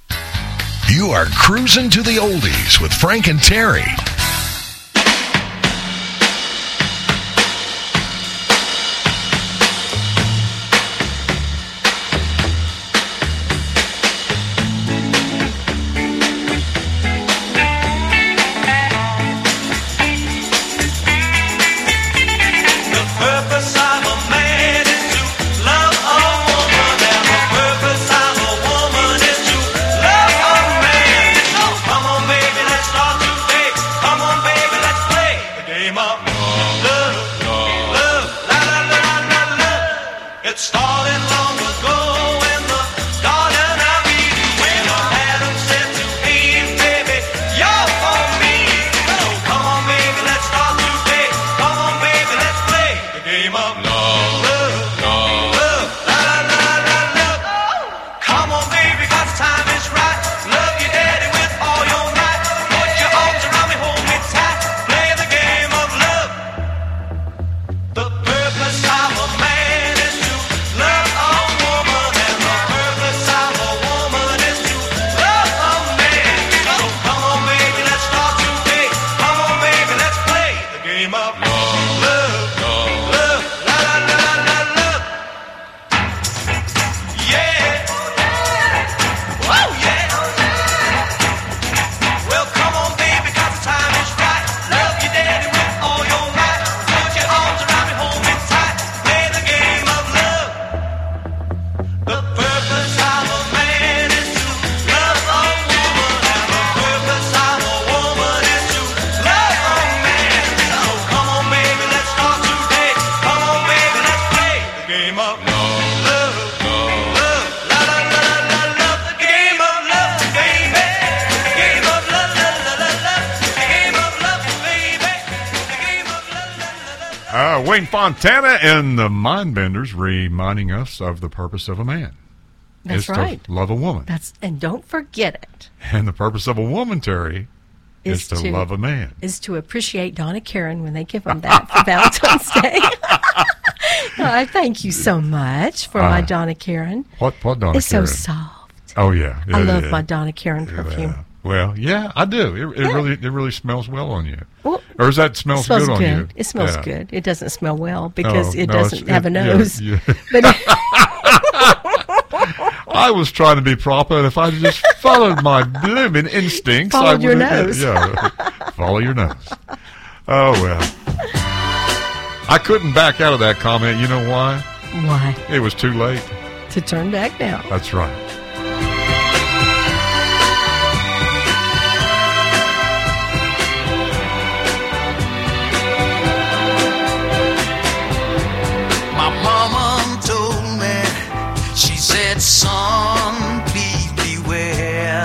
You are cruising to the oldies with Frank and Terry.
Come
Yeah, Wayne Fontana and the Mindbenders reminding us of the purpose of a man.
That's
is
right.
To love a woman.
That's and don't forget it.
And the purpose of a woman, Terry, is,
Is
to,
to-
love a man.
Is to appreciate Donna Karen when they give them that for Valentine's Day. I thank you so much for my
Uh,
Donna Karen.
What what Donna
It's
Karen?
so soft.
Oh yeah,
I
yeah,
love
yeah.
my Donna Karen perfume.
Yeah. Well, yeah, I do. It, it
Yeah.
really it really smells well on you.
Well,
or does that
It
smells,
smells
good,
good.
on you?
It smells
Yeah.
good. It doesn't smell well because
Oh,
it
no,
doesn't
it's-
have a
it- yeah,
nose.
yeah.
But
I was trying to be proper, and if I just followed my blooming instincts, I
Followed your
would
nose.
Yeah, follow your nose. Oh well, I couldn't back out of that comment. You know why?
why?
It was too late.
To turn back now.
That's right.
My mama told me, she said, son, please beware.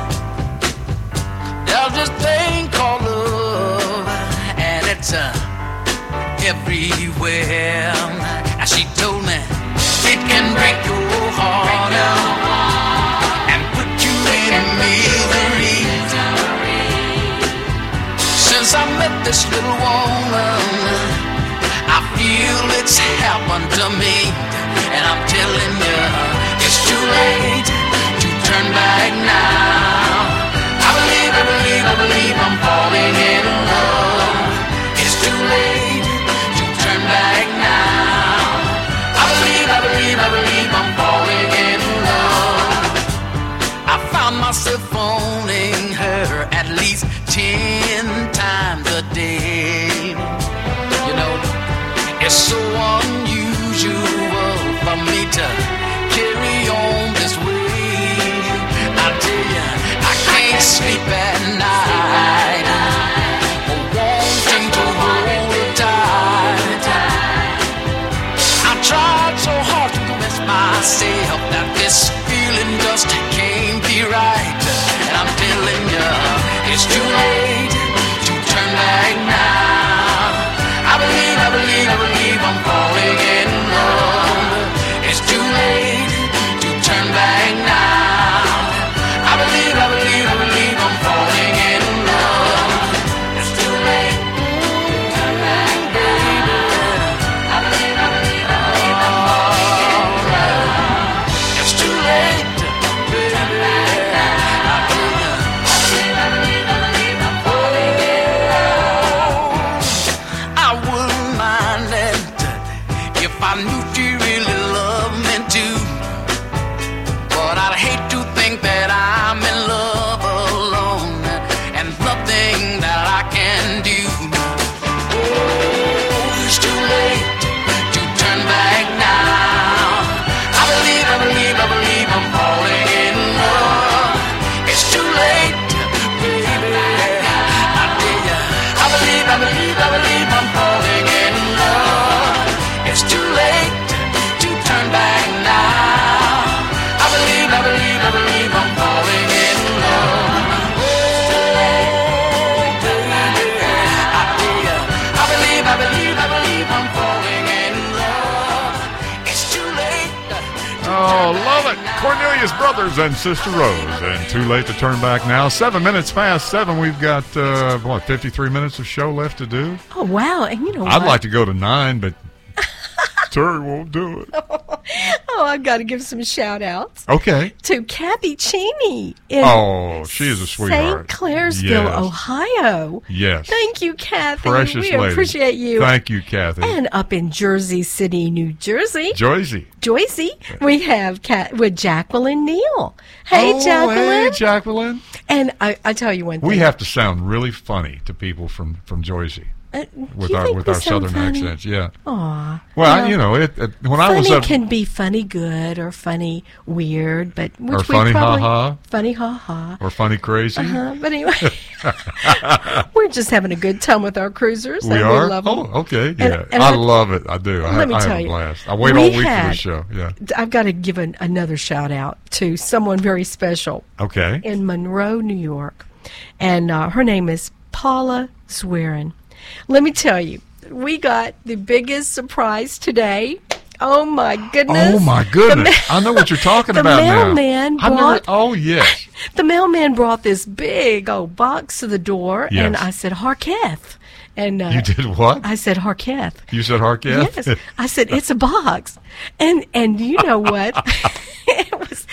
There's this thing called love, and it's uh, everywhere. And she told me, it can break your heart out and put you in misery. Since I met this little woman, I feel it's happened to me, and I'm telling you, it's too late to turn back now. I believe, I believe, I believe I'm falling in love. It's too late to turn back now. I believe, I believe, I believe I'm falling in love. I found myself phoning her at least ten times a day. You know, it's so unusual for me to carry on this way. I tell you, I can't sleep at night, wanting to hold her tight. I tried so hard to convince myself that this feeling just can't be right. And I'm telling you, it's too late to turn back now. I believe, I believe, I believe I'm falling in love. It's too late to turn back now. I believe, I believe, I believe I'm falling in love. It's too late to turn back, baby. I believe, I believe, I believe I'm falling in love. It's too late, baby. I believe, I believe, I believe, I believe I'm falling in love. I wouldn't mind it if I knew she really loved me too. But I'd hate to think that I'm in love alone and nothing that I can do. Oh, it's too late to turn back now. I believe, I believe, I believe I'm falling in love. It's too late, baby. I tell ya, I believe, I believe, I believe I'm falling in love. It's too late to turn back now. I believe, I believe, I believe I'm falling in love. Oh, baby, I tell ya, I believe, I believe, I believe I'm falling in love. It's too late.
Oh, love it. Cornelius Brothers and Sister Rose. And too late to turn back now. Seven minutes past seven. We've got, uh, what, fifty-three minutes of show left to do?
Oh, wow. And you know
I'd
what?
like to go to nine, but Terry won't do it.
Oh, I've got to give some shout-outs
Okay.
to Kathy Cheney in
Oh, she is a sweetheart.
Saint Clairsville,
Yes.
Ohio.
Yes.
Thank you, Kathy.
Precious
we
lady.
appreciate you.
Thank you, Kathy.
And up in Jersey City, New Jersey,
Joycey.
Joycey, we have Cat with Jacqueline Neal. Hey,
Oh,
Jacqueline.
Hey, Jacqueline.
And I, I tell you one thing.
We have to sound really funny to people from, from Joycey.
Uh,
With
you
our
think
with
we
our
sound
southern
funny?
accents, yeah.
Aw.
Well, you know, it, it when I
funny
was up,
can be funny good or funny weird, but which
Or
we
funny
probably,
ha-ha.
funny ha ha.
or funny crazy,
Uh-huh. But anyway, we're just having a good time with our cruisers.
we
and
are.
We love them.
Oh, okay,
And-
yeah.
and
I,
I-
love it. I do. I,
Let me
I
tell
have a
you,
blast. I wait
we
all week for
had-
this show. Yeah.
I've got to give an, another shout out to someone very special
Okay.
in Monroe, New York, and uh, her name is Paula Swearin. Let me tell you, we got the biggest surprise today. Oh my goodness!
Oh my goodness! I know what you're talking
the
about now.
mailman
I've
brought.
never, oh yes.
The mailman brought this big old box to the door,
Yes.
and I said, Harketh. And uh,
You did what?
I said, Harketh.
You said Harketh?
Yes. I said, it's a box. And and you know what? It was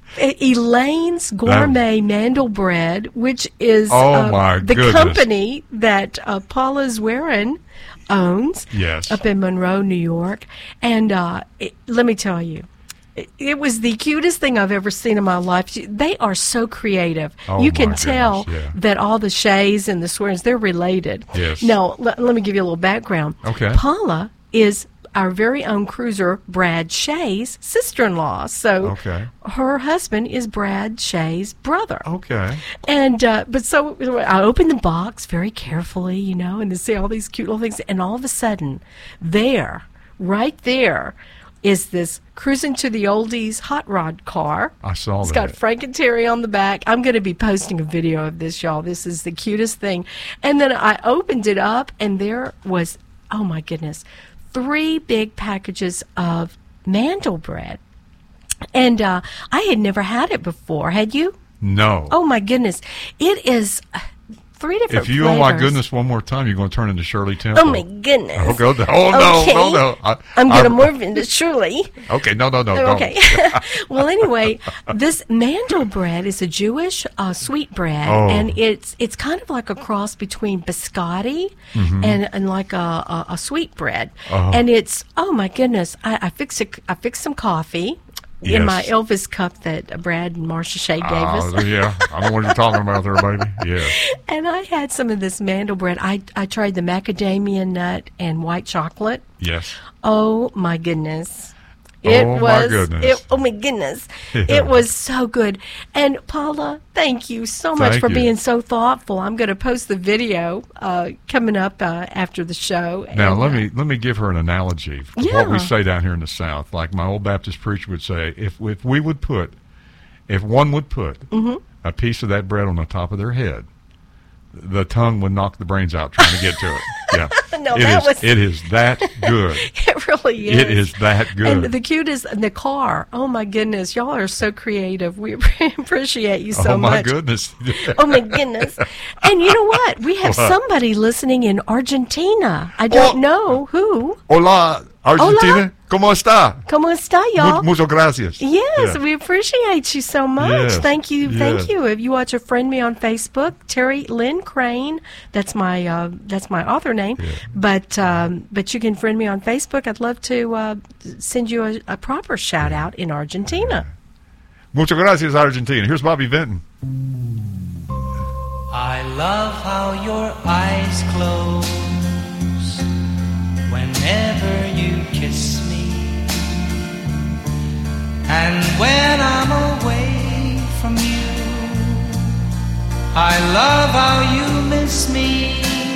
Elaine's Gourmet Mandel Bread, which is
Oh,
uh,
my
the
goodness.
company that uh, Paula Zwerin owns
Yes.
up in Monroe, New York. And uh, it, let me tell you, it, it was the cutest thing I've ever seen in my life. They are so creative.
Oh,
you can
my
tell
goodness, yeah.
that all the Shays and the Swearens, they're related.
Yes.
Now, let, let me give you a little background.
Okay.
Paula is our very own cruiser, Brad Shay's sister-in-law. So
Okay.
her husband is Brad Shay's brother.
Okay.
And, uh, but so I opened the box very carefully, you know, and to see all these cute little things. And all of a sudden, there, right there, is this Cruising to the Oldies hot rod car.
I saw
It's
that.
got Frank and Terry on the back. I'm going to be posting a video of this, y'all. This is the cutest thing. And then I opened it up, and there was, oh my goodness, three big packages of mandel bread. And uh, I had never had it before. Had you?
No.
Oh my goodness. It is uh, three different
If you,
flavors.
oh my goodness, one more time, you're going to turn into Shirley Temple.
Oh my goodness.
Oh, go, oh no,
Okay.
no, no. I,
I'm going to
I-
morph into Shirley.
Okay, no, no, no,
Okay.
don't.
Well, anyway, this mandel bread is a Jewish uh, sweet bread,
Oh.
and it's it's kind of like a cross between biscotti
Mhm.
and and like a, a, a sweet bread.
Oh.
And it's oh my goodness, I, I fixed a, I fixed some coffee. In
Yes.
my Elvis cup that Brad and Marcia Shea gave
Oh,
us.
yeah, I know what you're talking about there, baby. Yeah.
And I had some of this mandel bread. I, I tried the macadamia nut and white chocolate.
Yes.
Oh my goodness. It
Oh, my
was
goodness.
It, oh my goodness.
Yeah.
It was so good. And Paula, thank you so much
Thank
for
you.
being so thoughtful. I'm going to post the video uh, coming up uh, after the show.
Now
And,
let
uh,
me let me give her an analogy of
Yeah.
what we say down here in the South. Like my old Baptist preacher would say, if if we would put, if one would put
Mhm.
a piece of that bread on the top of their head, the tongue would knock the brains out trying to get to it. Yeah,
No,
it
that
is-
was-
it is that good.
It really is.
It is that good.
And the cutest, the car. Oh my goodness, y'all are so creative. We appreciate you so
oh my
much.
goodness.
Oh my goodness. And you know what? We have
What?
somebody listening in Argentina. I don't
Oh.
know who.
Hola, Argentina. ¿Cómo está?
¿Cómo está, y'all?
Mu- Muchas gracias.
Yes,
Yeah.
we appreciate you so much.
Yes,
Thank you, thank
yes.
you. If you watch a friend me on Facebook, Terry Lynn Crane, that's my uh, that's my author name. But um, but you can friend me on Facebook. I'd love to uh, send you a, a proper shout out in Argentina.
Muchas gracias, Argentina. Here's Bobby Vinton.
I love how your eyes close whenever you kiss me. And when I'm away from you, I love how you miss me.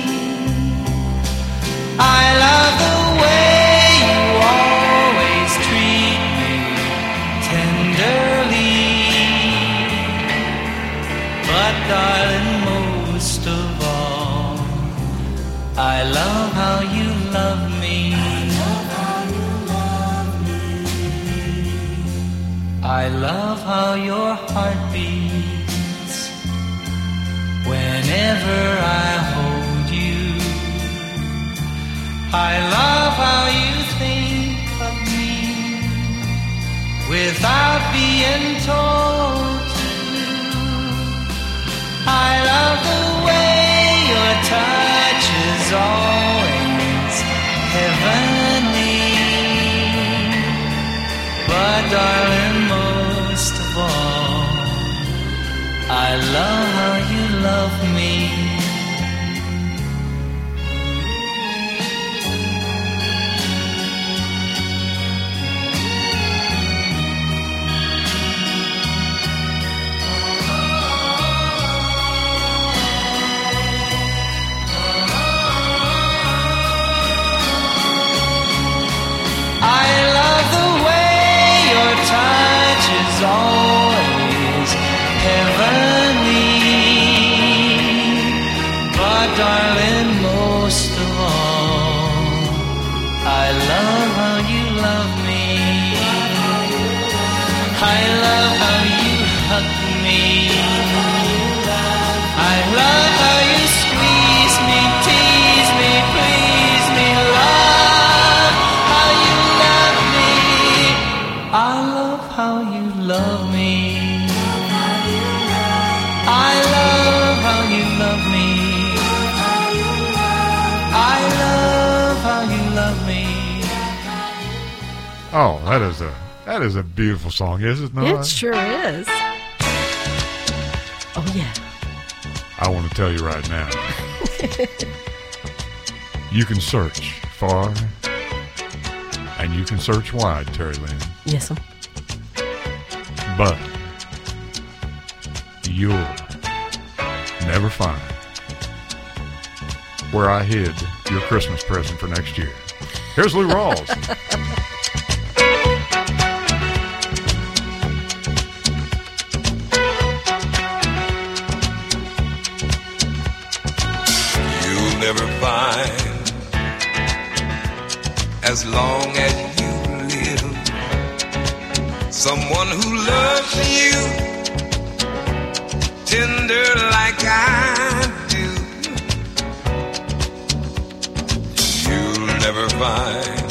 I love the way you always treat me tenderly. But darling, most of all, I love how you love me. I love how your heart beats whenever I hold you. I love how you think of me without being told to. I love the way your touch is always heavenly. But darling, most of all, I love how you love me. I love the way your touch is always heavenly. But darling, most of all,
Oh, that is a that is a beautiful song, is it not?
It sure is. Oh, yeah.
I want to tell you right now. You can search far and you can search wide, Terry Lynn.
Yes, sir.
But you'll never find where I hid your Christmas present for next year. Here's Lou Rawls.
You'll never find, as long as you live, someone who loves you tender like I do. You'll never find,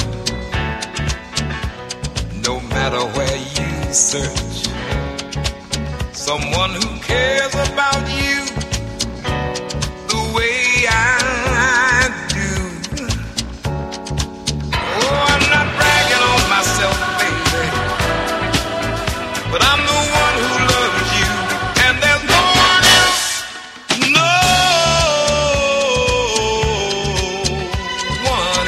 no matter where you search, someone who cares about you the way I do. Oh, I'm not bragging on myself, baby, but I'm the one who loves you, and there's no one else, no one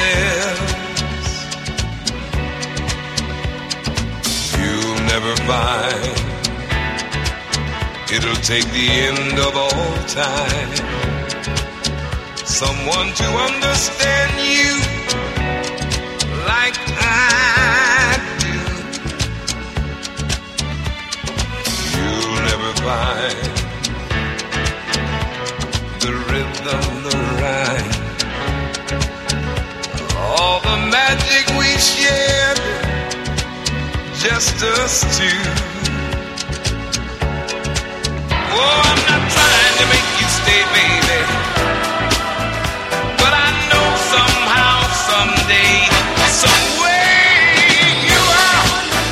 else. You'll never find, it'll take the end of all time, someone to understand you like I do. You'll never find the rhythm, the rhyme, all the magic we shared, just us two. Oh, I'm not trying to make you stay, baby, but I know somehow, someday, some way you are.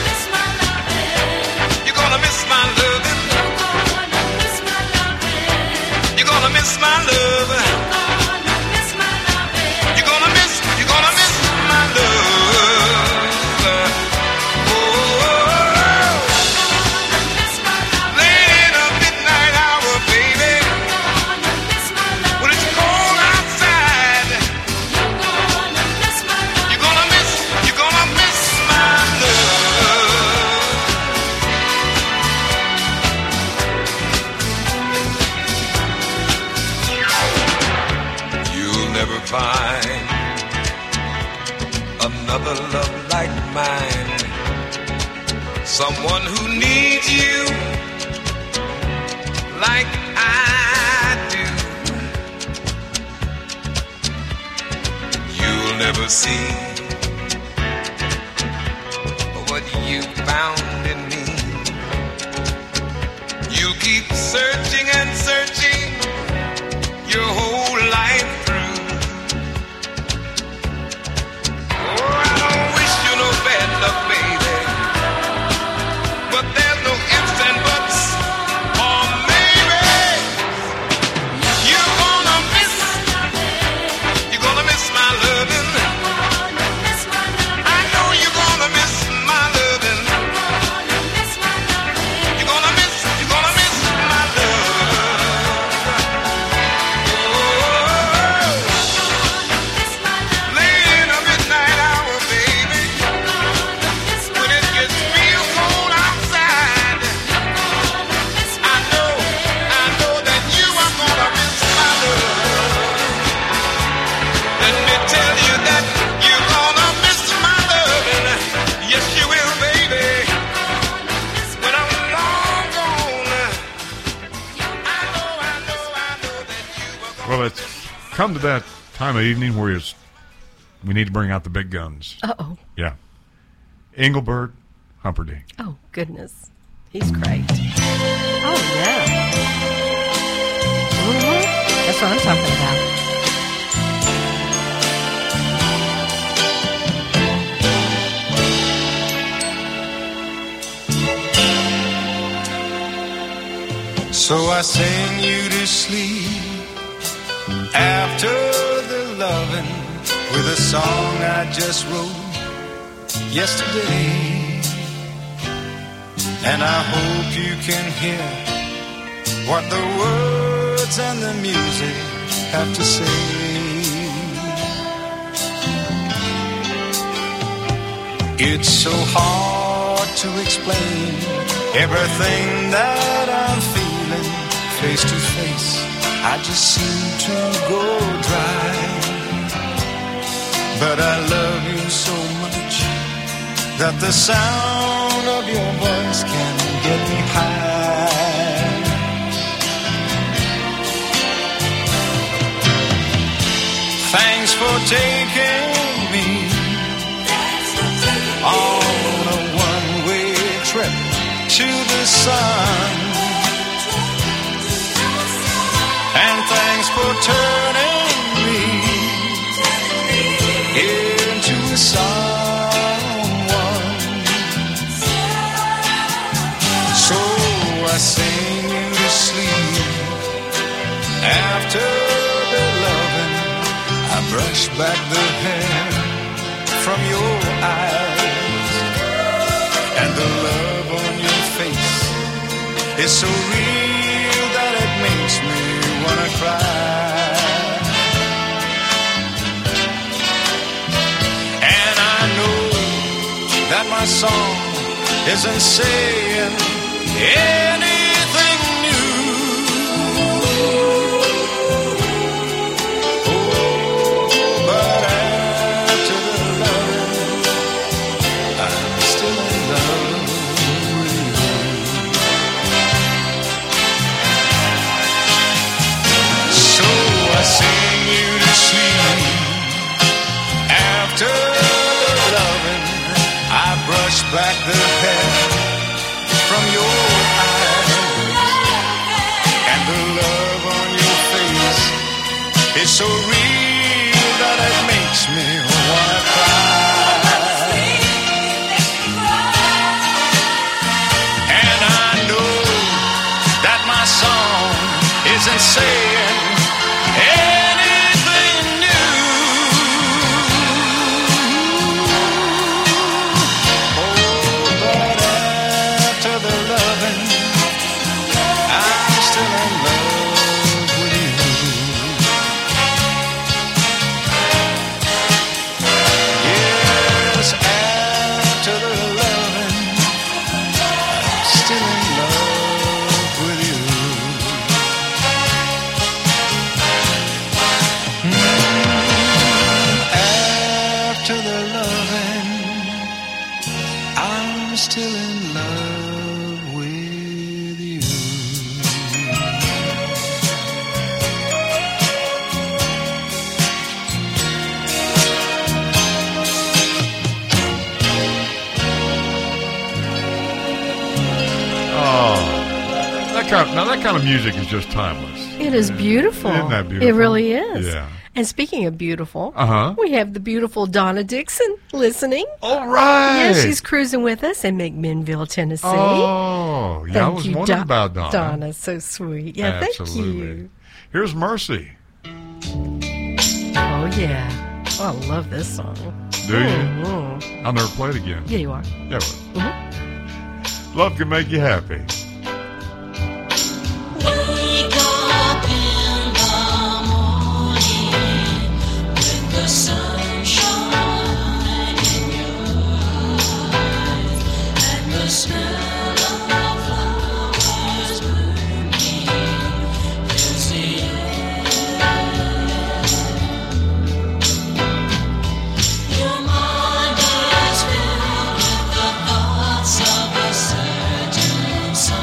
You're gonna miss my loving. You're gonna miss my loving. You're gonna miss, you're gonna miss my love. Oh, late in the midnight hour, baby, when it's cold outside, you're gonna miss, you're gonna miss my love. You'll never find another love like mine, someone who needs you like I do. You'll never see what you found in me. You keep searching and searching your whole life through. Oh, I don't wish you no bad luck, baby, but there's no ifs and buts, or maybe you're gonna miss, you're gonna miss my loving. I know you're gonna miss my loving. You're gonna miss, you're gonna miss my love. Oh, late in the midnight hour, baby, when it gets real cold outside, I know, I know that you are gonna miss my love. Let me tell you that you're gonna miss my loving. Yes, you will, baby. When I'm long gone, I know, I know, I know that you are gonna.
Well, it's come to that time of evening where it's, we need to bring out the big guns.
Uh-oh.
Yeah. Engelbert Humperdinck.
Oh, goodness. He's great. Oh, yeah. Mhm. That's what I'm talking about.
So I sing you to sleep after the loving with a song I just wrote yesterday, and I hope you can hear what the words and the music have to say. It's so hard to explain everything that I'm feeling face to face. I just seem to go dry, but I love you so much that the sound of your voice can get me high. Thanks for taking me on a one-way trip to the sun, and thanks for turning me into someone. So I sing you to sleep after the loving. I brush back the hair from your eyes, and the love on your face is so real that it makes me wanna cry. And I know that my song isn't saying anything new. Oh, but after the love, I'm still in love with you. So I sing you to sleep after the loving. I brush back the hair from your eyes, and the love on your face is so real that it makes me wanna cry. And I know that my song isn't saying anything new. Oh, but after the loving, I'm still in love with you. Yes, after the loving, I'm still in love with you. After the loving, I'm still in love with you.
Oh, that kind of, now that kind of music is just timeless.
It is beautiful.
Isn't that beautiful?
It really is.
Yeah.
And speaking of beautiful,
Uh-huh.
we have the beautiful Donna Dixon listening.
All right.
Yeah, she's cruising with us in McMinnville, Tennessee.
Oh, yeah, I
Thank
was
you,
wondering
Don-
about Donna.
Donna, so sweet. Yeah,
Absolutely.
thank you.
Here's Mercy.
Oh, yeah. Oh, I love this song.
Do you?
Mhm.
I'll never play it again.
Yeah, you are.
Yeah, well,
Mhm.
love can make you happy.
Wake up in the morning with the sunshine in your eyes and the smell of flowers blooming fills the air. Your mind is filled with the thoughts of a certain song.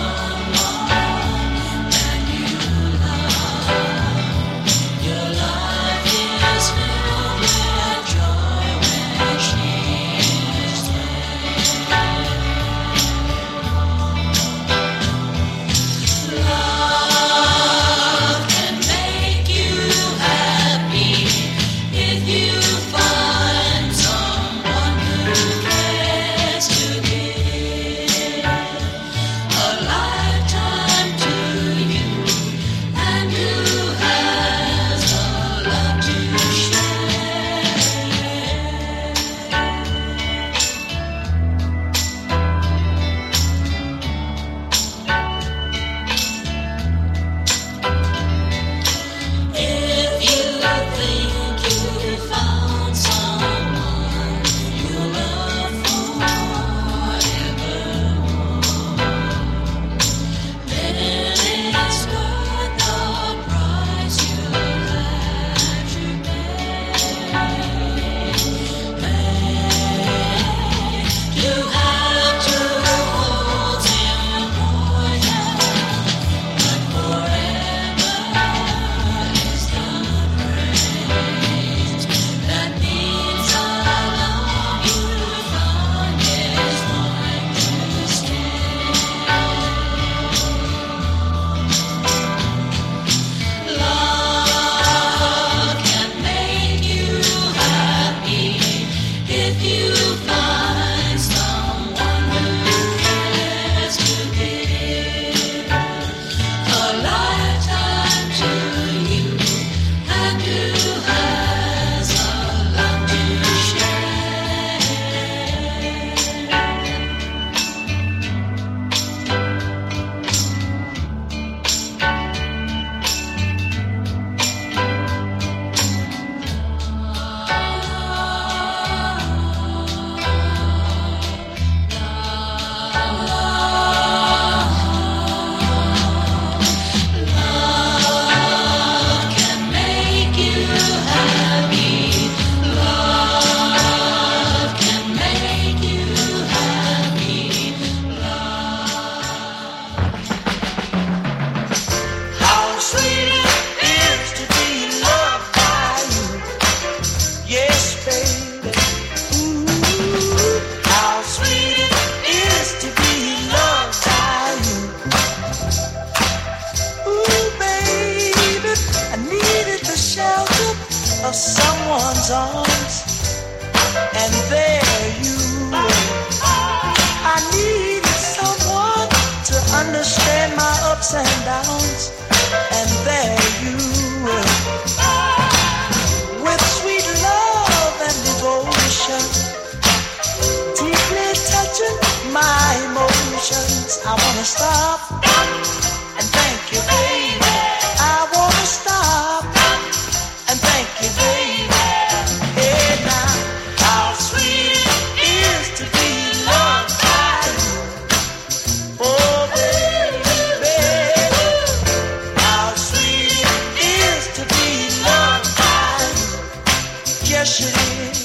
love's arms, and there you were. I needed someone to understand my ups and downs, and there you were. With sweet love and devotion, deeply touching my emotions. I wanna stop and thank you, baby. I wanna stop and thank you, baby. Hey now, how sweet it is to be loved by you. Oh baby, how sweet it is to be loved by you. Yes it is.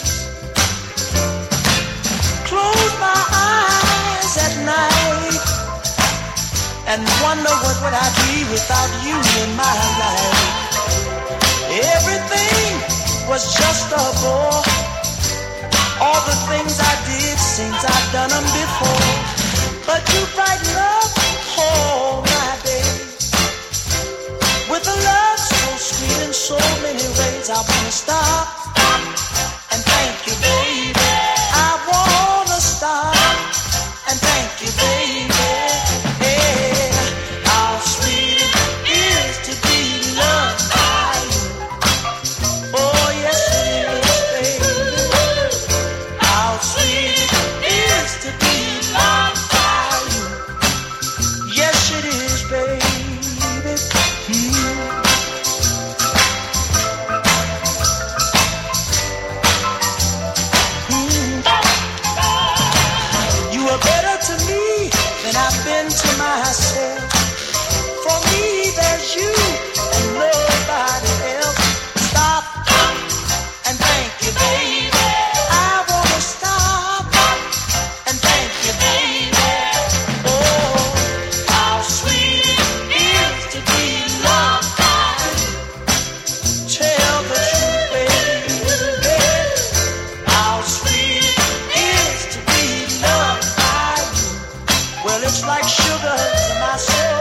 Close my eyes at night and wonder what would I be without you in my life. Everything was just a bore. All the things I did seems I've done them before. But you brighten up all my days with a love so sweet in so many ways. I wanna stop and thank you, baby. I wanna stop and thank you, baby. Hey, how sweet it is to be loved by you. Oh yes it is, baby. How sweet it is to be loved by you. Yes it is, baby. Hmm. You are better to me than I've been to myself. For me, there's you and nobody else. Stop and thank you, baby. I wanna stop and thank you, baby. Oh, how sweet it is to be loved by you. Tell the truth, baby. How sweet it is to be loved by you. Well, it's like sugar to my soul.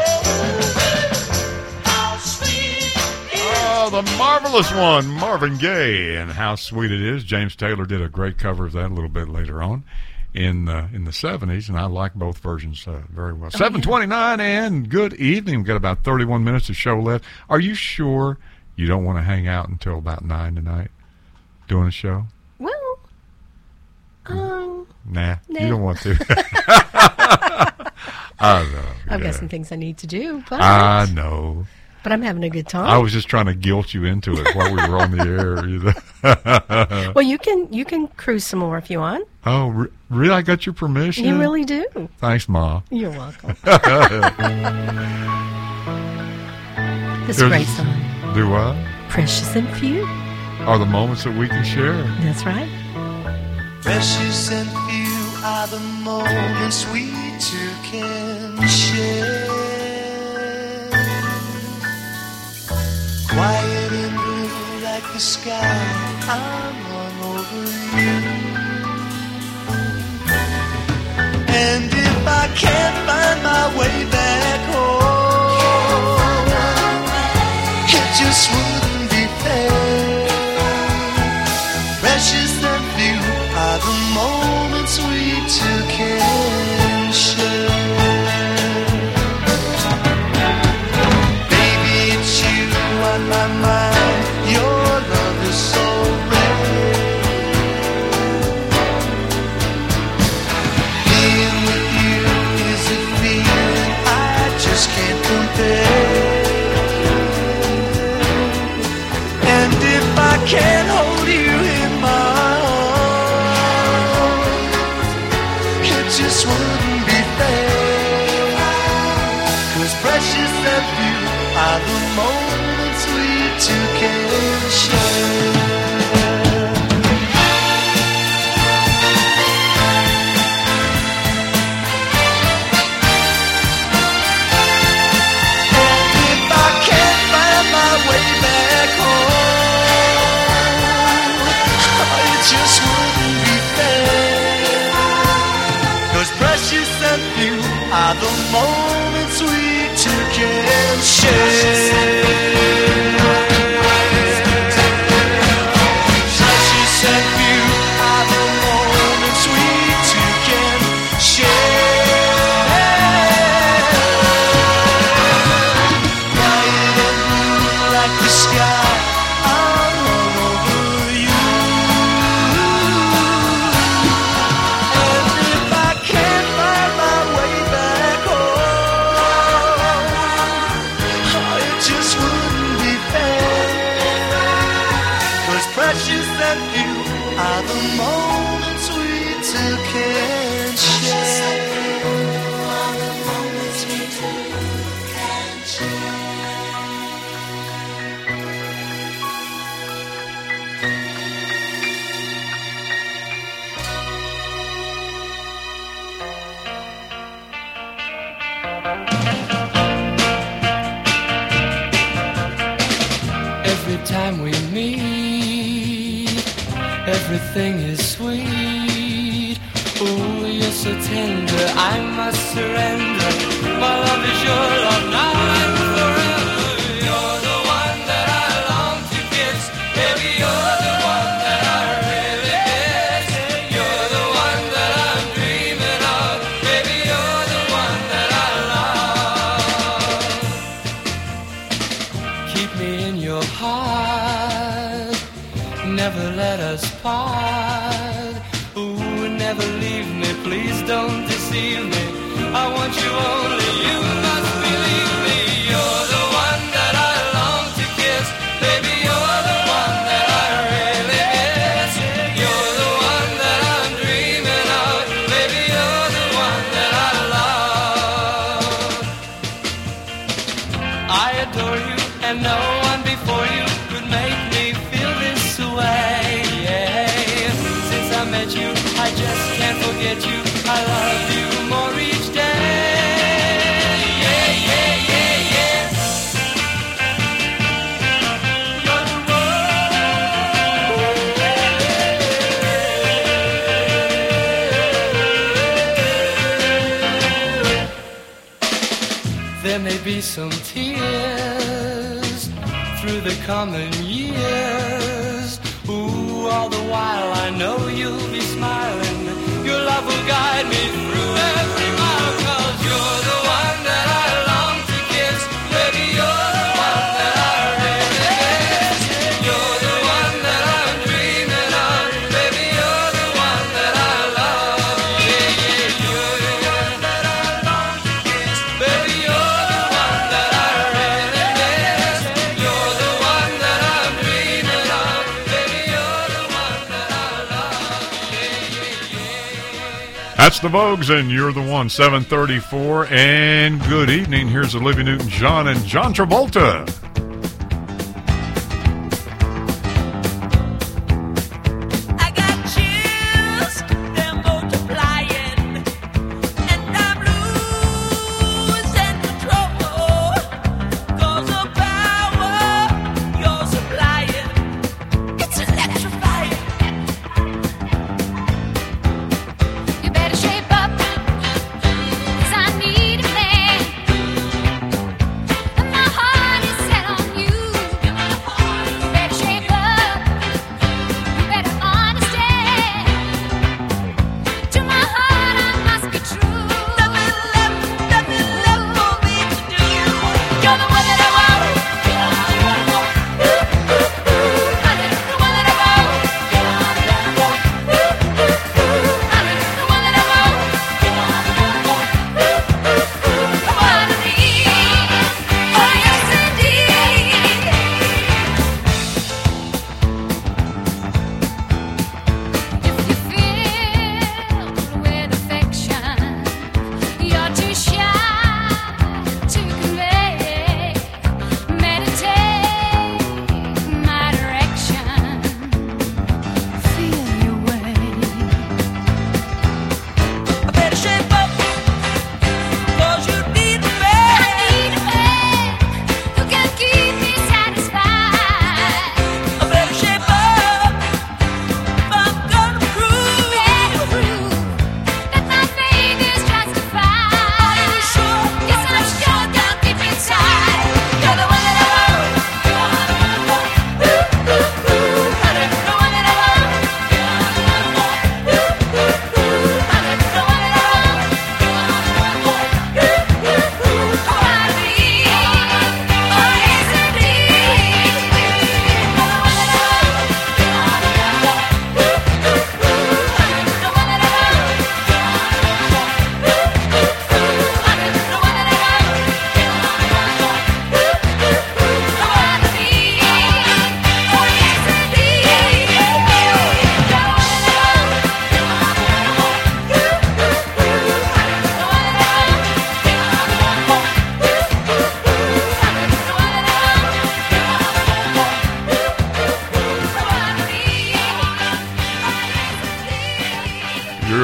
How sweet it is.
Oh, the marvelous one, Marvin Gaye, and How Sweet It Is. James Taylor did a great cover of that a little bit later on in uh, in the seventies, and I like both versions uh, very well. seven twenty-nine, and good evening. We've got about thirty-one minutes of show left. Are you sure you don't want to hang out until about nine tonight doing a show?
Well, um,
Nah,
Nah.
you don't want to. I know.
I've
yeah.
got some things I need to do, but
I know.
but I'm having a good time.
I was just trying to guilt you into it while we were on the air. You know?
well, you can you can cruise some more if you want.
Oh, re- really? I got your permission?
You really do.
Thanks, Ma.
You're welcome. This
There's-
great song,
Do what?
Precious and Few.
Are the moments that we can share.
That's right.
Precious and few are the moments we two can share. Quiet and blue like the sky, I'm hung over you. And if I can't find my way back home, it just wouldn't be fair. Precious and few are the moments we two can share. Baby, it's you on my mind. Your love is so rare. Being with you is a feeling I just can't compare. And if I can't hold you in my arms, it just wouldn't be fair. 'Cause precious and few are the moments we two can share. precious and few are the moments we two can share.
Every time we meet, everything is sweet. Oh, you're so tender, I must surrender. My love is your love now and forever. You're the one that I long to kiss. Baby, you're the one that I really miss. You're the one that I'm dreaming of. Baby, you're the one that I love. Keep me in your heart, never let us part. Ooh, never leave me, please don't deceive me. I want you only, you must believe me. You're the one that I long to kiss. Baby, you're the one that I really miss. You're the one that I'm dreaming of. Baby, you're the one that I love. I adore you, and no one before you could make me feel this way. Since I met you, I just can't forget you. I love you more each day. Yeah, yeah, yeah, yeah. You're the one. There may be some tears through the coming years. Ooh, all the while I know you'll be smiling. Your love will guide me through every mile. 'Cause you're the one that I long to kiss. Baby, you're the one that I really miss. You're the one that I'm dreaming of. Baby, you're the one that I love. Yeah, yeah, you're the one that I long to kiss. Baby, you're the one that I really miss. You're the one that I'm dreaming of. Baby, you're the one that I love. Yeah, yeah, yeah.
That's the Vogues, and you're the one. seven thirty-four, and good evening. Here's Olivia Newton-John and John Travolta.
I got chills, they're multiplying, and I'm losing control. 'Cause the power you're supplying, it's electrifying.
You better shape up, 'cause I need a man. And my heart is set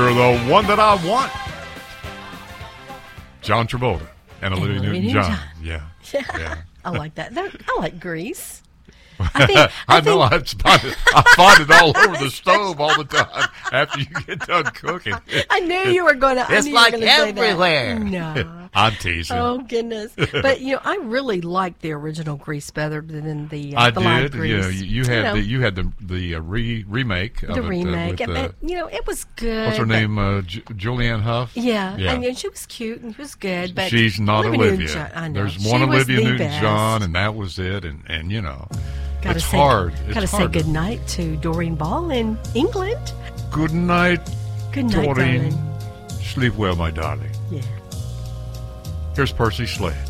You're the one that I want. John Travolta and Olivia
Olivia
Newton-John.
Newton-John.
Yeah.
Yeah,
Yeah.
I like that. That- I like Grease. I think.
I,
I
know I
think,
find it, I find it all over the stove all the time after you get done cooking.
I knew you were going to.
It's like everywhere.
No.
I'm teasing.
Oh goodness! But you know, I really like the original Grease better than the uh,
I
the live
did.
Grease.
Yeah, you, you had
know,
the you had the the uh, re remake of
the
it,
remake.
Uh, with,
and,
uh,
and, you know, it was good.
what's her
but-
name? Uh, Ju- Julianne Hough.
Yeah,
Yeah.
I mean, she was cute and she was good, but
She's not
Olivia
Olivia.
Newton-John- I know.
There's
She
one
was
Olivia
the
Newton-John,
best.
and that was it. And and you know,
Gotta
it's
say,
hard. It's
Gotta say
hard.
good night to Doreen Ball in England.
Good night,
Good night,
Doreen.
darling.
Sleep well, my darling.
Yeah.
Here's Percy Slade.